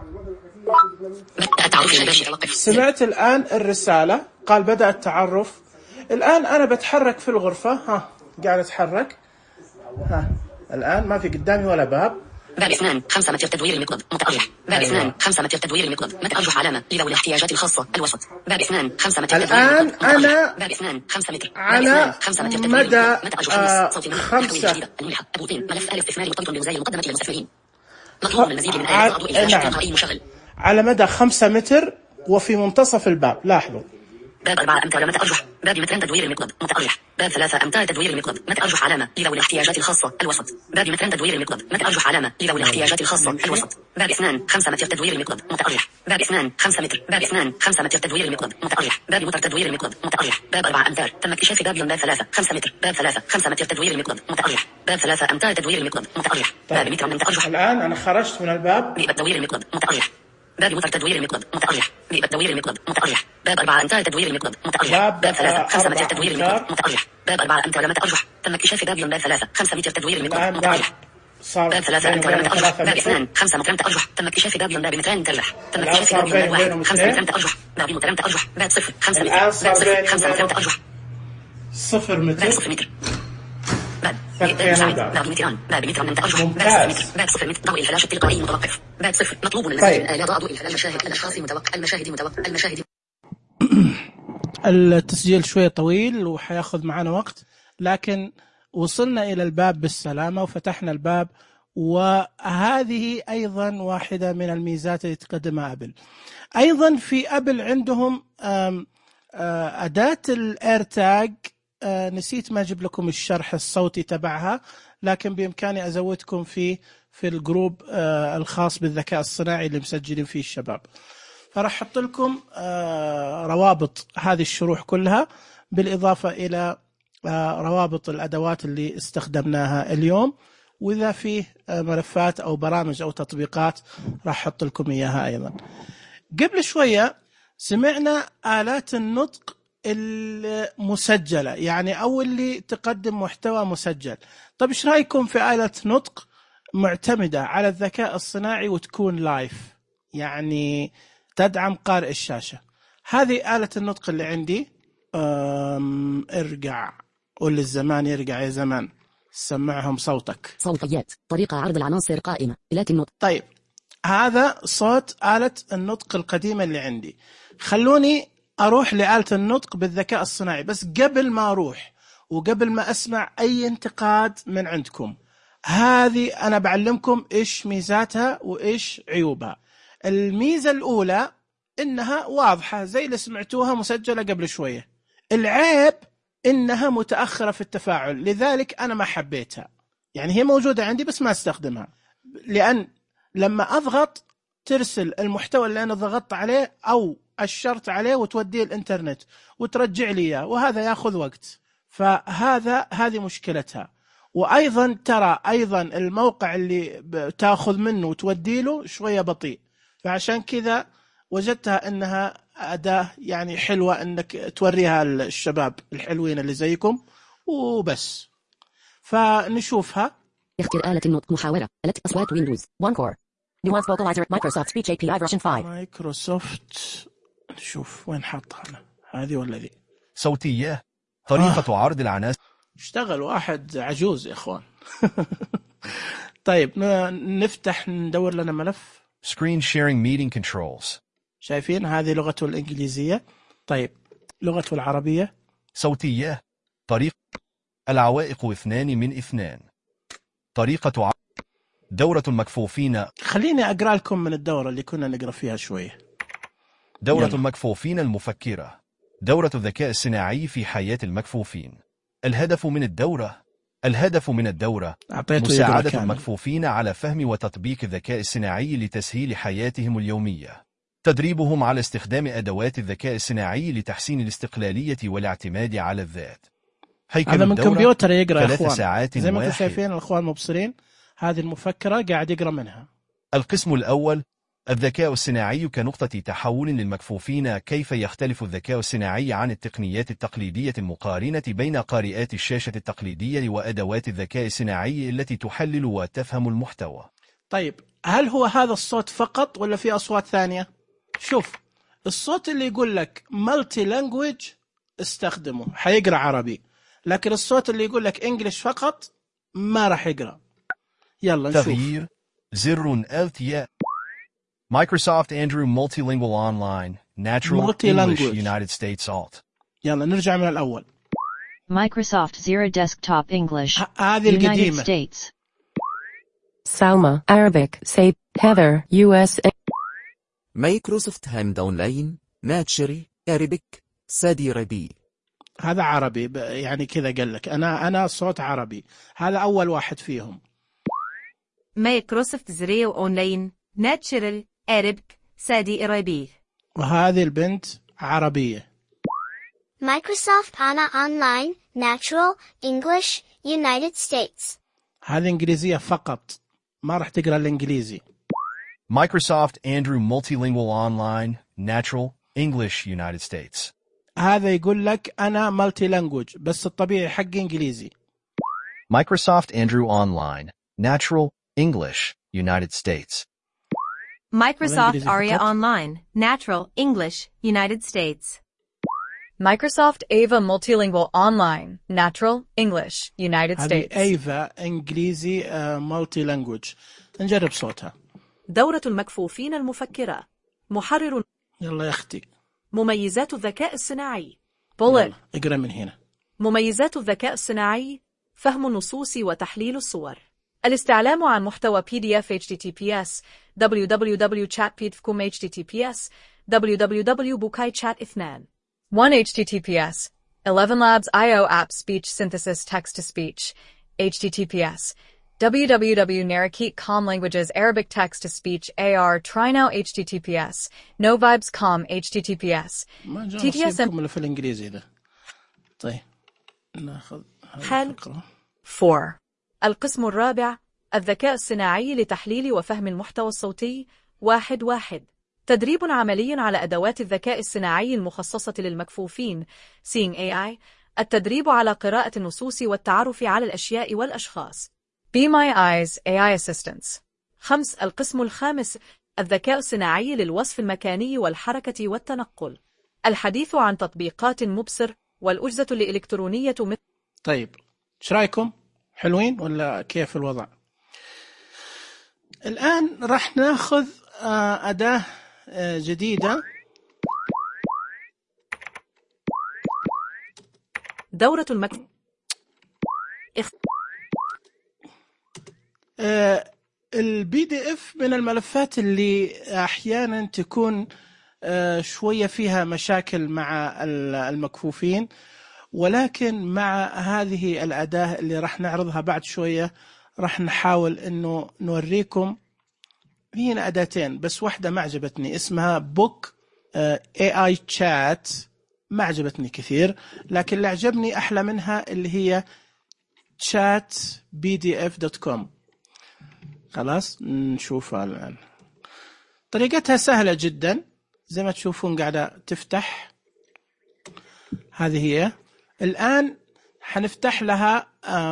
التعرف المباشر. سمعت الآن الرسالة قال بدأ التعرف. الآن أنا بتحرك في الغرفة. ها قاعد أتحرك. ها الآن ما في قدامي ولا باب. باب اثنان خمسة متر تدوير المقداد متأرجح. باب اثنان خمسة متر تدوير المقداد متأرجح علامة لذوي الاحتياجات الخاصة الوسط. باب اثنان خمسة متر تدوير الآن أنا باب اثنان خمسة متر على مدى آه خمسة. ملف آل استثماري مرتبط بمزايا المقدمة للمستثمرين. مطلوب من المزيد من آلة ضوء الفلاش التلقائي مشغل. على مدى خمسة متر وفي منتصف الباب. لاحظوا باب أربعة أمتار متى أرجح. باب مترين تدوير المقلب متأرجح. باب ثلاثة أمتار تدوير المقلب متى أرجح علامة لذوي الاحتياجات الخاصة الوسط. باب مترين تدوير المقلب متى أرجح علامة لذوي الاحتياجات الخاصة الوسط. باب اثنان خمسة متر تدوير المقلب متأرجح. باب اثنان خمسة متر. باب اثنان خمسة متر تدوير المقلب متأرجح. باب متر تدوير المقلب متأرجح. باب أربعة أمتار تم اكتشاف باب باب ثلاثة خمسة متر. باب ثلاثة خمسة متر تدوير المقلب متأرجح. باب ثلاثة أمتار تدوير المقلب متأرجح. باب متر من تأرجح. الآن أنا خرجت من الباب. باب تدوير المقلب متأرجح. باب متر تدوير المقلب متأرجح. باب تدوير المقلب متأرجح. باب أربعة أمتار تدوير المقلب متأرجح. باب ثلاثة خمسة متر تدوير المقلب متأرجح. باب أربعة أمتار متأرجح. تم اكتشاف باب باب ثلاثة خمسة متر تدوير المقلب متأرجح. باب ثلاثة أمتار متأرجح. باب اثنان خمسة متر تأرجح. تم اكتشاف باب باب مترين ترجح. تم اكتشاف باب باب واحد خمسة متر تأرجح. باب متر تأرجح. باب صفر خمسة متر. باب صفر خمسة متر تأرجح. صفر متر. باب صفر متر. باب باب متران. باب متر من تأرجح. باب صفر متر. باب صفر متر ضوء الفلاش التلقائي متوقف. باب صفر مطلوب من المزيد من آلة ضوء الفلاش المشاهد الأشخاص متوقع المشاهد متوقع المشاهد. التسجيل شوية طويل وحياخذ معنا وقت، لكن وصلنا إلى الباب بالسلامة وفتحنا الباب. وهذه أيضا واحدة من الميزات اللي تقدمها أبل. أيضا في أبل عندهم أداة الإيرتاج، نسيت ما أجيب لكم الشرح الصوتي تبعها، لكن بإمكاني أزودكم في في الجروب الخاص بالذكاء الصناعي اللي مسجلين فيه الشباب. فراح أحط لكم روابط هذه الشروح كلها، بالإضافة إلى روابط الأدوات اللي استخدمناها اليوم، وإذا فيه ملفات أو برامج أو تطبيقات راح أحط لكم إياها أيضا. قبل شوية سمعنا آلات النطق المسجلة، يعني أو اللي تقدم محتوى مسجل. طب إيش رأيكم في آلة نطق معتمدة على الذكاء الصناعي وتكون لايف، يعني تدعم قارئ الشاشة؟ هذه آلة النطق اللي عندي. ارجع، قول للزمان يرجع يا زمان، سمعهم صوتك. صوتيات، طريقة عرض العناصر قائمة، آلات النطق. طيب هذا صوت آلة النطق القديمة اللي عندي. خلوني أروح لآلة النطق بالذكاء الصناعي، بس قبل ما أروح وقبل ما أسمع أي انتقاد من عندكم، هذه أنا بعلمكم إيش ميزاتها وإيش عيوبها. الميزة الأولى إنها واضحة زي اللي سمعتوها مسجلة قبل شوية. العيب إنها متأخرة في التفاعل، لذلك أنا ما حبيتها. يعني هي موجودة عندي بس ما استخدمها، لأن لما أضغط ترسل المحتوى اللي أنا ضغطت عليه أو أشرت عليه وتوديه الإنترنت وترجع لي إياه، وهذا يأخذ وقت. فهذا هذه مشكلتها. وأيضا ترى أيضا الموقع اللي تأخذ منه وتودي له شوية بطيء، فعشان كذا وجدتها أنها أداة يعني حلوة أنك توريها الشباب الحلوين اللي زيكم وبس. فنشوفها. اختر آلة النطق محاورة، آلة أصوات ويندوز وان كور نيوانس فوكالايزر مايكروسوفت سبيتش اي بي اي فيرجن خمسة. مايكروسوفت، نشوف وين حطها أنا، هذه ولا ذي؟ صوتية، طريقة آه. عرض العناصر. اشتغل واحد عجوز يا إخوان. طيب نفتح ندور لنا ملف. Screen sharing meeting controls. شايفين هذه لغته الإنجليزية. طيب لغته العربية. صوتية، طريقة العوائق اثنان من اثنان. طريقة ع... دورة المكفوفين. خليني أقرأ لكم من الدورة اللي كنا نقرأ فيها شوية. دورة يلا. المكفوفين المفكرة، دورة الذكاء الصناعي في حياة المكفوفين. الهدف من الدورة الهدف من الدورة مساعدة المكفوفين على فهم وتطبيق الذكاء الصناعي لتسهيل حياتهم اليومية. تدريبهم على استخدام أدوات الذكاء الصناعي لتحسين الاستقلالية والاعتماد على الذات. هذا من كمبيوتر يقرأ ثلاث ساعات زي ما انتم شايفين الأخوان مبصرين، هذه المفكرة قاعد يقرأ منها. القسم الأول، الذكاء الصناعي كنقطة تحول للمكفوفين. كيف يختلف الذكاء الصناعي عن التقنيات التقليدية المقارنة بين قارئات الشاشة التقليدية وأدوات الذكاء الصناعي التي تحلل وتفهم المحتوى؟ طيب هل هو هذا الصوت فقط ولا في أصوات ثانية؟ شوف الصوت اللي يقول لك مالتي لانجويج استخدمه، حيقرأ عربي، لكن الصوت اللي يقول لك إنجليش فقط ما راح يقرأ. يلا نشوف. تغيير زر التياء. Microsoft Andrew Multilingual Online Natural English United States Alt. يلا نرجع من الأول. Microsoft Zero Desktop English هذه القديمة. United States. Salma, Arabic, say, Heather, U S A. مايكروسوفت هاند أونلاين، ناتشري، أرابيك، سادي ربي. هذا عربي يعني كذا قال لك أنا أنا صوت عربي. هذا أول واحد فيهم. مايكروسوفت زريو أونلاين، ناتشرال، أرابيك، سادي ربي. وهذه البنت عربية. Microsoft أنا أونلاين، ناتشرال، إنجليش، United States. هذه إنجليزية فقط، ما راح تقرأ الإنجليزي. Microsoft Andrew Multilingual Online, Natural, English, United States. هذا يقول لك أنا مالتي لانجوج بس الطبيعي حقي إنجليزي. Microsoft Andrew Online, Natural, English, United States. Microsoft Aria Online, Natural, English, United States. Microsoft Ava Multilingual Online, Natural, English, United States. هذه Ava إنجليزي مالتي لانجوج. نجرب صوتها. دورة المكفوفين المفكرة. محرر. يلا يا أختي. مميزات الذكاء الصناعي. Bullet. اقرأ من هنا. مميزات الذكاء الصناعي: فهم النصوص وتحليل الصور. الاستعلام عن محتوى بي دي إف إتش تي تي بي إس دبليو دبليو دبليو دوت شات بي دي إف كوم إتش تي تي بي إس دبليو دبليو دبليو دوت بوكاي شات اثنين واحد إتش تي تي بي إس eleven labs آي أو app speech synthesis text to speech إتش تي تي بي إس دبليو دبليو دبليو دوت narrate dot com languages Arabic text to speech إيه آر try now إتش تي تي بي إس no vibes dot com إتش تي تي بي إس ما جاء نصيبكم اللي في الإنجليزي ده. طيب ناخذ حل فور. القسم الرابع: الذكاء الصناعي لتحليل وفهم المحتوى الصوتي. واحد واحد. تدريب عملي على أدوات الذكاء الصناعي المخصصة للمكفوفين Seeing إيه آي. التدريب على قراءة النصوص والتعرف على الأشياء والأشخاص Be My Eyes إيه آي Assistants. خمس. القسم الخامس: الذكاء الصناعي للوصف المكاني والحركة والتنقل. الحديث عن تطبيقات مبصر والأجهزة الإلكترونية مثل. طيب ايش رايكم؟ حلوين ولا كيف الوضع؟ الآن راح ناخذ أداة جديدة. دورة المكتب. إخ... البي دي اف من الملفات اللي أحيانا تكون شوية فيها مشاكل مع المكفوفين، ولكن مع هذه الأداة اللي راح نعرضها بعد شوية راح نحاول إنه نوريكم. هنا أداتين بس واحدة ما عجبتني، اسمها بوك إيه آي شات، ما عجبتني كثير، لكن اللي عجبني أحلى منها اللي هي شات بي دي إف دوت كوم. خلاص نشوفها الآن. طريقتها سهلة جدا زي ما تشوفون، قاعدة تفتح. هذه هي. الآن حنفتح لها،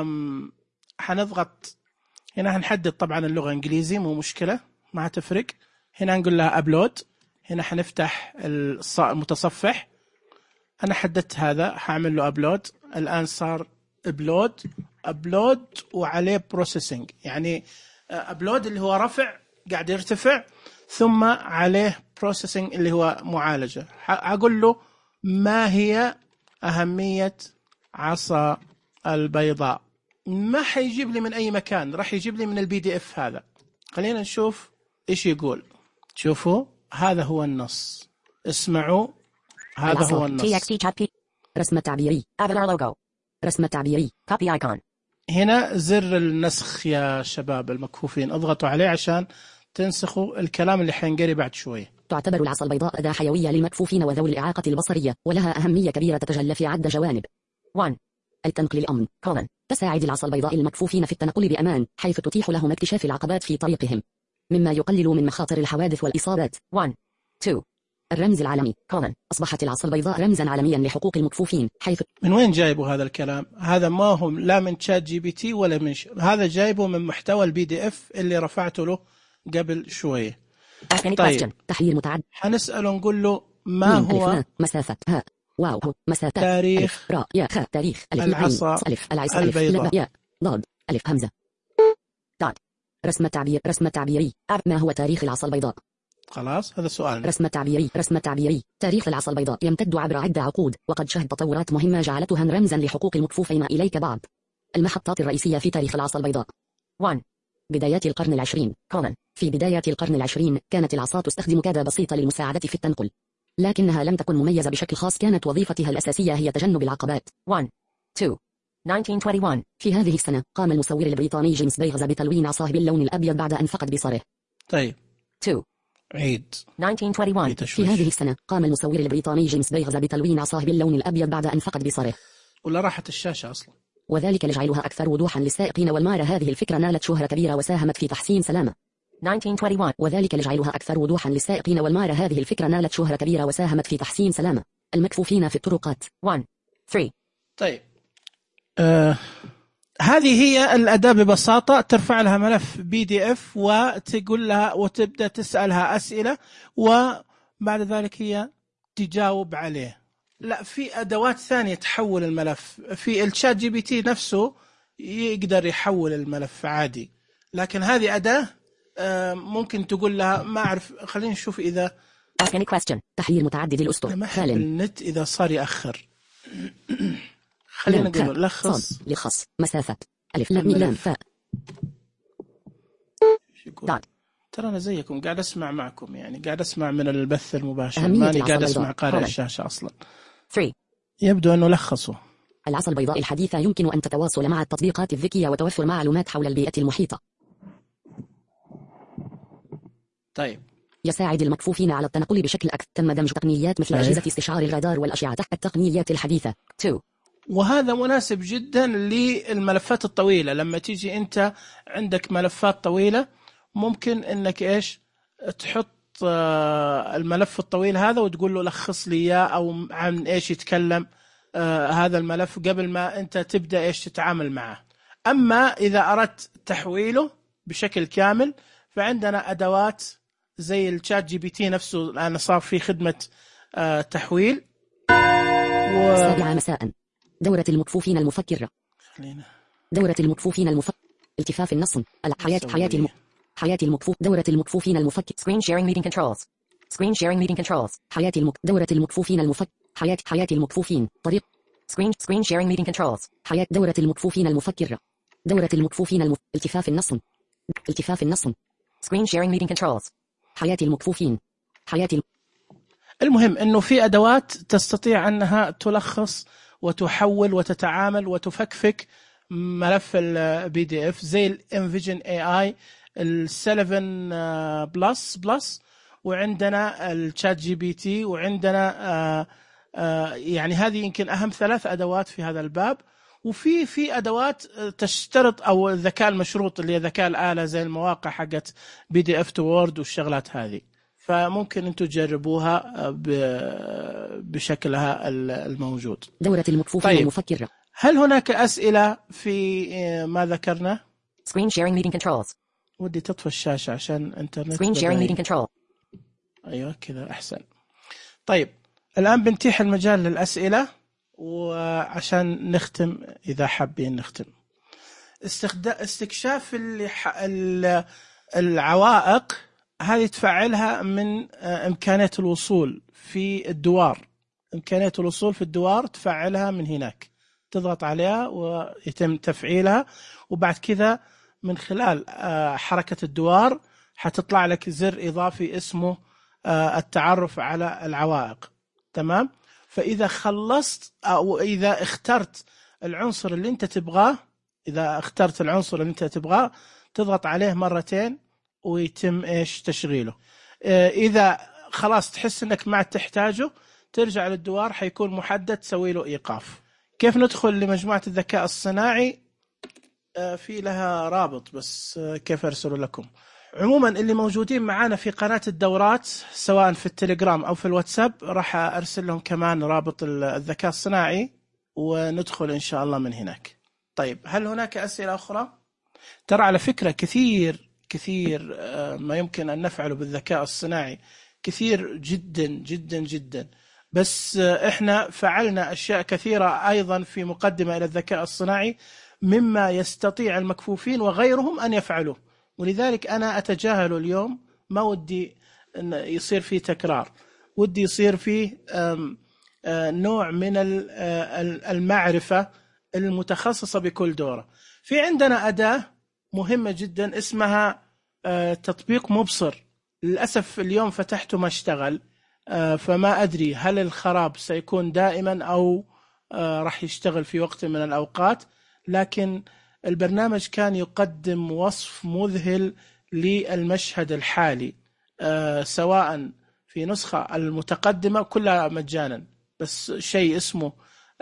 حنضغط هنا، هنحدد طبعا اللغة إنجليزي مو مشكلة ما تفرق. هنا نقول لها أبلود. هنا حنفتح المتصفح. أنا حددت هذا حاعمل له أبلود. الآن صار أبلود أبلود وعليه بروسيسنج، يعني أبلود اللي هو رفع قاعد يرتفع، ثم عليه بروسيسنج اللي هو معالجة. أقول له ما هي أهمية عصا البيضاء، ما حيجيب لي من أي مكان، راح يجيب لي من البي دي اف هذا. خلينا نشوف إيش يقول. شوفوا هذا هو النص، اسمعوا هذا هو النص. رسم تعبيري Avatar logo. رسم تعبيري copy icon. هنا زر النسخ يا شباب المكفوفين، اضغطوا عليه عشان تنسخوا الكلام اللي حينقري بعد شوية. تعتبر العصا البيضاء أداة حيوية للمكفوفين وذوي الإعاقة البصرية، ولها أهمية كبيرة تتجلى في عدة جوانب. واحد. التنقل الأمن كولن. تساعد العصا البيضاء المكفوفين في التنقل بأمان، حيث تتيح لهم اكتشاف العقبات في طريقهم، مما يقلل من مخاطر الحوادث والإصابات. واحد. اثنين. الرمز العالمي كولن. أصبحت العصا البيضاء رمزا عالميا لحقوق المكفوفين، حيث. من وين جايبوا هذا الكلام؟ هذا ما هو لا من شات جي بي تي ولا من ش... هذا جايبه من محتوى البي دي اف اللي رفعته له قبل شوية. طيب تحليل متعدد. حنسأله نقول له ما هو مسافة ها واو مسافة تاريخ را يا خ تاريخ العصا ألف العصا البيضاء يا ضاد ألف همزة ضاد. رسم تعبير رسم تعبيري. ما هو تاريخ العصا البيضاء؟ خلاص هذا سؤال. رسم تعبيري رسم تعبيري. تاريخ العصا البيضاء يمتد عبر عدة عقود، وقد شهد تطورات مهمة جعلتها رمزا لحقوق المكفوفين. إليك بعض المحطات الرئيسية في تاريخ العصا البيضاء. واحد. بدايات القرن العشرين كولن. في بداية القرن العشرين كانت العصا تستخدم كادة بسيطة للمساعدة في التنقل، لكنها لم تكن مميزة بشكل خاص. كانت وظيفتها الأساسية هي تجنب العقبات. واحد اثنين ألف وتسعمائة وواحد وعشرين. في هذه السنة قام المصور البريطاني جيمس بيغز بتلوين عصاه باللون الأبيض بعد أن فقد بصره. طيب اثنين عيد ألف وتسعمائة وواحد وعشرين. في هذه السنة قام المصور البريطاني جيمس بيغز بتلوين عصاه باللون الأبيض بعد أن فقد بصره. ولا راحت الشاشة أصلا. وذلك لجعلها أكثر وضوحا للسائقين والمارة. هذه الفكرة نالت شهرة كبيرة وساهمت في تحسين سلامة. ألف وتسعمائة وواحد وعشرين. وذلك لجعلها أكثر وضوحا للسائقين والمارة. هذه الفكرة نالت شهرة كبيرة وساهمت في تحسين سلامة المكفوفين في الطرقات. واحد ثلاثة. طيب آه هذه هي الأداة ببساطة. ترفع لها ملف بي دي اف وتقول لها وتبدأ تسألها أسئلة وبعد ذلك هي تجاوب عليه. لا، في أدوات ثانية تحول الملف. في الشات جي بي تي نفسه يقدر يحول الملف عادي، لكن هذه أداة ممكن تقول لها ما أعرف. خلينا نشوف إذا Ask any question. تحليل متعدد الأسطر. ما أحب النت إذا صار يأخر. خلينا نقول لخص لخص مسافة ألف لام لام فاء. ترى أنا زيكم قاعد أسمع معكم، يعني قاعد أسمع من البث المباشر، ماني قاعد أسمع قارئ الشاشة أصلا. ثلاثة. يبدو أنه لخصوا. العصا البيضاء الحديثة يمكن أن تتواصل مع التطبيقات الذكية وتوفر معلومات حول البيئة المحيطة. طيب يساعد المكفوفين على التنقل بشكل أكثر. تم دمج تقنيات مثل طيب. أجهزة استشعار الرادار والأشعة تحت التقنيات الحديثة. اثنين. وهذا مناسب جدا للملفات الطويلة. لما تيجي أنت عندك ملفات طويلة ممكن أنك إيش تحط الملف الطويل هذا وتقول له لخص لي إياه أو عن إيش يتكلم آه هذا الملف قبل ما أنت تبدأ إيش تتعامل معه. أما إذا أردت تحويله بشكل كامل فعندنا أدوات زي الشات جي بي تي نفسه الآن صار في خدمة آه تحويل. و... السابعة مساء دورة المكفوفين المفكرة. خلينا. دورة المكفوفين المفكر. التفاف النصن. الحياة حياة الم... حياة المكفوف. دورة المكفوفين المفكر. Screen sharing meeting controls. Screen sharing meeting controls. حياة المك... دورة المكفوفين المفكر. حياة حياة المكفوفين. طريق. Screen Screen sharing meeting controls. حياة دورة المكفوفين المفكرة. دورة المكفوفين المف... التفاف النصن. التفاف النصن. Screen sharing meeting controls. حياة المكفوفين. حياة الم... المهم إنه في أدوات تستطيع أنها تلخص وتحول وتتعامل وتفكفك ملف البي دي اف زي الانفيجن اي اي السلفن بلس بلس، وعندنا الشات جي بي تي، وعندنا آآ آآ يعني هذه يمكن أهم ثلاث أدوات في هذا الباب. وفي في أدوات تشترط أو الذكاء المشروط اللي هي ذكاء الآلة زي المواقع حقت بي دي اف تو وورد والشغلات هذه، فممكن أنتم تجربوها بشكلها الموجود. دورة المكفوفين طيب. المفكرة. هل هناك أسئلة في ما ذكرنا؟ Screen sharing meeting controls. ودي تطفى الشاشة عشان انترنت. Screen sharing meeting control. أيوة كذا أحسن. طيب الآن بنتيح المجال للأسئلة وعشان نختم إذا حابين نختم. استكشاف العوائق هذه تفعلها من إمكانية الوصول في الدوار. إمكانية الوصول في الدوار تفعلها من هناك، تضغط عليها ويتم تفعيلها، وبعد كذا من خلال حركة الدوار حتطلع لك زر إضافي اسمه التعرف على العوائق. تمام؟ فإذا خلصت أو إذا اخترت العنصر اللي أنت تبغاه، إذا اخترت العنصر اللي أنت تبغاه تضغط عليه مرتين ويتم إيش تشغيله. إذا خلاص تحس أنك ما تحتاجه ترجع للدوار، حيكون محدد تسوي له إيقاف. كيف ندخل لمجموعة الذكاء الصناعي؟ في لها رابط بس كيف أرسله لكم. عموما اللي موجودين معانا في قناة الدورات سواء في التليجرام أو في الواتساب راح أرسل لهم كمان رابط الذكاء الصناعي وندخل إن شاء الله من هناك. طيب هل هناك أسئلة أخرى؟ ترى على فكرة كثير كثير ما يمكن أن نفعله بالذكاء الصناعي، كثير جدا جدا جدا، بس إحنا فعلنا أشياء كثيرة أيضا في مقدمة إلى الذكاء الصناعي مما يستطيع المكفوفين وغيرهم أن يفعلوه، ولذلك أنا أتجاهل اليوم. ما ودي أن يصير فيه تكرار، ودي يصير فيه نوع من المعرفة المتخصصة بكل دورة. في عندنا أداة مهمة جدا اسمها تطبيق مبصر. للأسف اليوم فتحته ما اشتغل، فما أدري هل الخراب سيكون دائما أو راح يشتغل في وقت من الأوقات، لكن البرنامج كان يقدم وصف مذهل للمشهد الحالي، سواء في نسخة المتقدمة كلها مجانا، بس شيء اسمه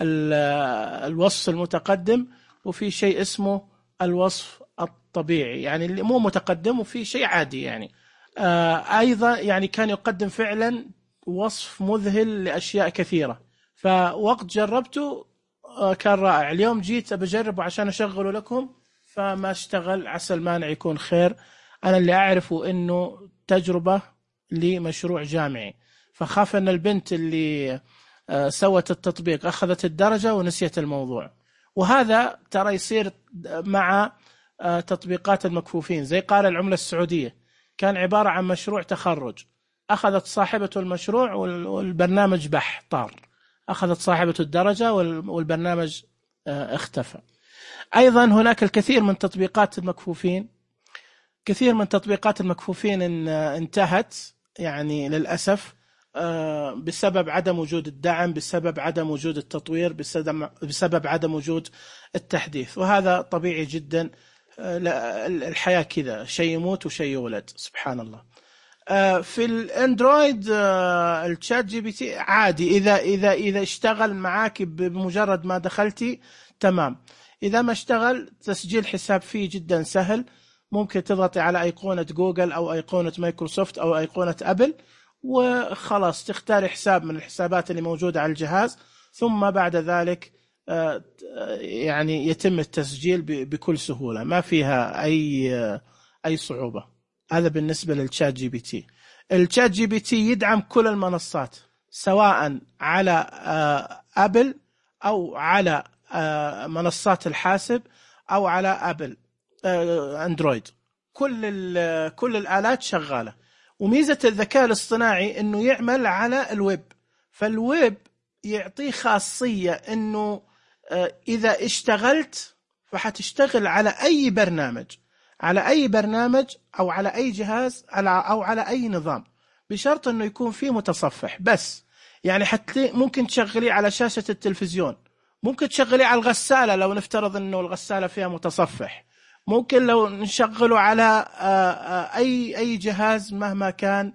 الوصف المتقدم، وفي شيء اسمه الوصف الطبيعي يعني اللي مو متقدم، وفي شيء عادي يعني. أيضا يعني كان يقدم فعلا وصف مذهل لأشياء كثيرة، فوقت جربته كان رائع. اليوم جيت بجربه عشان أشغله لكم فما اشتغل، عسى المانع يكون خير. أنا اللي أعرفه إنه تجربة لمشروع جامعي، فخاف أن البنت اللي سوت التطبيق أخذت الدرجة ونسيت الموضوع. وهذا ترى يصير مع تطبيقات المكفوفين، زي قال العملة السعودية كان عبارة عن مشروع تخرج، أخذت صاحبة المشروع والبرنامج بح طار، أخذت صاحبة الدرجة والبرنامج اختفى. أيضا هناك الكثير من تطبيقات المكفوفين، كثير من تطبيقات المكفوفين انتهت يعني للأسف بسبب عدم وجود الدعم، بسبب عدم وجود التطوير، بسبب عدم وجود التحديث. وهذا طبيعي جدا، الحياة كذا، شيء يموت وشيء يولد، سبحان الله. في الاندرويد الشات جي بي تي عادي، إذا إذا إذا اشتغل معاك بمجرد ما دخلتي تمام. إذا ما اشتغل تسجيل حساب فيه جدا سهل، ممكن تضغطي على أيقونة جوجل أو أيقونة مايكروسوفت أو أيقونة أبل وخلاص تختاري حساب من الحسابات اللي موجودة على الجهاز، ثم بعد ذلك يعني يتم التسجيل بكل سهولة، ما فيها أي أي صعوبة. هذا بالنسبة للشات جي بي تي. الشات جي بي تي يدعم كل المنصات، سواء على أبل أو على منصات الحاسب أو على أبل أندرويد، كل كل الآلات شغالة. وميزة الذكاء الاصطناعي إنه يعمل على الويب، فالويب يعطيه خاصية إنه إذا اشتغلت فحتشتغل على أي برنامج، على أي برنامج أو على أي جهاز أو على أي نظام، بشرط إنه يكون فيه متصفح بس. يعني حتى ممكن تشغليه على شاشة التلفزيون، ممكن تشغليه على الغسالة لو نفترض إنه الغسالة فيها متصفح، ممكن لو نشغله على أي أي جهاز مهما كان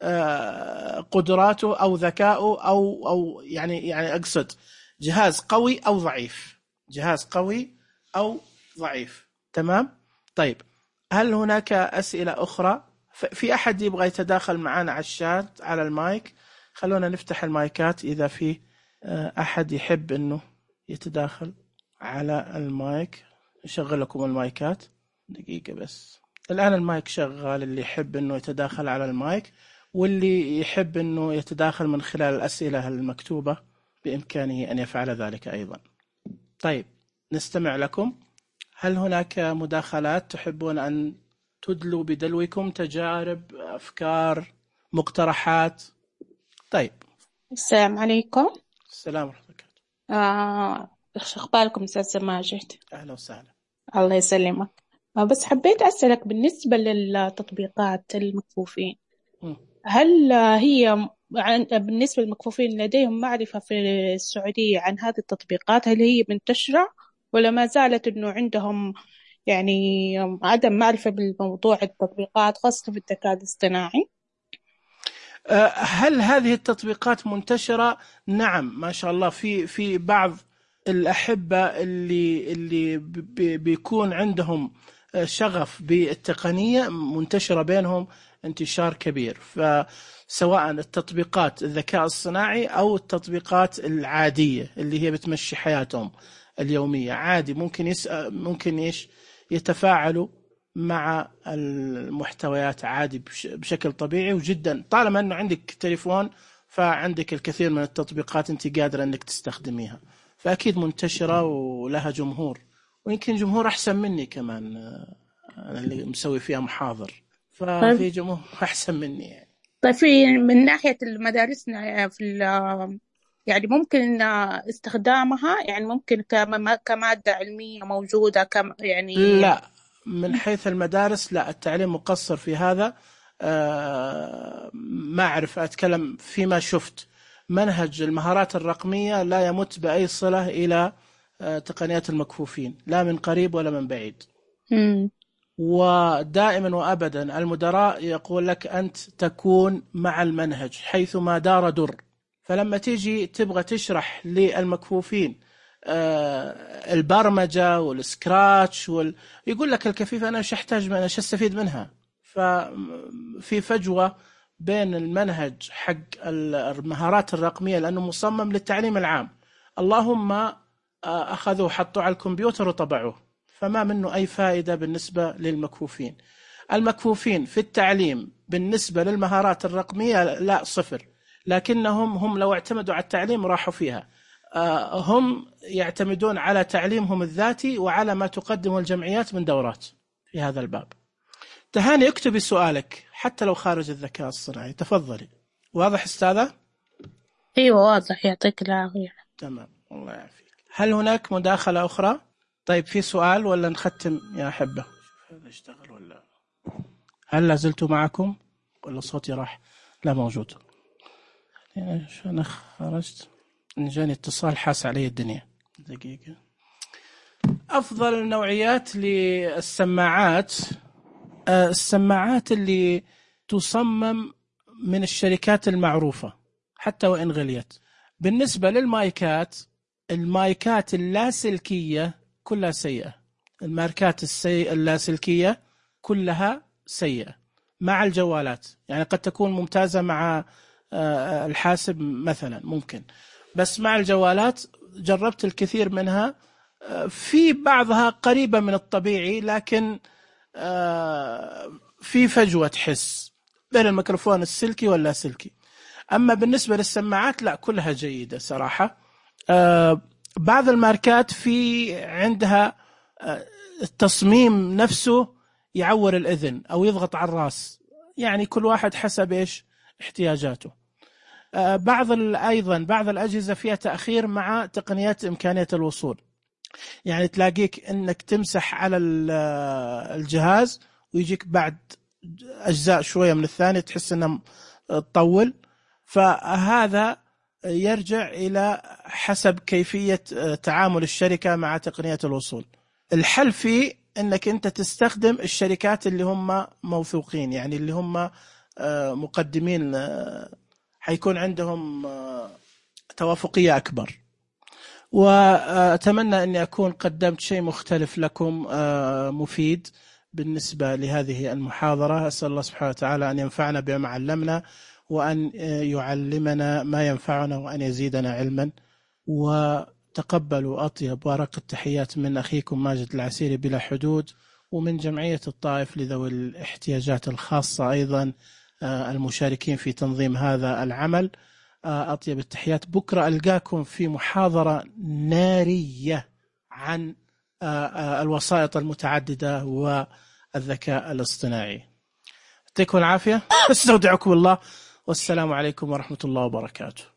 قدراته أو ذكاؤه أو أو يعني يعني أقصد جهاز قوي أو ضعيف، جهاز قوي أو ضعيف. تمام. طيب، هل هناك أسئلة أخرى؟ في أحد يبغى يتداخل معنا على الشات على المايك؟ خلونا نفتح المايكات إذا في أحد يحب إنه يتداخل على المايك. نشغل لكم المايكات دقيقة بس. الآن المايك شغال، اللي يحب إنه يتداخل على المايك، واللي يحب إنه يتداخل من خلال الأسئلة المكتوبة بإمكانه أن يفعل ذلك أيضا. طيب، نستمع لكم. هل هناك مداخلات تحبون أن تدلوا بدلوكم؟ تجارب، أفكار، مقترحات؟ طيب. السلام عليكم. السلام ورحمة الله وبركاته. آه، إيش أخباركم أستاذ ماجد؟ أهلا وسهلا. الله يسلمك. آه، بس حبيت أسألك بالنسبة للتطبيقات المكفوفين، م. هل هي عن بالنسبة للمكفوفين لديهم معرفة في السعودية عن هذه التطبيقات؟ هل هي منتشرة ولا ما زالت إنه عندهم يعني عدم معرفة بالموضوع التطبيقات خاصة في الذكاء الاصطناعي؟ هل هذه التطبيقات منتشرة؟ نعم، ما شاء الله. في في بعض الأحبة اللي اللي بيكون عندهم شغف بالتقنية منتشرة بينهم انتشار كبير، فسواء التطبيقات الذكاء الصناعي أو التطبيقات العادية اللي هي بتمشي حياتهم اليومية عادي، ممكن يسأل ممكن إيش يتفاعلوا مع المحتويات عادي بشكل طبيعي وجدا. طالما أنه عندك تليفون فعندك الكثير من التطبيقات أنت قادرة أنك تستخدميها، فأكيد منتشرة ولها جمهور، ويمكن جمهور أحسن مني كمان. أنا اللي مسوي فيها محاضر، ففي جمهور أحسن مني يعني. طيب، في من ناحية المدارسنا في يعني ممكن استخدامها، يعني ممكن كمادة علمية موجودة كم يعني؟ لا، من حيث المدارس لا، التعليم مقصر في هذا. ما أعرف، أتكلم فيما شفت. منهج المهارات الرقمية لا يمت بأي صلة إلى تقنيات المكفوفين، لا من قريب ولا من بعيد. مم. ودائما وأبدا المدراء يقول لك أنت تكون مع المنهج حيثما دار در. فلما تيجي تبغى تشرح للمكفوفين البرمجة والسكراتش وال... يقول لك الكفيف أنا مش أحتاج منها، مش أستفيد منها. ففي فجوة بين المنهج حق المهارات الرقمية لأنه مصمم للتعليم العام، اللهم أخذوه حطوا على الكمبيوتر وطبعوه، فما منه أي فائدة بالنسبة للمكفوفين. المكفوفين في التعليم بالنسبة للمهارات الرقمية لا صفر، لكنهم هم لو اعتمدوا على التعليم راحوا فيها. هم يعتمدون على تعليمهم الذاتي وعلى ما تقدمه الجمعيات من دورات في هذا الباب. تهاني اكتبي سؤالك حتى لو خارج الذكاء الصناعي، تفضلي. واضح أستاذة؟ أيوة واضح، يعطيك العافية. تمام، الله يعافيك. هل هناك مداخلة أخرى؟ طيب في سؤال ولا نختم يا أحبة؟ هذا اشتغل ولا هل لازلت معكم ولا صوتي راح؟ لا موجود. أنا خرجت، جاني اتصال حاس علي الدنيا. دقيقة. أفضل النوعيات للسماعات السماعات اللي تصمم من الشركات المعروفة حتى وإن غليت. بالنسبة للمايكات، المايكات اللاسلكية كلها سيئة. الماركات السي... اللاسلكية كلها سيئة مع الجوالات. يعني قد تكون ممتازة مع الحاسب مثلا ممكن، بس مع الجوالات جربت الكثير منها، في بعضها قريبة من الطبيعي لكن في فجوة تحس بين الميكروفون السلكي واللاسلكي. أما بالنسبة للسماعات لا، كلها جيدة صراحة. بعض الماركات في عندها التصميم نفسه يعور الأذن أو يضغط على الرأس، يعني كل واحد حسب إيش احتياجاته. بعض أيضا بعض الأجهزة فيها تأخير مع تقنيات إمكانية الوصول، يعني تلاقيك أنك تمسح على الجهاز ويجيك بعد أجزاء شوية من الثاني تحس أنه تطول. فهذا يرجع إلى حسب كيفية تعامل الشركة مع تقنية الوصول. الحل فيه أنك أنت تستخدم الشركات اللي هم موثوقين، يعني اللي هم مقدمين حيكون عندهم توافقية أكبر. وأتمنى أني أكون قدمت شيء مختلف لكم مفيد بالنسبة لهذه المحاضرة. أسأل الله سبحانه وتعالى أن ينفعنا بما علمنا، وأن يعلمنا ما ينفعنا، وأن يزيدنا علما. وتقبلوا أطيب وأرق التحيات من أخيكم ماجد العسيري بلا حدود، ومن جمعية الطائف لذوي الاحتياجات الخاصة أيضا المشاركين في تنظيم هذا العمل. أطيب التحيات. بكرة ألقاكم في محاضرة نارية عن الوسائط المتعددة والذكاء الاصطناعي. يعطيكم العافية، استودعكم الله، والسلام عليكم ورحمة الله وبركاته.